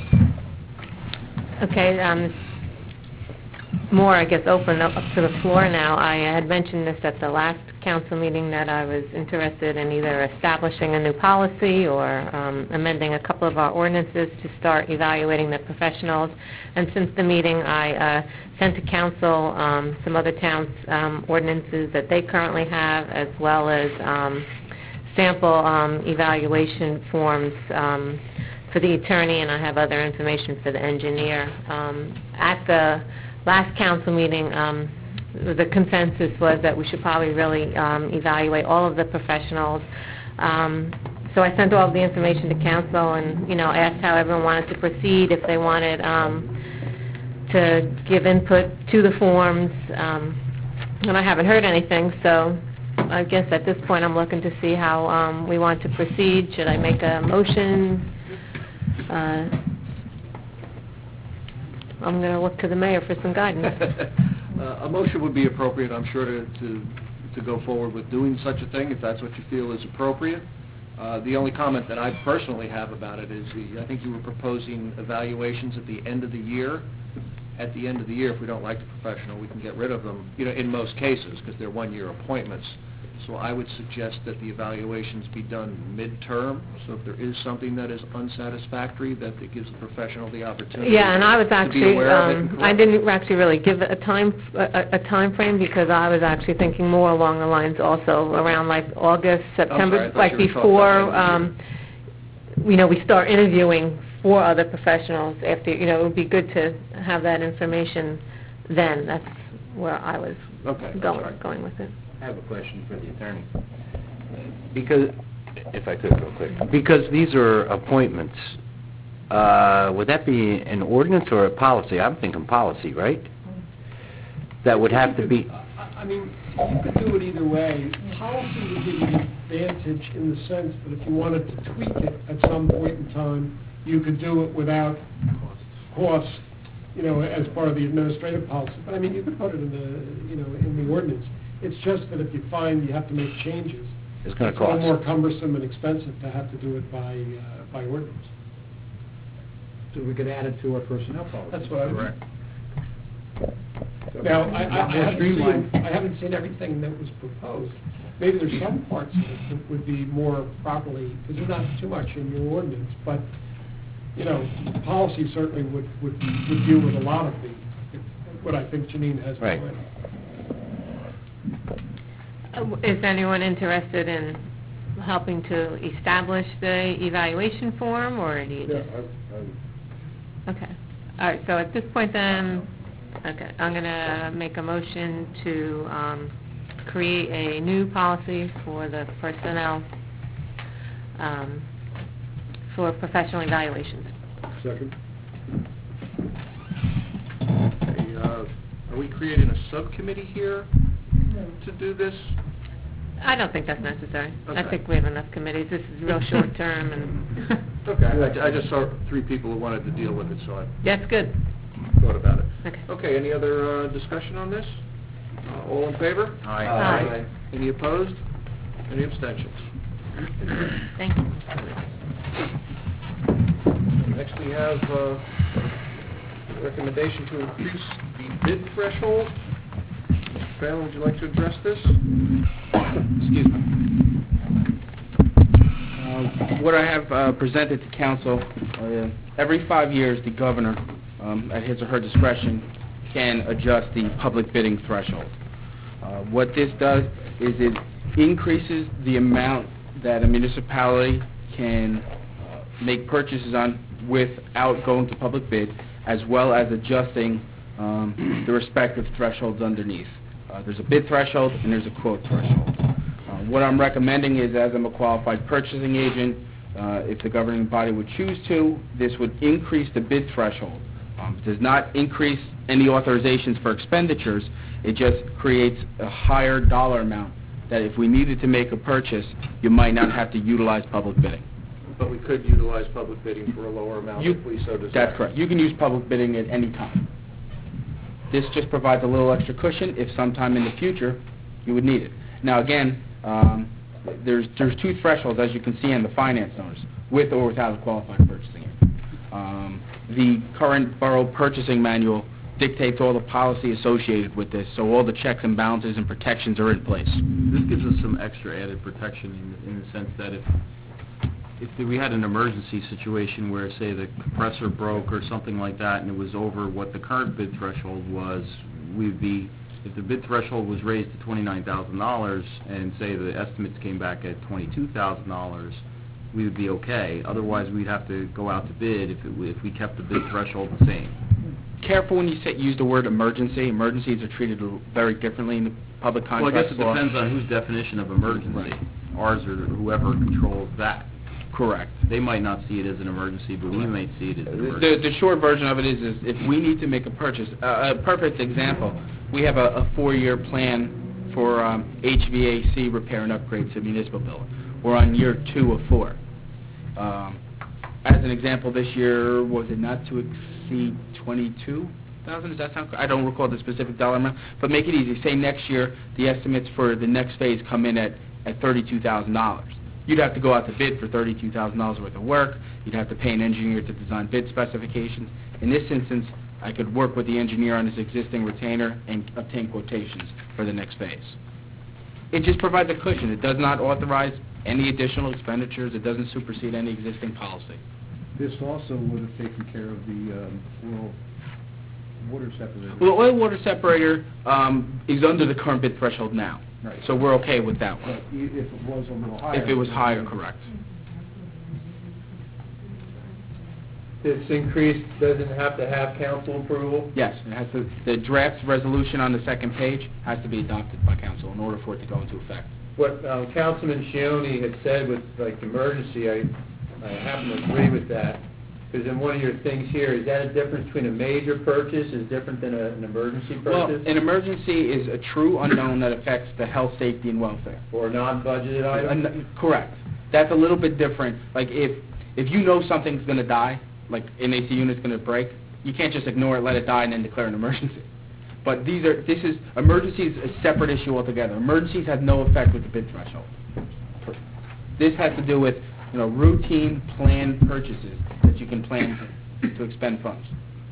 Okay, um, more, I guess, open up to the floor now. I had mentioned this at the last council meeting that I was interested in either establishing a new policy or um, amending a couple of our ordinances to start evaluating the professionals. And since the meeting, I uh, sent to council um, some other towns' um, ordinances that they currently have, as well as um, sample um, evaluation forms um, for the attorney, and I have other information for the engineer. Um, at the last council meeting, um, the consensus was that we should probably really um, evaluate all of the professionals. Um, so I sent all of the information to council and, you know, asked how everyone wanted to proceed, if they wanted um, to give input to the forms, um, and I haven't heard anything, so I guess at this point I'm looking to see how um, we want to proceed. Should I make a motion? Uh, I'm going to look to the mayor for some guidance. Uh, A motion would be appropriate, I'm sure, to, to, to go forward with doing such a thing, if that's what you feel is appropriate. Uh, The only comment that I personally have about it is, the- I think you were proposing evaluations at the end of the year. At the end of the year, if we don't like the professional, we can get rid of them, you know, in most cases, because they're one-year appointments. So I would suggest that the evaluations be done midterm, so if there is something that is unsatisfactory, that it gives the professional the opportunity Yeah, and I was to be actually, aware of it and um, I correct it. didn't actually really give it a time, a, a time frame, because I was actually thinking more along the lines also around like August, September, sorry, I thought like you were talking before, about um, you know, we start interviewing for other professionals after, you know, it would be good to have that information then. That's where I was Okay, I'm going, sorry. going with it. I have a question for the attorney. Because, if I could real quick, because these are appointments, uh, would that be an ordinance or a policy? I'm thinking policy, right? That would have to be, I I mean, you could do it either way. Policy would give you the advantage in the sense that if you wanted to tweak it at some point in time, you could do it without cost, you know, as part of the administrative policy. But I mean, you could put it in the, you know, in the ordinance. It's just that if you find you have to make changes, it's going it's to a little cost. more cumbersome and expensive to have to do it by, uh, by ordinance. So we could add it to our personnel policy. That's what I would. Correct. Now, I, I, Lot I more haven't streamlined. seen, I haven't seen everything that was proposed. Maybe there's some parts of it that would be more properly, because there's not too much in your ordinance, but, you know, policy certainly would, would, would deal with a lot of the, what I think Janine has in Right. mind. Uh, Is anyone interested in helping to establish the evaluation form, or do you Yeah, just... I, I, Okay. All right, so at this point then, okay, I'm going to make a motion to um, create a new policy for the personnel um, for professional evaluations. second. Okay, uh, Are we creating a subcommittee here to do this? I don't think that's necessary. I Okay. think we have enough committees. This is real short term, and Okay, I I just saw three people who wanted to deal with it, so I that's good. thought about it. Okay. Okay, any other uh, discussion on this? Uh, All in favor? Aye. Aye. Any opposed? Any abstentions? Thank you. Next, we have uh, recommendation to increase the bid threshold. Mister Phelan, would you like to address this? Excuse me. Uh, What I have uh, presented to council, uh, every five years, the governor, um, at his or her discretion, can adjust the public bidding threshold. Uh, What this does is it increases the amount that a municipality can uh, make purchases on without going to public bid, as well as adjusting um, the respective thresholds underneath. Uh, There's a bid threshold and there's a quote threshold. Uh, What I'm recommending is, as I'm a qualified purchasing agent, uh, if the governing body would choose to, this would increase the bid threshold. Um, It does not increase any authorizations for expenditures, it just creates a higher dollar amount that if we needed to make a purchase, you might not have to utilize public bidding. But we could utilize public bidding for a lower amount You- if we so desire. That's correct. You can use public bidding at any time. This just provides a little extra cushion if sometime in the future you would need it. Now, again, um, there's there's two thresholds, as you can see in the finance notice, with or without a qualified purchasing agent. Um, The current borough purchasing manual dictates all the policy associated with this, so all the checks and balances and protections are in place. This gives us some extra added protection in, in the sense that if, if we had an emergency situation where, say, the compressor broke or something like that, and it was over what the current bid threshold was, we'd be, if the bid threshold was raised to twenty-nine thousand dollars, and say the estimates came back at twenty-two thousand dollars, we would be okay. Otherwise, we'd have to go out to bid if, it, if we kept the bid threshold the same. Careful when you say, use the word emergency. Emergencies are treated a- very differently in the public Well, I contract guess it law. depends on whose definition of emergency, ours or whoever controls that. Correct. They might not see it as an emergency, but we might see it as an The, emergency. the short version of it is, is if we need to make a purchase, uh, a perfect example, we have a, a four-year plan for um, H V A C repair and upgrades to municipal building. We're on year two of four. Um, as an example, this year, was it not to exceed twenty-two thousand? Does that sound correct? I don't recall the specific dollar amount, but make it easy. Say next year, the estimates for the next phase come in at, at thirty-two thousand dollars. You'd have to go out to bid for thirty-two thousand dollars worth of work. You'd have to pay an engineer to design bid specifications. In this instance, I could work with the engineer on his existing retainer and obtain quotations for the next phase. It just provides a cushion. It does not authorize any additional expenditures. It doesn't supersede any existing policy. This also would have taken care of the um, rural water separator. Well, oil water separator um, is under the current bid threshold now, Right. so we're okay with that one. But i- if it was a little higher... If it was higher, correct. This increase doesn't have to have council approval? Yes, it has to, the draft resolution on the second page has to be adopted by council in order for it to go into effect. What um, Councilman Shione had said with, like, emergency, I, I happen to agree with that, because in one of your things here, is that a difference between a major purchase is different than a- an emergency Well, purchase? an emergency is a true unknown that affects the health, safety, and welfare. Or a non-budgeted item? An- Correct. That's a little bit different. Like, if, if you know something's going to die, like an A C unit's going to break, you can't just ignore it, let it die, and then declare an emergency. But these are, this is, emergency is a separate issue altogether. Emergencies have no effect with the bid threshold. This has to do with, you know, routine planned purchases that you can plan to expend funds.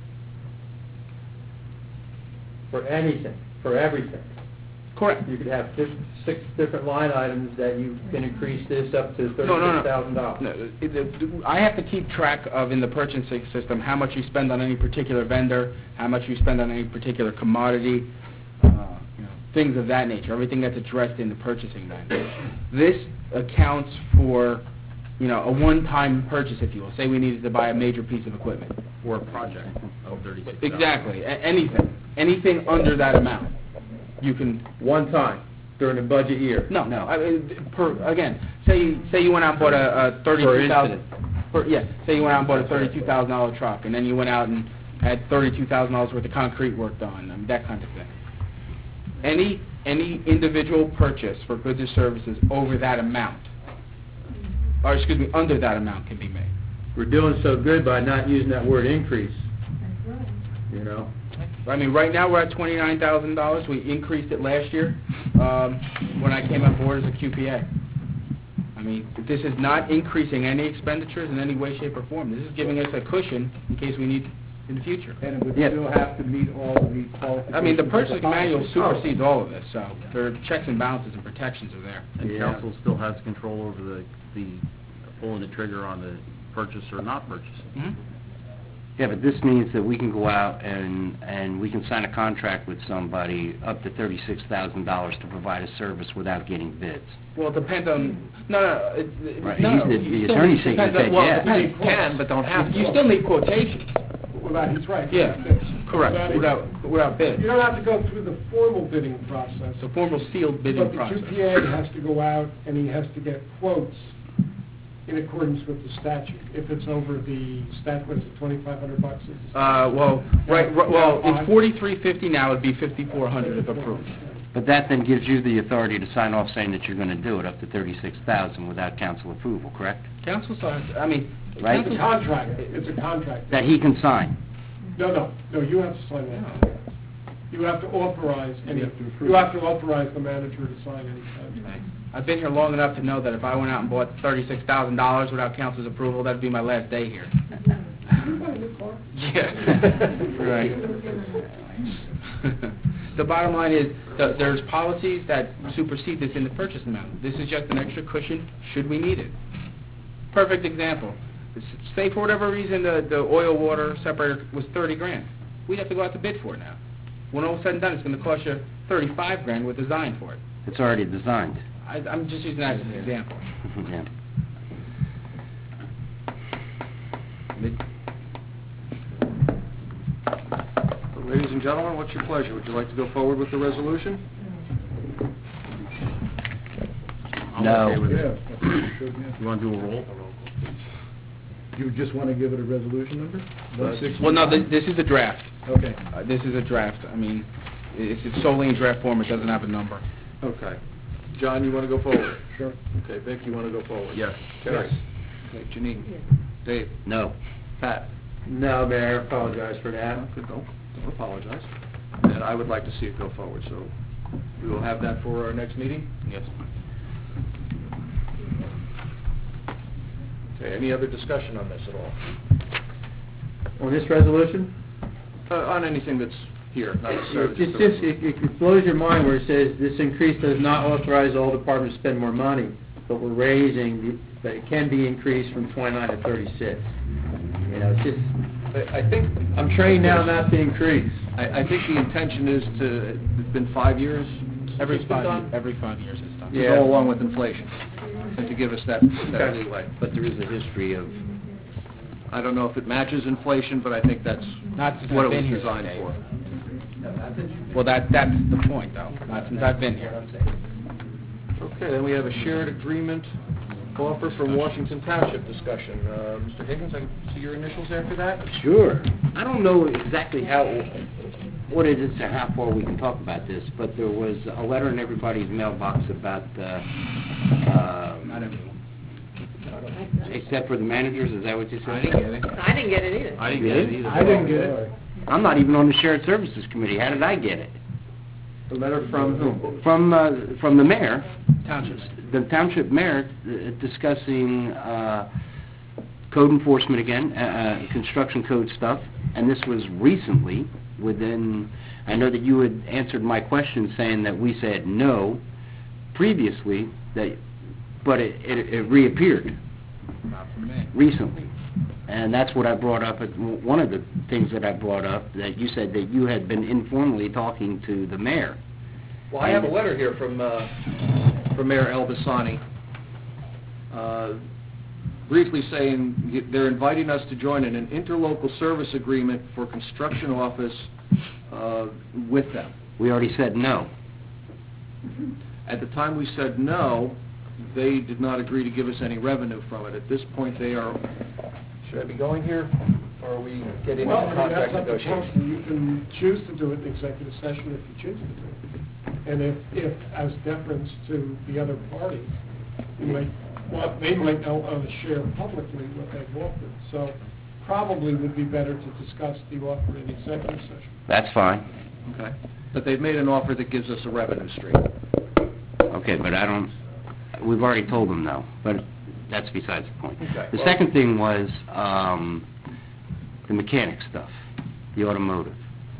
For anything, for everything? Correct. You could have dis- six different line items that you can increase this up to No, no, no. thirty-six thousand dollars. No, it- it- I have to keep track of, in the purchasing system, how much you spend on any particular vendor, how much you spend on any particular commodity, uh, you know, things of that nature, everything that's addressed in the purchasing manual. This accounts for, you know, a one-time purchase, if you will. Say we needed to buy a major piece of equipment. Or a project of thirty-six thousand. Exactly. A- anything. Anything under that amount. You can... One time, during the budget year? No, no. I mean, per, again, say, say you went out and bought a, a thirty-two thousand... Per, yeah, say you went out and bought a thirty-two thousand dollar truck, and then you went out and had thirty-two thousand dollars worth of concrete work done, I mean, that kind of thing. Any, any individual purchase for goods or services over that amount, or excuse me, under that amount can be made. We're doing so good by not using that word increase, you know? I mean, right now, we're at twenty-nine thousand dollars. We increased it last year um, when I came on board as a Q P A. I mean, this is not increasing any expenditures in any way, shape, or form. This is giving us a cushion in case we need in the future. And it would Yeah. still have to meet all of the qualifications... I mean, the of purchasing manual policy. supersedes all of this, so there are checks and balances and protections are there. And Yeah. council still has control over the, the pulling the trigger on the purchase or not purchase. Mhm. Yeah, but this means that we can go out and, and we can sign a contract with somebody up to thirty-six thousand dollars to provide a service without getting bids. Well, it depends on, no, no, it, it- Right, no, he's no, the- you the still attorney need- said you depends on- said well, yes. depends- You can, but don't have to. You still need quotations. Well, he's right. Yeah, correct, That is- without, without bid. You don't have to go through the formal bidding process, It's a formal sealed bidding but the process. Q P A has to go out and he has to get quotes in accordance with the statute. If it's over the stat, what is it, twenty-five hundred bucks? is it? Uh, well, right, right- well, Yeah, it's forty-three fifty now, it'd be fifty-four hundred if approved. But that then gives you the authority to sign off saying that you're going to do it up to thirty-six thousand dollars without council approval, correct? Council signs, I mean... Right. It's a contract, it's a contract. That he can sign. No, no, no, you have to sign that. You have to authorize any, You have to approve. you have to authorize the manager to sign any contract. I've been here long enough to know that if I went out and bought thirty-six thousand dollars without council's approval, that'd be my last day here. You buy a new car? Yeah. Right. The bottom line is, that there's policies that supersede this in the purchase amount. This is just an extra cushion, should we need it. Perfect example. S- Say for whatever reason, the, the oil water separator was thirty grand. We'd have to go out to bid for it now. When all said and done, it's gonna cost you thirty-five grand with design for it. It's already designed. I, I'm just using that as an example. Yeah. Ladies and gentlemen, what's your pleasure? Would you like to go forward with the resolution? I'll No. okay with Yeah, it. I think we should, yeah. You want to do a roll? You just want to give it a resolution number? one sixty-five? Well, no, thi- this is a draft. Okay. Uh, This is a draft. I mean, it's it's solely in draft form, it doesn't have a number. Okay. John, you want to go forward? Sure. Okay, Vic, you want to go forward? Yes. Carrie? Okay, Janine? Dave? No. Pat? No, Mayor, apologize for that. Okay, don't, don't apologize. And I would like to see it go forward, so we will have that for our next meeting? Yes. Okay, any other discussion on this at all? On this resolution? Uh, on anything that's here, not necessarily It's just, it it blows your mind where it says, this increase does not authorize all departments to spend more money, but we're raising, the- but it can be increased from twenty-nine to thirty-six. You know, it's just, I I think... I'm trained now not to increase. I, I think the intention is to, it's been five years? Every since it's been five, done? ye- every five years it's done. To Yeah. go along with inflation, and to give us that, that Okay. leeway. But there is a history of, I don't know if it matches inflation, but I think that's Not since what I've it been was here, designed Dave. for. Well, that, that's the point, though, not since I've been here. Okay, then we have a shared agreement offer from Washington Township discussion. Uh, Mister Higgins, I can see your initials there for that? sure. I don't know exactly how, what it is or how far we can talk about this, but there was a letter in everybody's mailbox about, uh, uh, Not everyone. except for the managers, is that what you said? I didn't get it. I didn't get it either. I didn't get it either. I didn't get it. I'm not even on the Shared Services Committee. How did I get it? The letter from whom? From, uh, from the mayor, Townships. the township mayor uh, discussing, uh, code enforcement again, uh, uh, construction code stuff, and this was recently, within, I know that you had answered my question saying that we said no previously, that, but it, it it reappeared Not from me. recently. And that's what I brought up, at one of the things that I brought up, that you said that you had been informally talking to the mayor. Well, I have a letter here from, uh, from Mayor El Bassani, uh, briefly saying y- they're inviting us to join in an interlocal service agreement for construction office, uh, with them. We already said no. At the time we said no, they did not agree to give us any revenue from it. At this point, they are, should I be going here, or are we getting Well, into I mean, that's contract up to negotiations? council. You can choose to do it in executive session if you choose to do it. And if, if, as deference to the other party, you might, well, they might not want to share publicly what they've offered. So probably would be better to discuss the offer in executive session. That's fine. Okay. But they've made an offer that gives us a revenue stream. Okay, but I don't, we've already told them no, but that's besides the point. Okay. The second thing was, um, the mechanic stuff, the automotive.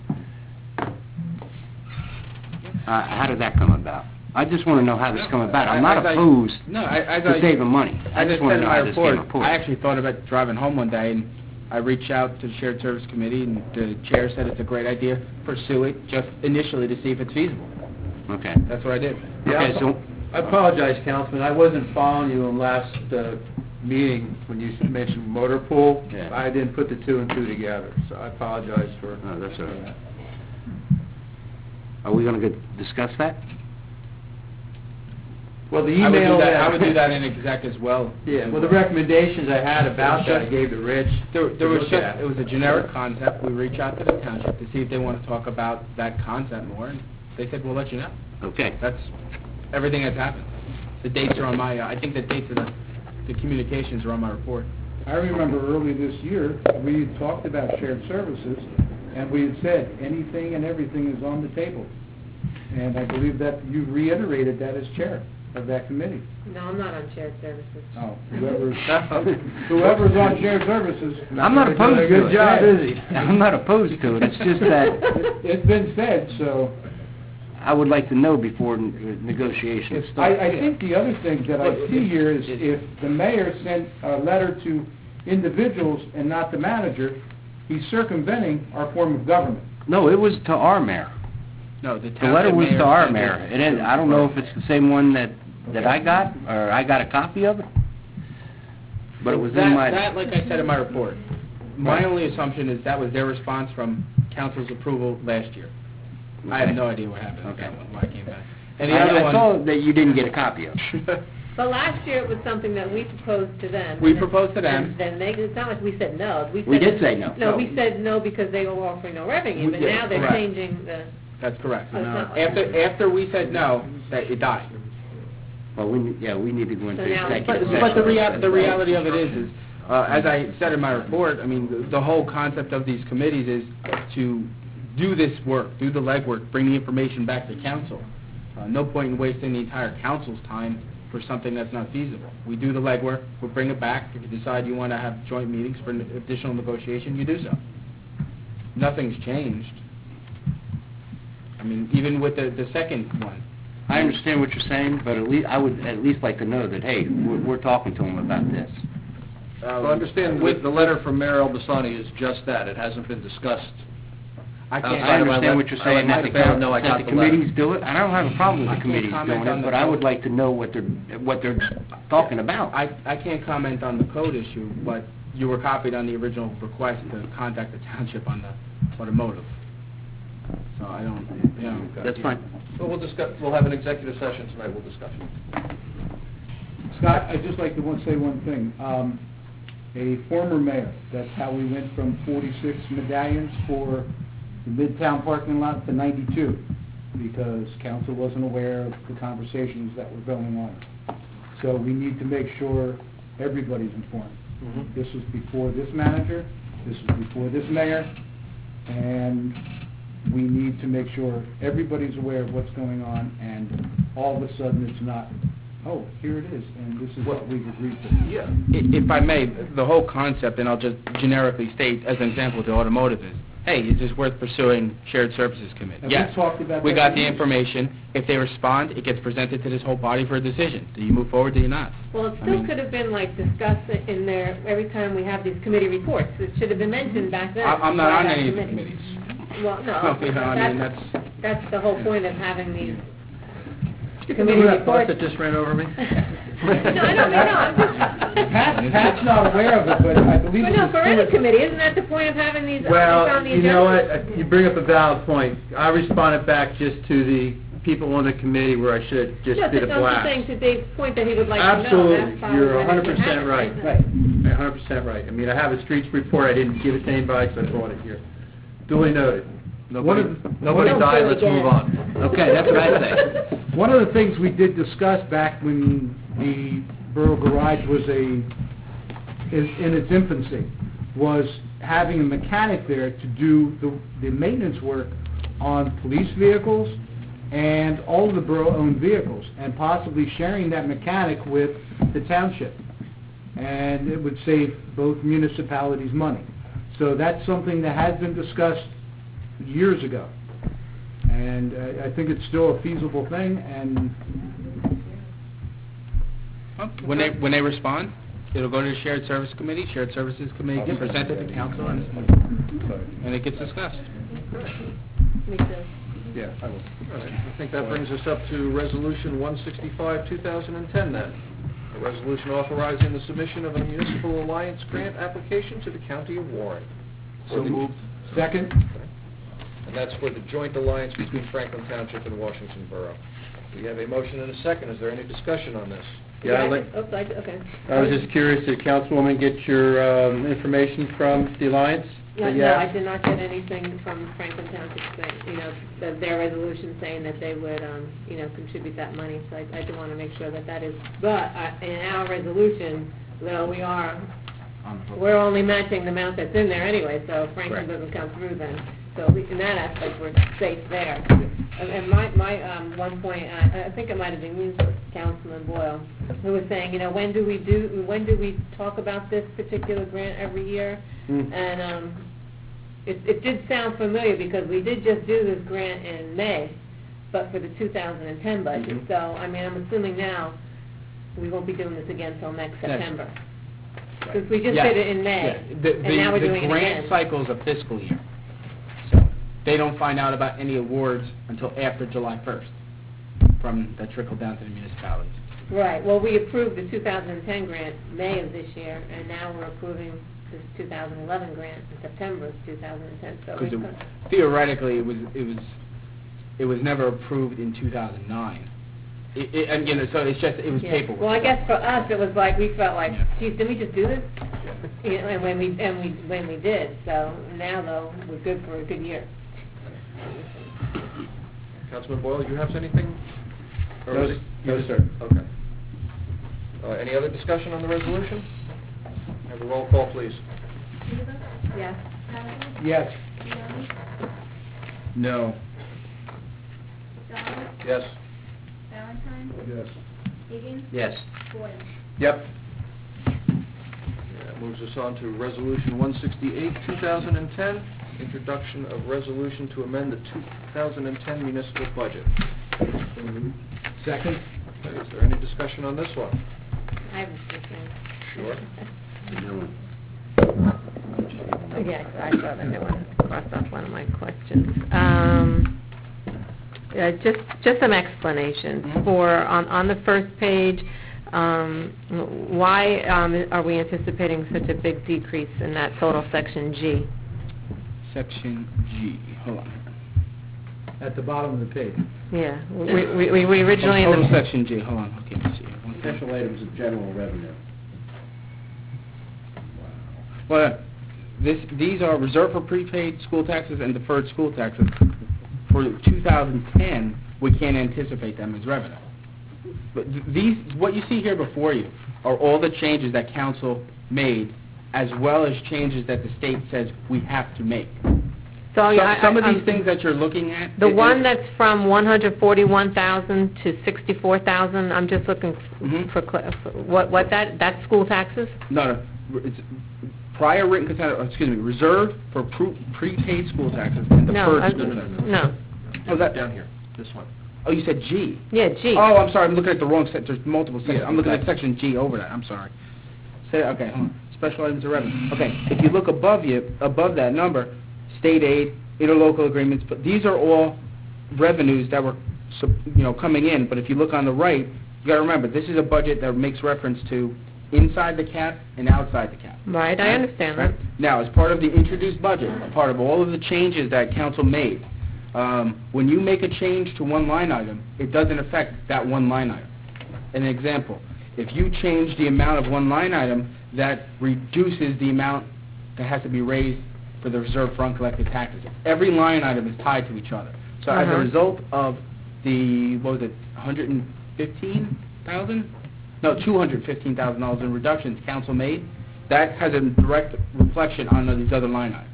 Uh, how did that come about? I just want to know how this come about. I'm not As I- opposed No, I, as to I... saving money. I As I just want said to in know my how this came report, report. I actually thought about driving home one day, and I reached out to the Shared Service Committee, and the chair said it's a great idea, pursue it, just initially to see if it's feasible. Okay. That's what I did. Okay, so, I apologize, Councilman, I wasn't following you in last uh, meeting when you mentioned motor pool. Yeah. I didn't put the two and two together, so I apologize for... no, that's all right. Are we going to discuss that? Well, the I would do email... that, I would do that in exec as well. Yeah, well, the recommendations I had about that, I gave to Rich. There, there to was look just, at. it was a generic concept. We reached out to the township to see if they want to talk about that concept more, and they said, we'll let you know. Okay. That's everything that's happened. The dates are on my, uh, I think the dates of the, the communications are on my report. I remember early this year, we talked about shared services, and we had said, anything and everything is on the table. And I believe that you reiterated that as chair of that committee. No, I'm not on shared services. Oh, whoever's, whoever's on shared services. I'm not they're opposed doing a to good it. job, is he? I'm not opposed to it. It's just that It's been said, so. I would like to know before n- negotiations I, start. I think the other thing that I see here is if the mayor sent a letter to individuals and not the manager, he's circumventing our form of government. No, it was to our mayor. No, the The letter township was mayor to our sent mayor. it. It is, I don't know if it's the same one that, that I got, or I got a copy of it, but it was in That, my... that, like I said in my report, my only assumption is that was their response from council's approval last year. I have no idea what happened with Okay. that one, why I came back. And the I other I one... saw that you didn't get a copy of it. But last year, it was something that we proposed to them. We and then- proposed to them. And then they, it's not like we said no. We said- did say no. No, we said no because they were offering no revenue, We but did, now they're correct. changing the, That's correct. Oh, it's not like After, that. after we said no, that it died. Well, we, need- yeah, we need to go into So now- But, executive session. but the rea- the reality of it is, is, uh, as I said in my report, I mean, the- the whole concept of these committees is to do this work, do the legwork, bring the information back to council. Uh, no point in wasting the entire council's time for something that's not feasible. We do the legwork, we'll bring it back. If you decide you want to have joint meetings for an additional negotiation, you do so. Nothing's changed. I mean, even with the, the second one. I understand what you're saying, but at least, I would at least like to know that, hey, we're, we're talking to them about this. So understand, with the letter from Mayor Elbasani is just that, it hasn't been discussed. I can't. I understand what you're I saying, let that the, Mister Bell coun- know I that got the the letter. committees do it. I don't have a problem I with the can't committees comment doing on it, the but I would vote. like to know what they're, what they're talking about. I, I can't comment on the code issue, but you were copied on the original request to contact the township on the automotive. So I don't, you know. That's fine. But we'll discuss, we'll have an executive session tonight, we'll discuss it. Scott, I'd just like to one- say one thing. Um, A former mayor, that's how we went from forty-six medallions for the Midtown parking lot to ninety-two, because council wasn't aware of the conversations that were going on. So we need to make sure everybody's informed. Mm-hmm. This was before this manager, this was before this mayor, and we need to make sure everybody's aware of what's going on, and all of a sudden it's not, oh, here it is, and this is what we've agreed to. Yeah. I- If I may, the whole concept, and I'll just generically state as an example with the automotive is, hey, is this worth pursuing shared services committee? And we Yes. talked about We that got for the years. information. If they respond, it gets presented to this whole body for a decision. Do you move forward, do you not? well, it I still mean- could have been like discussed in there every time we have these committee reports. It should have been mentioned back then. I- I'm not by on that any of the committee. committees. Well, no, You know, I mean, that's, that's, that's the whole point of having these You committee remember that bus reports. that just ran over me? No, I don't mean, no, I'm just... Pat, Pat's not aware of it, but I believe But it no, was for any Stewart- committee, isn't that the point of having these, these on Well, the you agenda? know what, uh, you bring up a valid point. I responded back just to the people on the committee where I should have just No, did a but I'm just blast. saying to Dave's point that he would like to know, that's Absolutely, probably you're when a hundred it percent happened, right. isn't it? Right. You're a hundred percent right. I mean, I have a streets report, I didn't give it to anybody, so I brought it here. Duly noted. One of the- Nobody Don't died, do it let's again. move on. Okay, that's what I say. One of the things we did discuss back when the Borough Garage was a, is in its infancy, was having a mechanic there to do the, the maintenance work on police vehicles and all of the borough-owned vehicles, and possibly sharing that mechanic with the township. And it would save both municipalities money. So that's something that has been discussed years ago. And uh, I think it's still a feasible thing, and when they, when they respond, it'll go to the shared service committee, shared services committee can present it to council, and, and it gets discussed. Me too. Yeah, I will. All right, I think that brings us up to Resolution one sixty-five, two thousand ten then. A resolution authorizing the submission of a municipal alliance grant application to the county of Warren. So moved. Second? And that's for the joint alliance between Franklin Township and Washington Borough. We have a motion and a second. Is there any discussion on this? Yeah, I'd like, Oops, I, okay. I was just curious, did Councilwoman get your um, information from the Alliance? No, That no, you I asked? did not get anything from Franklin Township saying, you know, the- their resolution saying that they would, um, you know, contribute that money, so I, I do want to make sure that that is, but uh, in our resolution, though we are, we're only matching the amount that's in there anyway, so if Franklin Correct. doesn't come through then, so we- in that aspect, we're safe there. And and my, my, um, one point, I, I think it might have been you, Councilman Boyle, who was saying, you know, when do we do, when do we talk about this particular grant every year? Hmm. And um, it, it did sound familiar because we did just do this grant in May, but for the two thousand ten budget. Mhm. So, I mean, I'm assuming now we won't be doing this again until next Yes. September. Since we just Yes. did it in May, Yeah. The- and now we're the- doing it The grant again. cycle's a fiscal year. So they don't find out about any awards until after July first, from that trickle down to the municipalities. Right, well, we approved the two thousand ten grant May of this year, and now we're approving this two thousand eleven grant in September of two thousand ten, so Because we've... theoretically, it was, it was, it was never approved in two thousand nine. It, it, and, you know, so it's just, it was Yeah. paperwork. Well, I guess for us, it was like, we felt like, geez, didn't we just do this? You know, and when we, and we, when we did, so now though, we're good for a good year. Councilman Boyle, you have anything? Or No, was it- no, you- sir. Okay. Uh, any other discussion on the resolution? Have a roll call, please. Rivas, Yes. Bowden, Yes. Leoni, No. Donald, Yes. Valentine, Yes. Higgins, Yes. Boyle. Yep. That moves us on to Resolution one sixty-eight, two thousand ten, introduction of resolution to amend the two thousand ten municipal budget. Second? Okay, is there any discussion on this one? I have a question. Sure. Yeah, I saw that, I want to cross off one of my questions. Um, yeah, just, just some explanations for, on, on the first page, um, why, um, are we anticipating such a big decrease in that total section G? Section G, hold on. At the bottom of the page. Yeah, we, we, we we originally in Total the, section G, hold on, okay, let's see. here. One second. Special items of general revenue. Well, this, these are reserved for prepaid school taxes and deferred school taxes. For two thousand ten, we can't anticipate them as revenue. But th- these, what you see here before you are all the changes that council made, as well as changes that the state says we have to make. so, Some, I- some of I- these things that you're looking at... The it- one it- that's from one hundred forty-one thousand to sixty-four thousand, I'm just looking f- Mhm. for, cl- for what, what that, that's school taxes? No, no, it's prior written consent, or, excuse me, reserved for pre- prepaid school taxes and No, deferred I- school taxes. no. Oh, that, Down here, this one. oh, you said G. Yeah, G. Oh, I'm sorry, I'm looking at the wrong section, there's multiple sections, Yeah, I'm looking at exactly. section G over that, I'm sorry. Say, okay, hold on, special items of revenue. Okay, if you look above you, above that number, state aid, interlocal agreements, but these are all revenues that were, sup- you know, coming in, but if you look on the right, you gotta remember, this is a budget that makes reference to inside the cap and outside the cap. Right, I understand that. Right? Now, as part of the introduced budget, a part of all of the changes that council made, um, when you make a change to one line item, it doesn't affect that one line item. An example, if you change the amount of one line item, that reduces the amount that has to be raised for the reserve for uncollected taxes. Every line item is tied to each other. So as a Uh-huh. result of the, what was it, one hundred fifteen thousand? No, two hundred fifteen thousand dollars in reductions council made, that has a direct reflection on these other line items.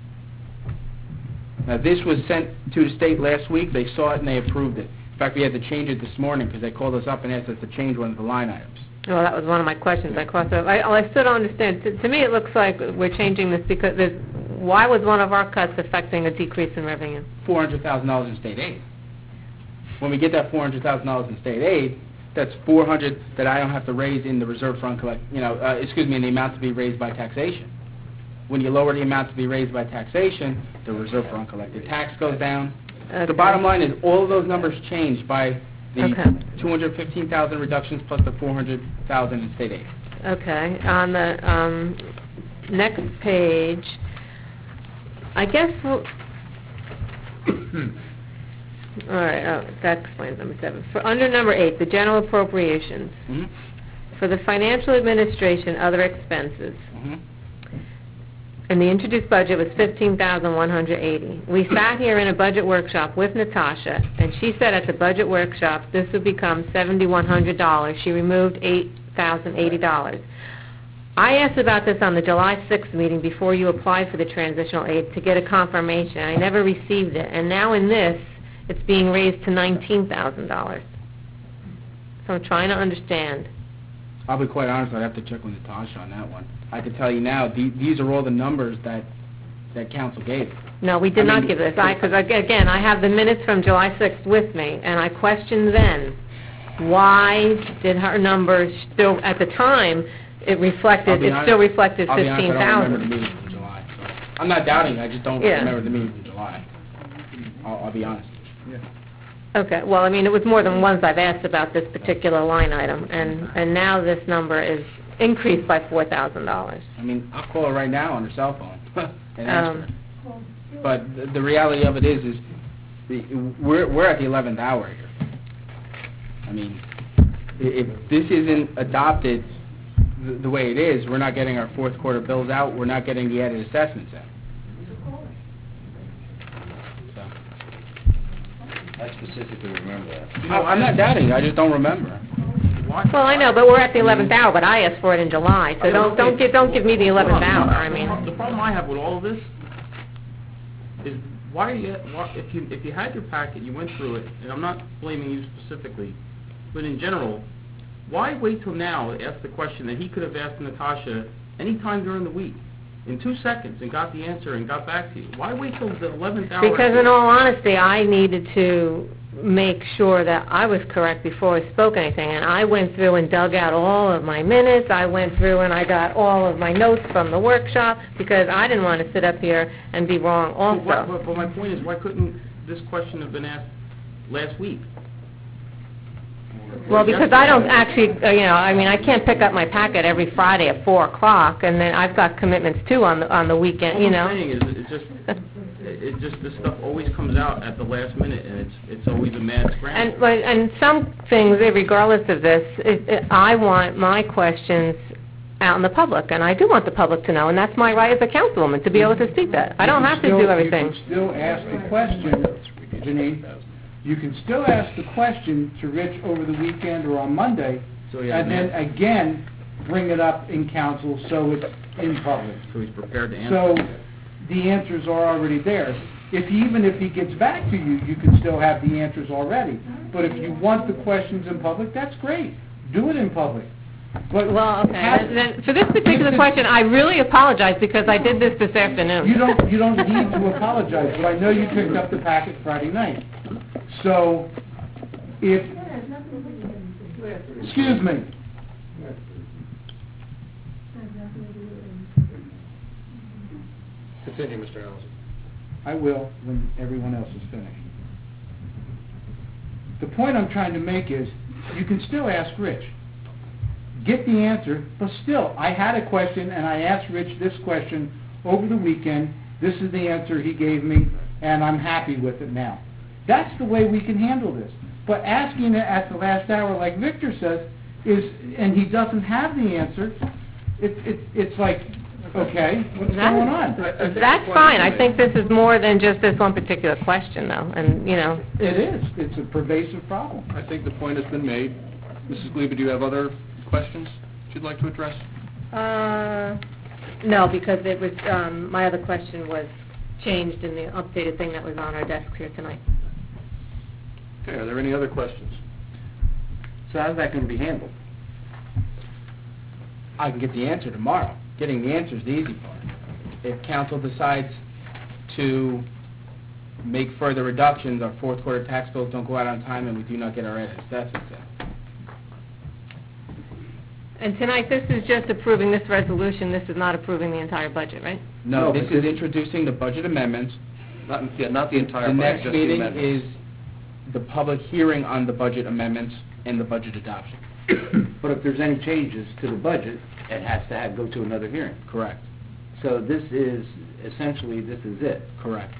Now, this was sent to the state last week, they saw it and they approved it. In fact, we had to change it this morning because they called us up and asked us to change one of the line items. Well, that was one of my questions, I crossed it off. I, I still don't understand. To, to me, it looks like we're changing this because there's, why was one of our cuts affecting a decrease in revenue? four hundred thousand dollars in state aid. When we get that four hundred thousand dollars in state aid, that's four hundred that I don't have to raise in the reserve for uncollect, you know, uh, excuse me, in the amount to be raised by taxation. When you lower the amount to be raised by taxation, the reserve for uncollected tax goes down. Okay. The bottom line is, all of those numbers changed by the Okay. two hundred fifteen thousand reductions plus the four hundred thousand in state aid. Okay, on the, um, next page, I guess, we'll- all right, oh, that explains number seven. For, under number eight, the general appropriations, Mhm. for the financial administration, other expenses, Mhm. and the introduced budget was fifteen thousand one hundred eighty. We sat here in a budget workshop with Natasha, and she said at the budget workshop, this would become seven thousand one hundred dollars. She removed eight thousand eighty dollars. I asked about this on the July sixth meeting before you applied for the transitional aid to get a confirmation. I never received it, and now in this, it's being raised to nineteen thousand dollars. So I'm trying to understand. I'll be quite honest, I'd have to check with Natasha on that one. I can tell you now, the- these are all the numbers that, that council gave. No, we did I not mean- give this. I, because again, I have the minutes from July sixth with me, and I questioned then, why did her numbers still, at the time, it I'll reflected, be it honest- still reflected I'll be honest, fifteen I don't remember the thousand. meetings in July. so. I'm not doubting, I just don't Yeah. remember the meetings in July. I'll, I'll be honest. Okay, well, I mean, it was more than once I've asked about this particular line item, and, and now this number is increased by four thousand dollars. I mean, I'll call her right now on her cell phone and ask Um, her. But the, the reality of it is, is the, we're, we're at the eleventh hour here. I mean, i- if this isn't adopted the, the way it is, we're not getting our fourth quarter bills out, we're not getting the added assessments in. So, I specifically remember that. I- I'm not doubting you, I just don't remember. Well, I know, but we're at the eleventh hour, but I asked for it in July, so don't, don't give, don't give me the eleventh hour, I mean. The problem I have with all of this is why, you- why- if you, if you had your packet, you went through it, and I'm not blaming you specifically, but in general, why wait till now to ask the question that he could have asked Natasha any time during the week, in two seconds, and got the answer and got back to you? Why wait till the eleventh hour? Because in all honesty, I needed to make sure that I was correct before I spoke anything, and I went through and dug out all of my minutes, I went through and I got all of my notes from the workshop, because I didn't want to sit up here and be wrong But why- also. But but my point is, why couldn't this question have been asked last week? Well, because I don't actually, uh, you know, I mean, I can't pick up my packet every Friday at four o'clock, and then I've got commitments too on the, on the weekend, you know. All I'm saying is, it just, it just, this stuff always comes out at the last minute, and it's, it's always a mad scramble. And, but- and some things, regardless of this, it, it, I want my questions out in the public, and I do want the public to know, and that's my right as a councilwoman, to be able to speak that. I don't You have can to still- do everything. You can still ask the question, Janine, you can still ask the question to Rich over the weekend or on Monday, So he has and an then answer. again, bring it up in council so it's in public. So he's prepared to answer. So the answers are already there. If he, even if he gets back to you, you can still have the answers already. But if you want the questions in public, that's great. Do it in public. But Well, okay, have- then, then for this particular question, I really apologize, because I did this this afternoon. You don't, you don't need to apologize, but I know you picked up the packet Friday night. So, if, excuse me, Continue, Mister Allison. I will when everyone else is finished. The point I'm trying to make is, you can still ask Rich. Get the answer, but still, I had a question, and I asked Rich this question over the weekend. This is the answer he gave me, and I'm happy with it now. That's the way we can handle this. But asking it at the last hour, like Victor says, is, and he doesn't have the answer, it, it, it's like, okay, what's That- going on? That's fine, I think this is more than just this one particular question, though, and, you know. It is. It's a pervasive problem. I think the point has been made. Missus Gleba, do you have other questions that you'd like to address? Uh, no, because it was, um, my other question was changed in the updated thing that was on our desks here tonight. Okay, are there any other questions? So how's that going to be handled? I can get the answer tomorrow. Getting the answer is the easy part. If council decides to make further reductions, our fourth quarter tax bills don't go out on time, and we do not get our added assessments in. And tonight, this is just approving this resolution, this is not approving the entire budget, right? No, No, this but is this- introducing the budget amendments. Not, yeah, not the entire The budget, next just the meeting amendments. is the public hearing on the budget amendments and the budget adoption. But if there's any changes to the budget, it has to have, go to another hearing. Correct. So this is, essentially, this is it. Correct.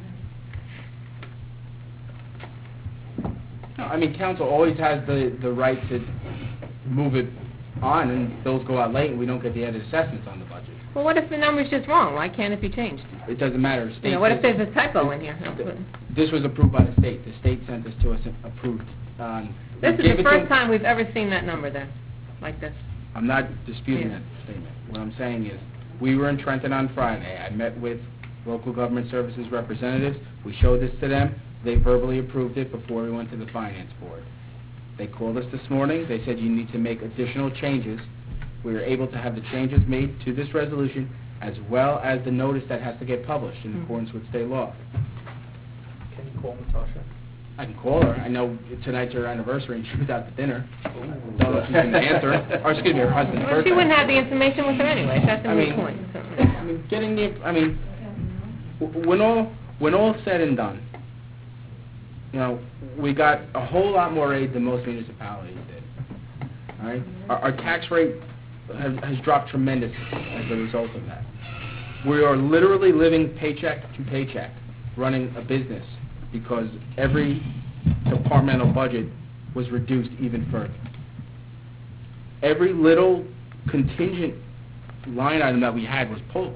No, I mean, council always has the, the right to move it on, and bills go out late, and we don't get the added assessments on the budget. Well, what if the number's just wrong? Why can't it be changed? It doesn't matter. You State know, what if says- there's a typo in here? This was approved by the state. The state sent this to us and approved. Um, we This is gave the it to first them. time we've ever seen that number then, like this. I'm not disputing Yeah. that statement. What I'm saying is, we were in Trenton on Friday. I met with local government services representatives. We showed this to them. They verbally approved it before we went to the finance board. They called us this morning. They said you need to make additional changes. We were able to have the changes made to this resolution, as well as the notice that has to get published in Mhm. accordance with state law. Can you call Natasha? I can call her. I know tonight's her anniversary, and she was out to dinner. Don't know if she's going to answer. Or, excuse me, her husband's Well, birthday. she wouldn't have the information with her anyway, that's a I moot mean- point. so. I mean, getting the, I mean, w- when all, when all's said and done, you know, we got a whole lot more aid than most municipalities did. All right? Our, our tax rate has, has dropped tremendously as a result of that. We are literally living paycheck to paycheck, running a business, because every departmental budget was reduced even further. Every little contingent line item that we had was pulled.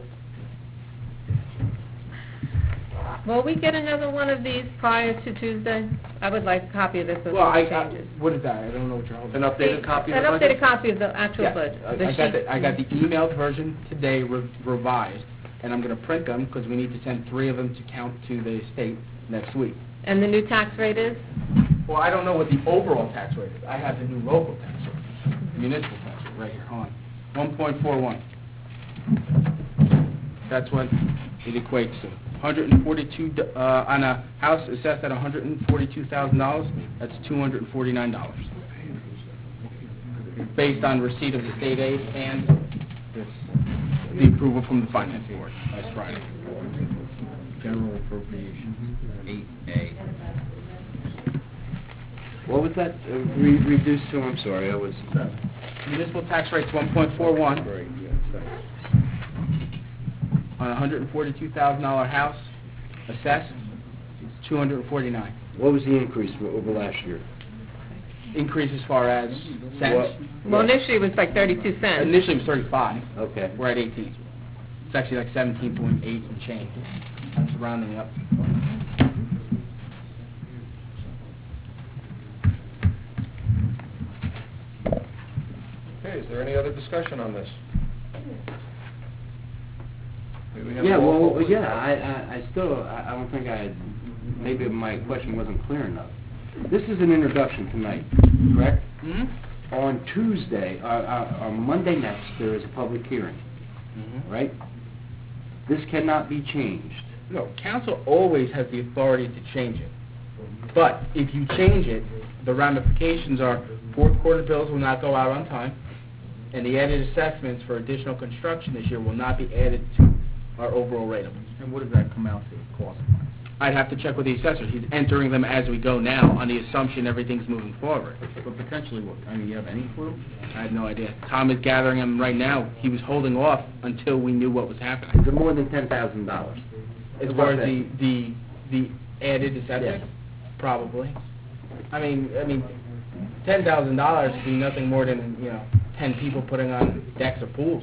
Will we get another one of these prior to Tuesday? I would like a copy of this with Well, all I, the I, changes. what is that? I don't know what you're holding. An updated copy of An the budget? updated copy of the actual Yes, budget. I, the I got sheet. the, I got the emailed version today re- revised, and I'm going to print them because we need to send three of them to count to the state next week. And the new tax rate is? Well, I don't know what the overall tax rate is. I have the new local tax rate, municipal tax rate, right here, hold on. one point four one. That's what it equates to. one hundred forty-two, do- uh, on a house assessed at one hundred forty-two thousand dollars, that's two hundred forty-nine dollars. Based on receipt of the state aid and this, the approval from the finance board last Friday. General appropriations, eight A. What was that uh, re- reduced to? I'm sorry, I was... Municipal tax rate's one point four one. Right, yeah, thanks. On a one hundred forty-two thousand dollar house assessed, it's two hundred forty-nine. What was the increase over last year? Increase as far as cents? Well, initially it was like thirty-two cents. Initially it was thirty-five. Okay. We're at eighteen. It's actually like seventeen point eight and change. I'm rounding up. Okay, is there any other discussion on this? May we have Yeah, a roll call, well, please? yeah, I, I, I still, I I don't think I, maybe my question wasn't clear enough. This is an introduction tonight, correct? Mm-hmm. On Tuesday, uh, uh, on Monday next, there is a public hearing, Mm-hmm. right? This cannot be changed. No, council always has the authority to change it. But if you change it, the ramifications are fourth quarter bills will not go out on time, and the added assessments for additional construction this year will not be added to our overall rate. And what does that come out to, cost? I'd have to check with the assessor. He's entering them as we go now on the assumption everything's moving forward. But potentially, what, I mean, you have any clue? I have no idea. Tom is gathering them right now. He was holding off until we knew what was Is happening. it more than ten thousand dollars? As far as the, the, the added assessment, probably. I mean, I mean, ten thousand dollars would be nothing more than, you know, ten people putting on decks or pools,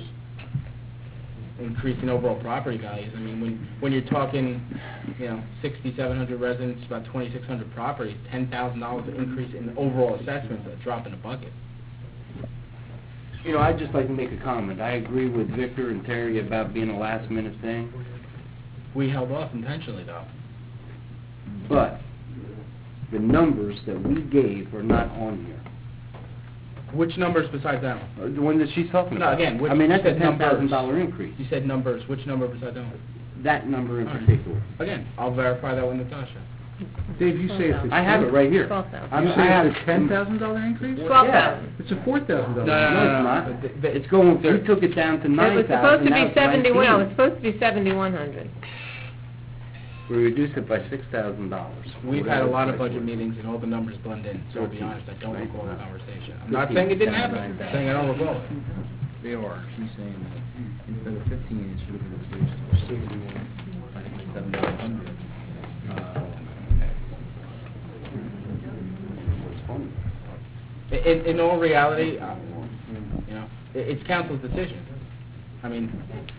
increasing overall property values. I mean, when, when you're talking, you know, sixty-seven hundred residents, about twenty-six hundred properties, ten thousand dollars increase in overall assessment, a drop in the bucket. You know, I'd just like to make a comment. I agree with Victor and Terry about being a last-minute thing, We held off intentionally, though. but the numbers that we gave are not on here. Which numbers besides that one? Uh, The one that she's talking No, about. again, which- I mean, you that's a said ten thousand numbers. dollar increase. You said numbers. Which number besides that one? That number in All right. particular. Again, I'll verify that with Natasha. Dave, you say it's a... I have it right here. Twelve thousand. I'm- You I say have it's a ten thousand dollar increase? Twelve thousand. It's a four thousand No, dollar. no, No, no, it's no. not. The- the- It's going, there- we took it down to It nine was thousand, supposed to now be it's seventy-one, no, nineteen. it's supposed to be seventy-one hundred. We reduced it by six thousand dollars. We've had a lot of budget meetings and all the numbers blend in, so I'll be honest, I don't recall the conversation. I'm not saying it didn't happen, I'm saying I don't recall it. They are, she's saying that instead of fifteen, it should have been reduced to sixty-one, I think it's seventy-one hundred. Uh, In, in all reality, uh, you know, it- it's council's decision. I mean,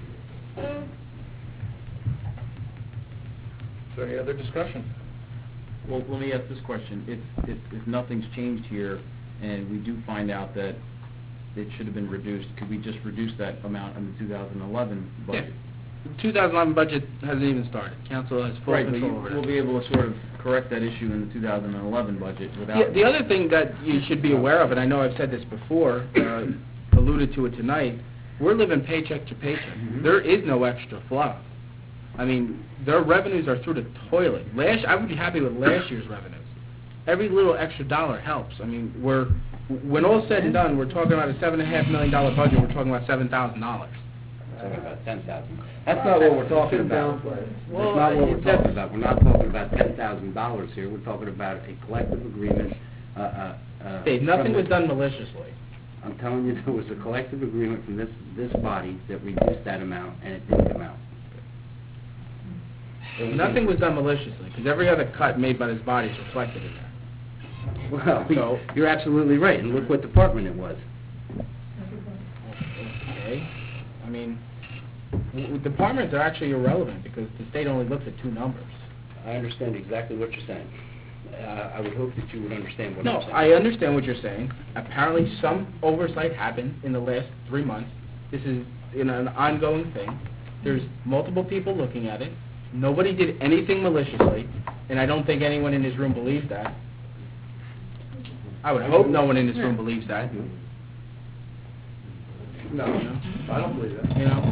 Is there any other discussion? Well, let me ask this question. If, if, if nothing's changed here, and we do find out that it should have been reduced, could we just reduce that amount in the two thousand eleven budget? the two thousand eleven budget hasn't even started. Council has full Right, but control you over will it. be able to sort of correct that issue in the two thousand eleven budget without... The, the other thing that you should be aware of, and I know I've said this before, uh, alluded to it tonight, we're living paycheck to paycheck. There is no extra flow. I mean, their revenues are through the toilet. Last, I would be happy with last year's revenues. Every little extra dollar helps. I mean, we're, when all's said and done, we're talking about a seven and a half million dollar budget, we're talking about seven thousand dollars. We're talking about ten thousand. That's not what we're talking about. That's Well, not what we're that's- talking about. We're not talking about ten thousand dollars here. We're talking about a collective agreement, uh, uh, uh... Dave, from nothing the- was done maliciously. I'm telling you, there was a collective agreement from this, this body that reduced that amount, and it didn't come out. It was- Nothing was done maliciously, because every other cut made by this body is reflected in there. Well, So- you're absolutely right, and look what department it was. Okay, I mean, w- w- departments are actually irrelevant because the state only looks at two numbers. I understand exactly what you're saying. Uh, I would hope that you would understand what No, I'm saying. I understand what you're saying. Apparently, some oversight happened in the last three months. This is in an ongoing thing. There's multiple people looking at it. Nobody did anything maliciously, and I don't think anyone in this room believes that. I would hope no one in this room believes that. No, I don't believe that. You know?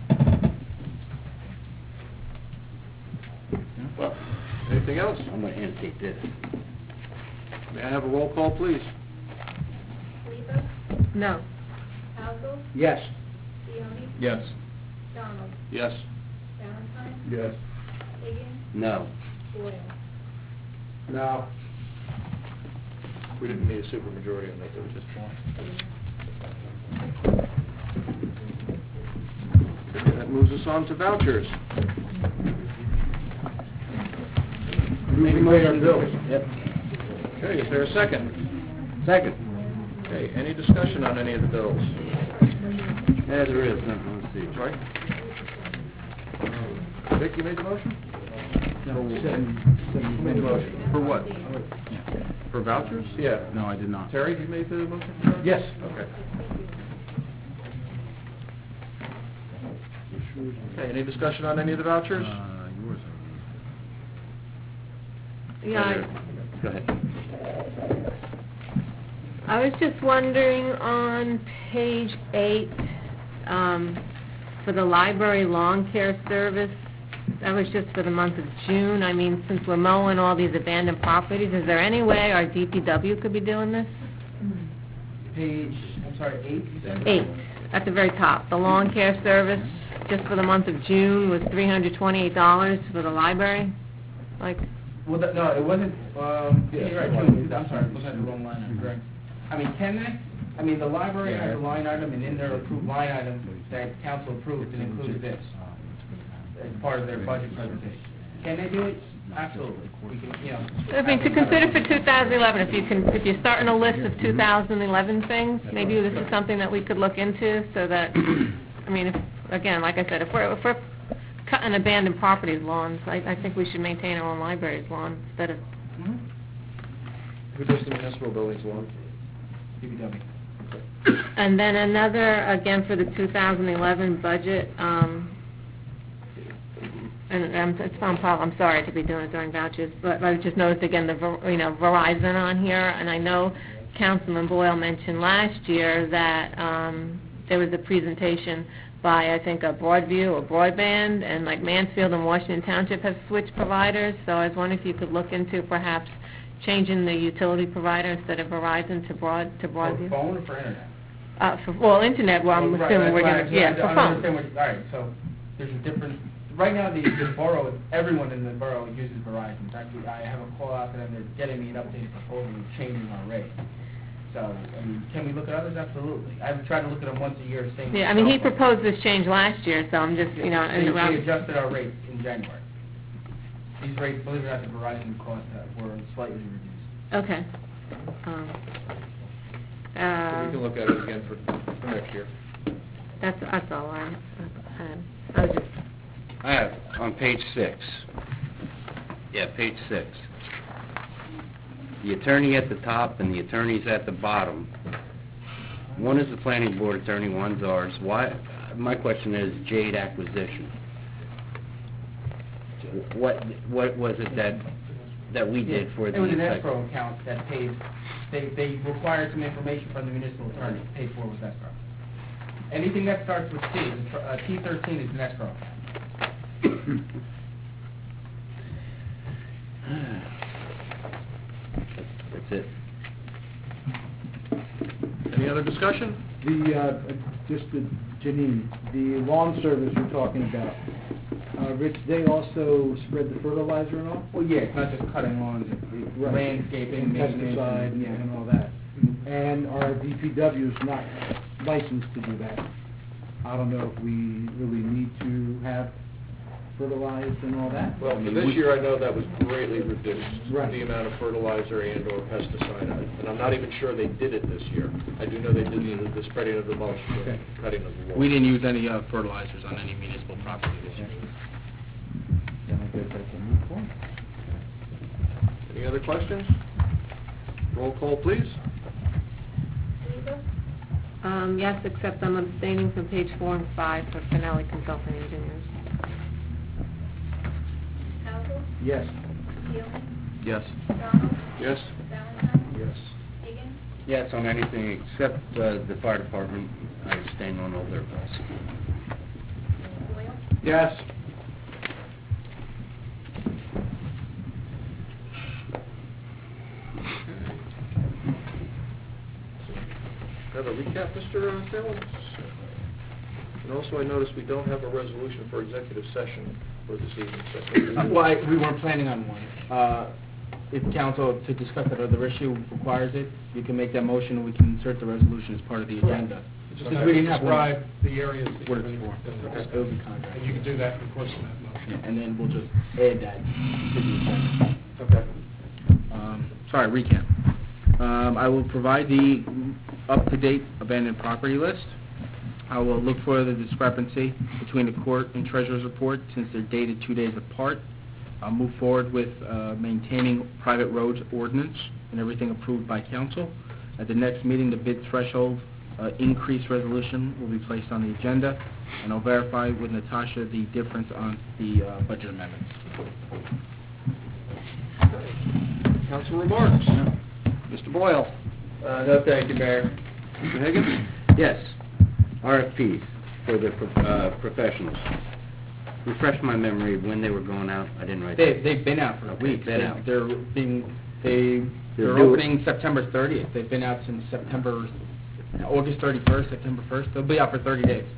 Well, anything else? I'm going to annotate this. May I have a roll call, please? Lieber, No. Halsell, Yes. Keoni, Yes. Donald, Yes. Valentine, Yes. Higgins, No. Boyle. No. We didn't need a supermajority on that, there was just one. Okay, that moves us on to vouchers. Make a motion our bills. Yep. Okay, is there a second? Second. Okay, any discussion on any of the bills? Yeah, there is. Let's see. Right? Vic, you made the motion? No, seven, seven. You made the motion. For what? For vouchers? Yeah. No, I did not. Terry, you made the motion? for vouchers? Yes. Okay. Okay, any discussion on any of the vouchers? Uh, yours. Yeah, I- Go ahead. I was just wondering on page eight, um, for the library lawn care service, that was just for the month of June. I mean, since we're mowing all these abandoned properties, is there any way our D P W could be doing this? Page, I'm sorry, eight, you said? Eight, at the very top. The lawn care service, just for the month of June, was three hundred twenty-eight dollars for the library. Like, Well, th- no, it wasn't, um, Yeah, you're right, June, I'm sorry, I'm looking at the wrong line, item, correct. I mean, can they? I mean, the library has a line item, and in their approved line item that council approved, it includes this as part of their budget presentation. Can they do it? Absolutely. We can, you know. I mean, to consider for two thousand eleven, if you can, if you're starting a list of two thousand eleven things, maybe this is something that we could look into, so that, I mean, if, again, like I said, if we're, if we're cutting abandoned properties lawns, I, I think we should maintain our own library's lawn instead of, Who does the municipal buildings lawn? D P W. and then another, again, for the two thousand eleven budget, um, and um, it's not a problem, I'm sorry to be doing it during vouchers, but I just noticed again the, Ver- you know, Verizon on here, and I know Councilman Boyle mentioned last year that, um, there was a presentation by, I think, a Broadview or Broadband, and like Mansfield and Washington Township have switched providers, so I was wondering if you could look into perhaps changing the utility provider instead of Verizon to Broad, to For Broadview? phone or for internet? Uh, for, well, internet, well, I'm Well, right, assuming we're right, gonna, right, yeah, I for don't phone. understand what, all right, so there's a different, right now, the, the borough, everyone in the borough uses Verizon. In fact, we- I have a call out to them, they're getting me an updated proposal and changing our rate. So, I mean, can we look at others? Absolutely. I've tried to look at them once a year, same. Yeah, I mean, he proposed this change last year, so I'm just, you know, They, and they around- adjusted our rates in January. These rates, believe it or not, the Verizon cost uh, were slightly reduced. okay. Um, So we uh, can look at it again for, for next year. that's, that's all I had. I was just, I have, on page six. Yeah, page six. The attorney at the top and the attorneys at the bottom. One is the planning board attorney, one's ours. Why, my question is Jade Acquisition. What, what was it that, that we did for the... It was an escrow account that paid, they, they required some information from the municipal attorney, paid for with escrow. Anything that starts with T, is a- uh, T thirteen is an escrow account. That's it. Any other discussion? The, uh, just the, Janine, the lawn service you're talking about, uh, Rich, they also spread the fertilizer and all? Well, yeah, it's not just cutting lawns, it's Right. landscaping, maintenance. Pesticide and- yeah. and all that. Mhm. And our D P W is not licensed to do that. I don't know if we really need to have fertilized and all that. Well, for this year, I know that was greatly reduced, Right. the amount of fertilizer and/or pesticide, and I'm not even sure they did it this year. I do know they did the, the spreading of the mulch, the Okay. cutting of the wall. We didn't use any uh, fertilizers on any municipal property this year. Then I guess that's a moot point. Any other questions? Roll call, please. Lisa? Um, yes, except I'm abstaining from page four and five for Finelli Consulting Engineers. Household? Yes. Keel? Yes. McDonald? Yes? Valentine? Yes. Higgins? Yes, on anything except uh, the fire department, I abstain on all their bills. Doyle? Yes. Have a recap, Mister Salem? And also, I noticed we don't have a resolution for executive session for this evening. so- Uh, Well, I- we weren't planning on one. Uh, If council, to discuss that other issue requires it, you can make that motion and we can insert the resolution as part of the agenda. Just Because we didn't have one. describe the areas that What you're it's going for. to... It would be contract. And you can do that in the course of that motion. And then we'll just add that to the agenda. Okay. Um, Sorry, recap. Um, I will provide the up-to-date abandoned property list. I will look for the discrepancy between the court and treasurer's report since they're dated two days apart. I'll move forward with uh, maintaining private roads ordinance and everything approved by council. At the next meeting, the bid threshold uh, increase resolution will be placed on the agenda, and I'll verify with Natasha the difference on the uh, budget amendments. Council remarks? Mister Boyle? Uh, no, thank you, Mayor. Mister Higgins? Yes, R F Ps for the pro- uh, professionals. Refresh my memory of when they were going out. I didn't write They, that. they've been out for a Okay, week. been They- out. They're being, they, They're they're due- opening September thirtieth. They've been out since September, August thirty-first, September first. They'll be out for thirty days.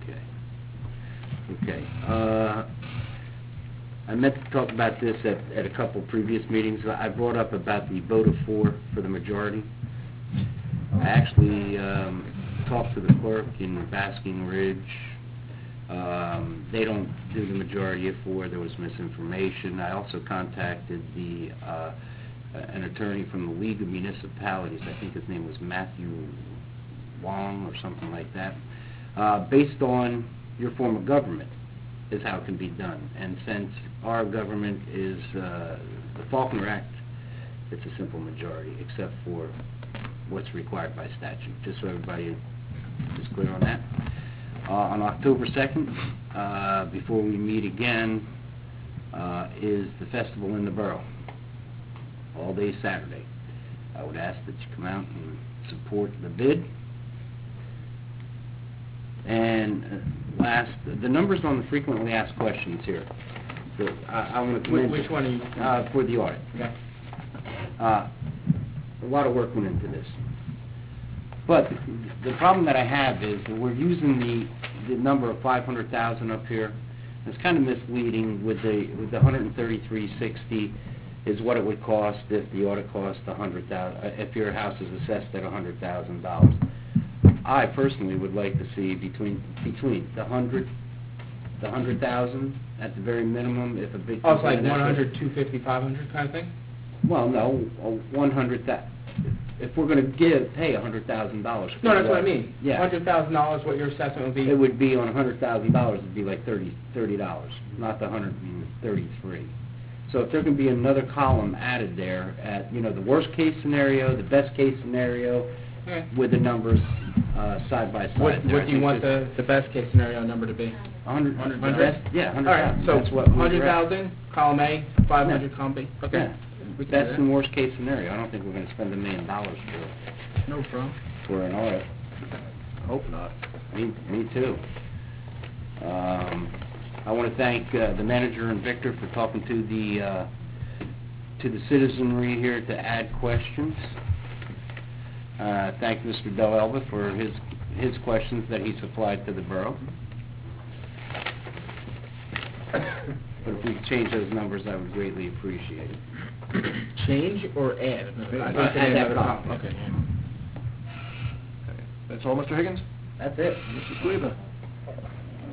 Okay. Okay. Uh, I meant to talk about this at, at a couple previous meetings. I brought up about the vote of four for the majority. I actually um, talked to the clerk in Basking Ridge. Um, they don't do the majority of four. There was misinformation. I also contacted the uh, an attorney from the League of Municipalities. I think his name was Matthew Wong or something like that. Uh, based on your form of government is how it can be done. And since our government is uh, the Faulkner Act, it's a simple majority, except for what's required by statute, just so everybody is clear on that. Uh, on October second, uh, before we meet again, uh, is the festival in the borough, all day Saturday. I would ask that you come out and support the bid. And uh, last, the numbers on the frequently asked questions here. So I, I want to Which- commend which one are you- Uh, for the audit. Okay. Uh, a lot of work went into this. But the problem that I have is that we're using the, the number of five hundred thousand up here. It's kind of misleading with the, with the one hundred thirty-three sixty is what it would cost if the audit cost a hundred thousand, uh, if your house is assessed at a hundred thousand dollars. I personally would like to see between, between the hundred, the hundred thousand at the very minimum, if a big. Oh, it's like component- one hundred, two fifty, five hundred kind of thing? Well, no, one hundred thou, if we're gonna give, pay a hundred thousand dollars. No, that's what I mean. Yeah. Hundred thousand dollars, what your assessment would be? It would be on a hundred thousand dollars, it'd be like thirty, thirty dollars, not the hundred and thirty-three. So if there can be another column added there at, you know, the worst case scenario, the best case scenario, Okay. with the numbers, uh, side by side. What, there, what I do you think want just the, the best case scenario number to be? A hundred, Hundred? best- yeah, a hundred All right, thousand, so that's what we were hundred at. thousand, column A, five hundred, column B. Okay. Yeah. We can do That's that. the worst case scenario, I don't think we're gonna spend a million dollars for, No problem. for an audit. Hope not. Me, me too. Um, I want to thank uh, the manager and Victor for talking to the, uh, to the citizenry here to add questions. Uh, thank Mister Del Elba for his, his questions that he supplied to the borough. But if we could change those numbers, I would greatly appreciate it. Change or add? Uh, I think add they that have a column. column. Okay, yeah. That's all, Mister Higgins? That's it. Mister Squeeba?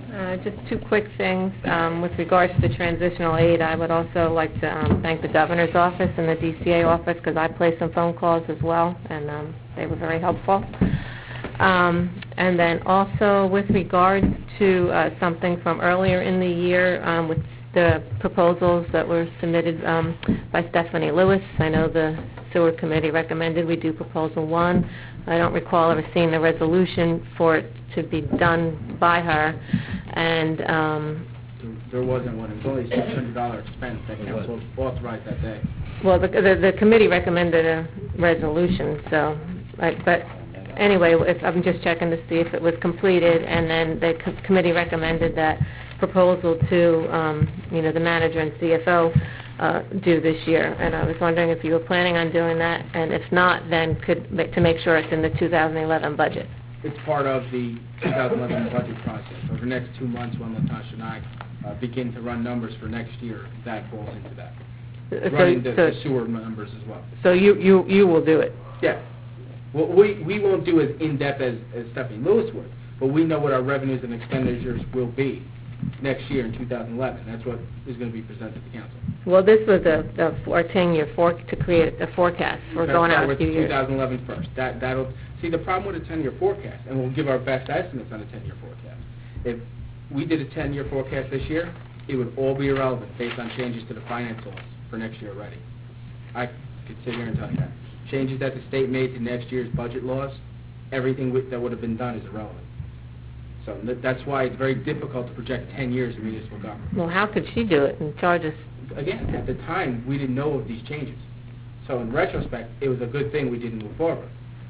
Uh, Just two quick things. Um, With regards to the transitional aid, I would also like to um, thank the governor's office and the D C A office, because I placed some phone calls as well, and um, they were very helpful. Um, And then also with regards to uh, something from earlier in the year um, with the proposals that were submitted um, by Stephanie Lewis. I know the sewer committee recommended we do proposal one. I don't recall ever seeing the resolution for it to be done by her, and um, There wasn't one, it was only a six hundred dollar expense that council authorized that day. well, the, the the committee recommended a resolution, so, like, but anyway, if, I'm just checking to see if it was completed, and then the co- committee recommended that proposal to, um, you know, the manager and C F O uh, do this year, and I was wondering if you were planning on doing that, and if not, then could, ma- to make sure it's in the two thousand eleven budget. It's part of the two thousand eleven budget process. Over the next two months, when Latasha and I uh, begin to run numbers for next year, that falls into that. So- Running the so- the sewer numbers as well. So you, you, you will do it? Yeah. Well, we, we won't do as in-depth as, as Stephanie Lewis would, but we know what our revenues and expenditures will be next year in two thousand eleven. That's what is going to be presented to council. Well, this was a, a, our ten-year for, to create a forecast. We're Let's going start out a with few years. two thousand eleven first. That, that'll, see, the problem with a ten-year forecast, and we'll give our best estimates on a ten-year forecast. If we did a ten-year forecast this year, it would all be irrelevant based on changes to the finance laws for next year already. I could sit here and tell you that. Changes that the state made to next year's budget laws, everything with- that would have been done is irrelevant. So th- that's why it's very difficult to project ten years in municipal government. Well, how could she do it and charge us? Again, at the time, we didn't know of these changes. So in retrospect, it was a good thing we didn't move forward.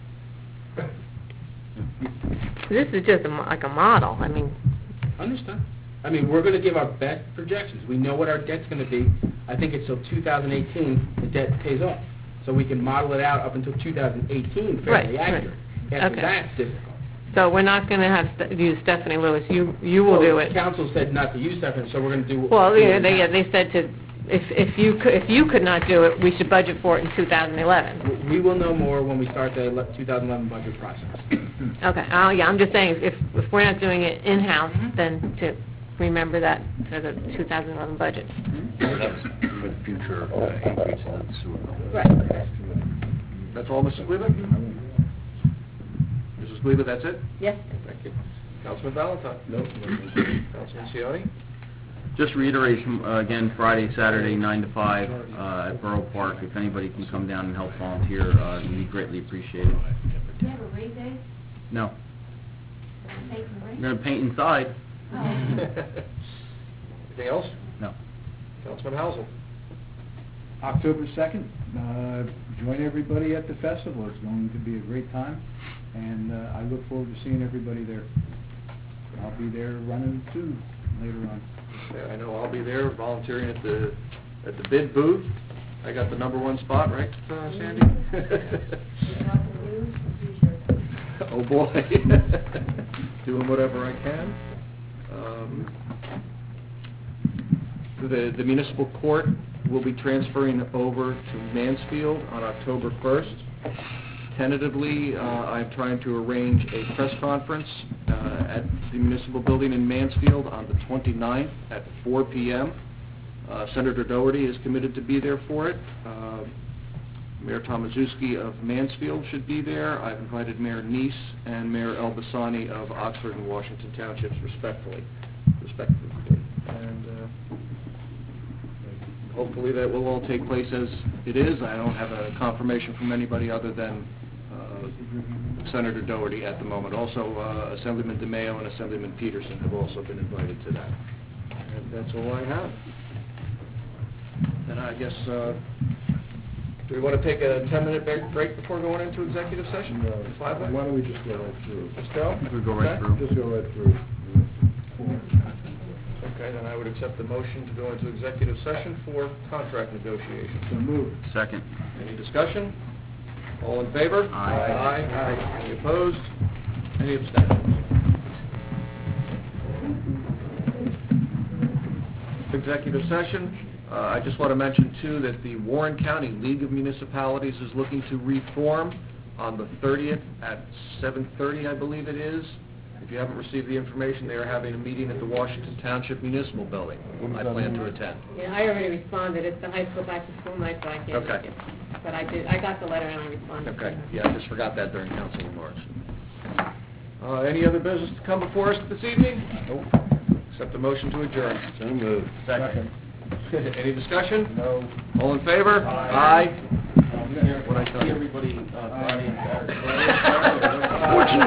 This is just a, mo- like a model. I mean, Understood. I mean, we're going to give our best projections. We know what our debt's going to be. I think it's till two thousand eighteen the debt pays off. So we can model it out up until two thousand eighteen fairly Right, right. accurate. After Okay. that's difficult. so we're not going to have Ste- use Stephanie Lewis. You, you will Well, do it. Council said not to use Stephanie, so we're going to do. Well, do yeah, it they, now. yeah, they said to, if, if you could, if you could not do it, we should budget for it in two thousand eleven. We will know more when we start the ele- two thousand eleven budget process. Okay, oh, yeah, I'm just saying, if, if we're not doing it in-house, then to remember that for the two thousand eleven budget. For future increases in the sewer. Right. That's all, Missus Weaver? Missus Weaver, that's it? Yes. Thank you. Councilman Valentine? No. Councilman Cioni? Just reiterate, uh, again, Friday, Saturday, nine to five, uh, at Borough Park. If anybody can come down and help volunteer, uh, we greatly appreciate it. Do you have a rain day? No, Take the rain? we're gonna paint inside. Oh. Anything else? No. Councilman Housel? October second, uh, join everybody at the festival. It's going to be a great time, and uh, I look forward to seeing everybody there. I'll be there running too later on. Okay, I know I'll be there volunteering at the, at the bid booth. I got the number one spot, right, uh, Sandy? Oh, boy. Doing whatever I can. Um, The, the municipal court will be transferring over to Mansfield on October first. Tentatively, uh, I'm trying to arrange a press conference uh, at the municipal building in Mansfield on the twenty-ninth at four p m Uh, Senator Doherty is committed to be there for it. Uh, Mayor Tomaszewski of Mansfield should be there. I've invited Mayor Neese and Mayor Elbasani of Oxford and Washington Townships respectfully, respectively. And uh, hopefully that will all take place as it is. I don't have a confirmation from anybody other than uh, Senator Doherty at the moment. Also, uh, Assemblyman DeMayo and Assemblyman Peterson have also been invited to that. And that's all I have. And I guess, uh, do we want to take a ten-minute break before going into executive session? No. Five minutes? Why don't we just go right through? Just go? We go right Okay. through. Just go right through. Okay, then I would accept the motion to go into executive session for contract negotiations. So move. Second. Any discussion? All in favor? Aye. Aye. Any opposed? Any abstentions? Executive session. Uh, I just want to mention, too, that the Warren County League of Municipalities is looking to reform on the thirtieth at seven thirty, I believe it is, If you haven't received the information, they are having a meeting at the Washington Township Municipal Building. I plan to attend. Yeah, I already responded, it's the high school back to school night, so I can't Okay. make it. But I did, I got the letter and I responded. Okay, yeah, I just forgot that during council remarks. Uh, any other business to come before us this evening? Nope. Except a motion to adjourn. So moved. Second. Any discussion? No. All in favor? Aye. What I tell everybody, uh, Friday and Saturday. Fortunately,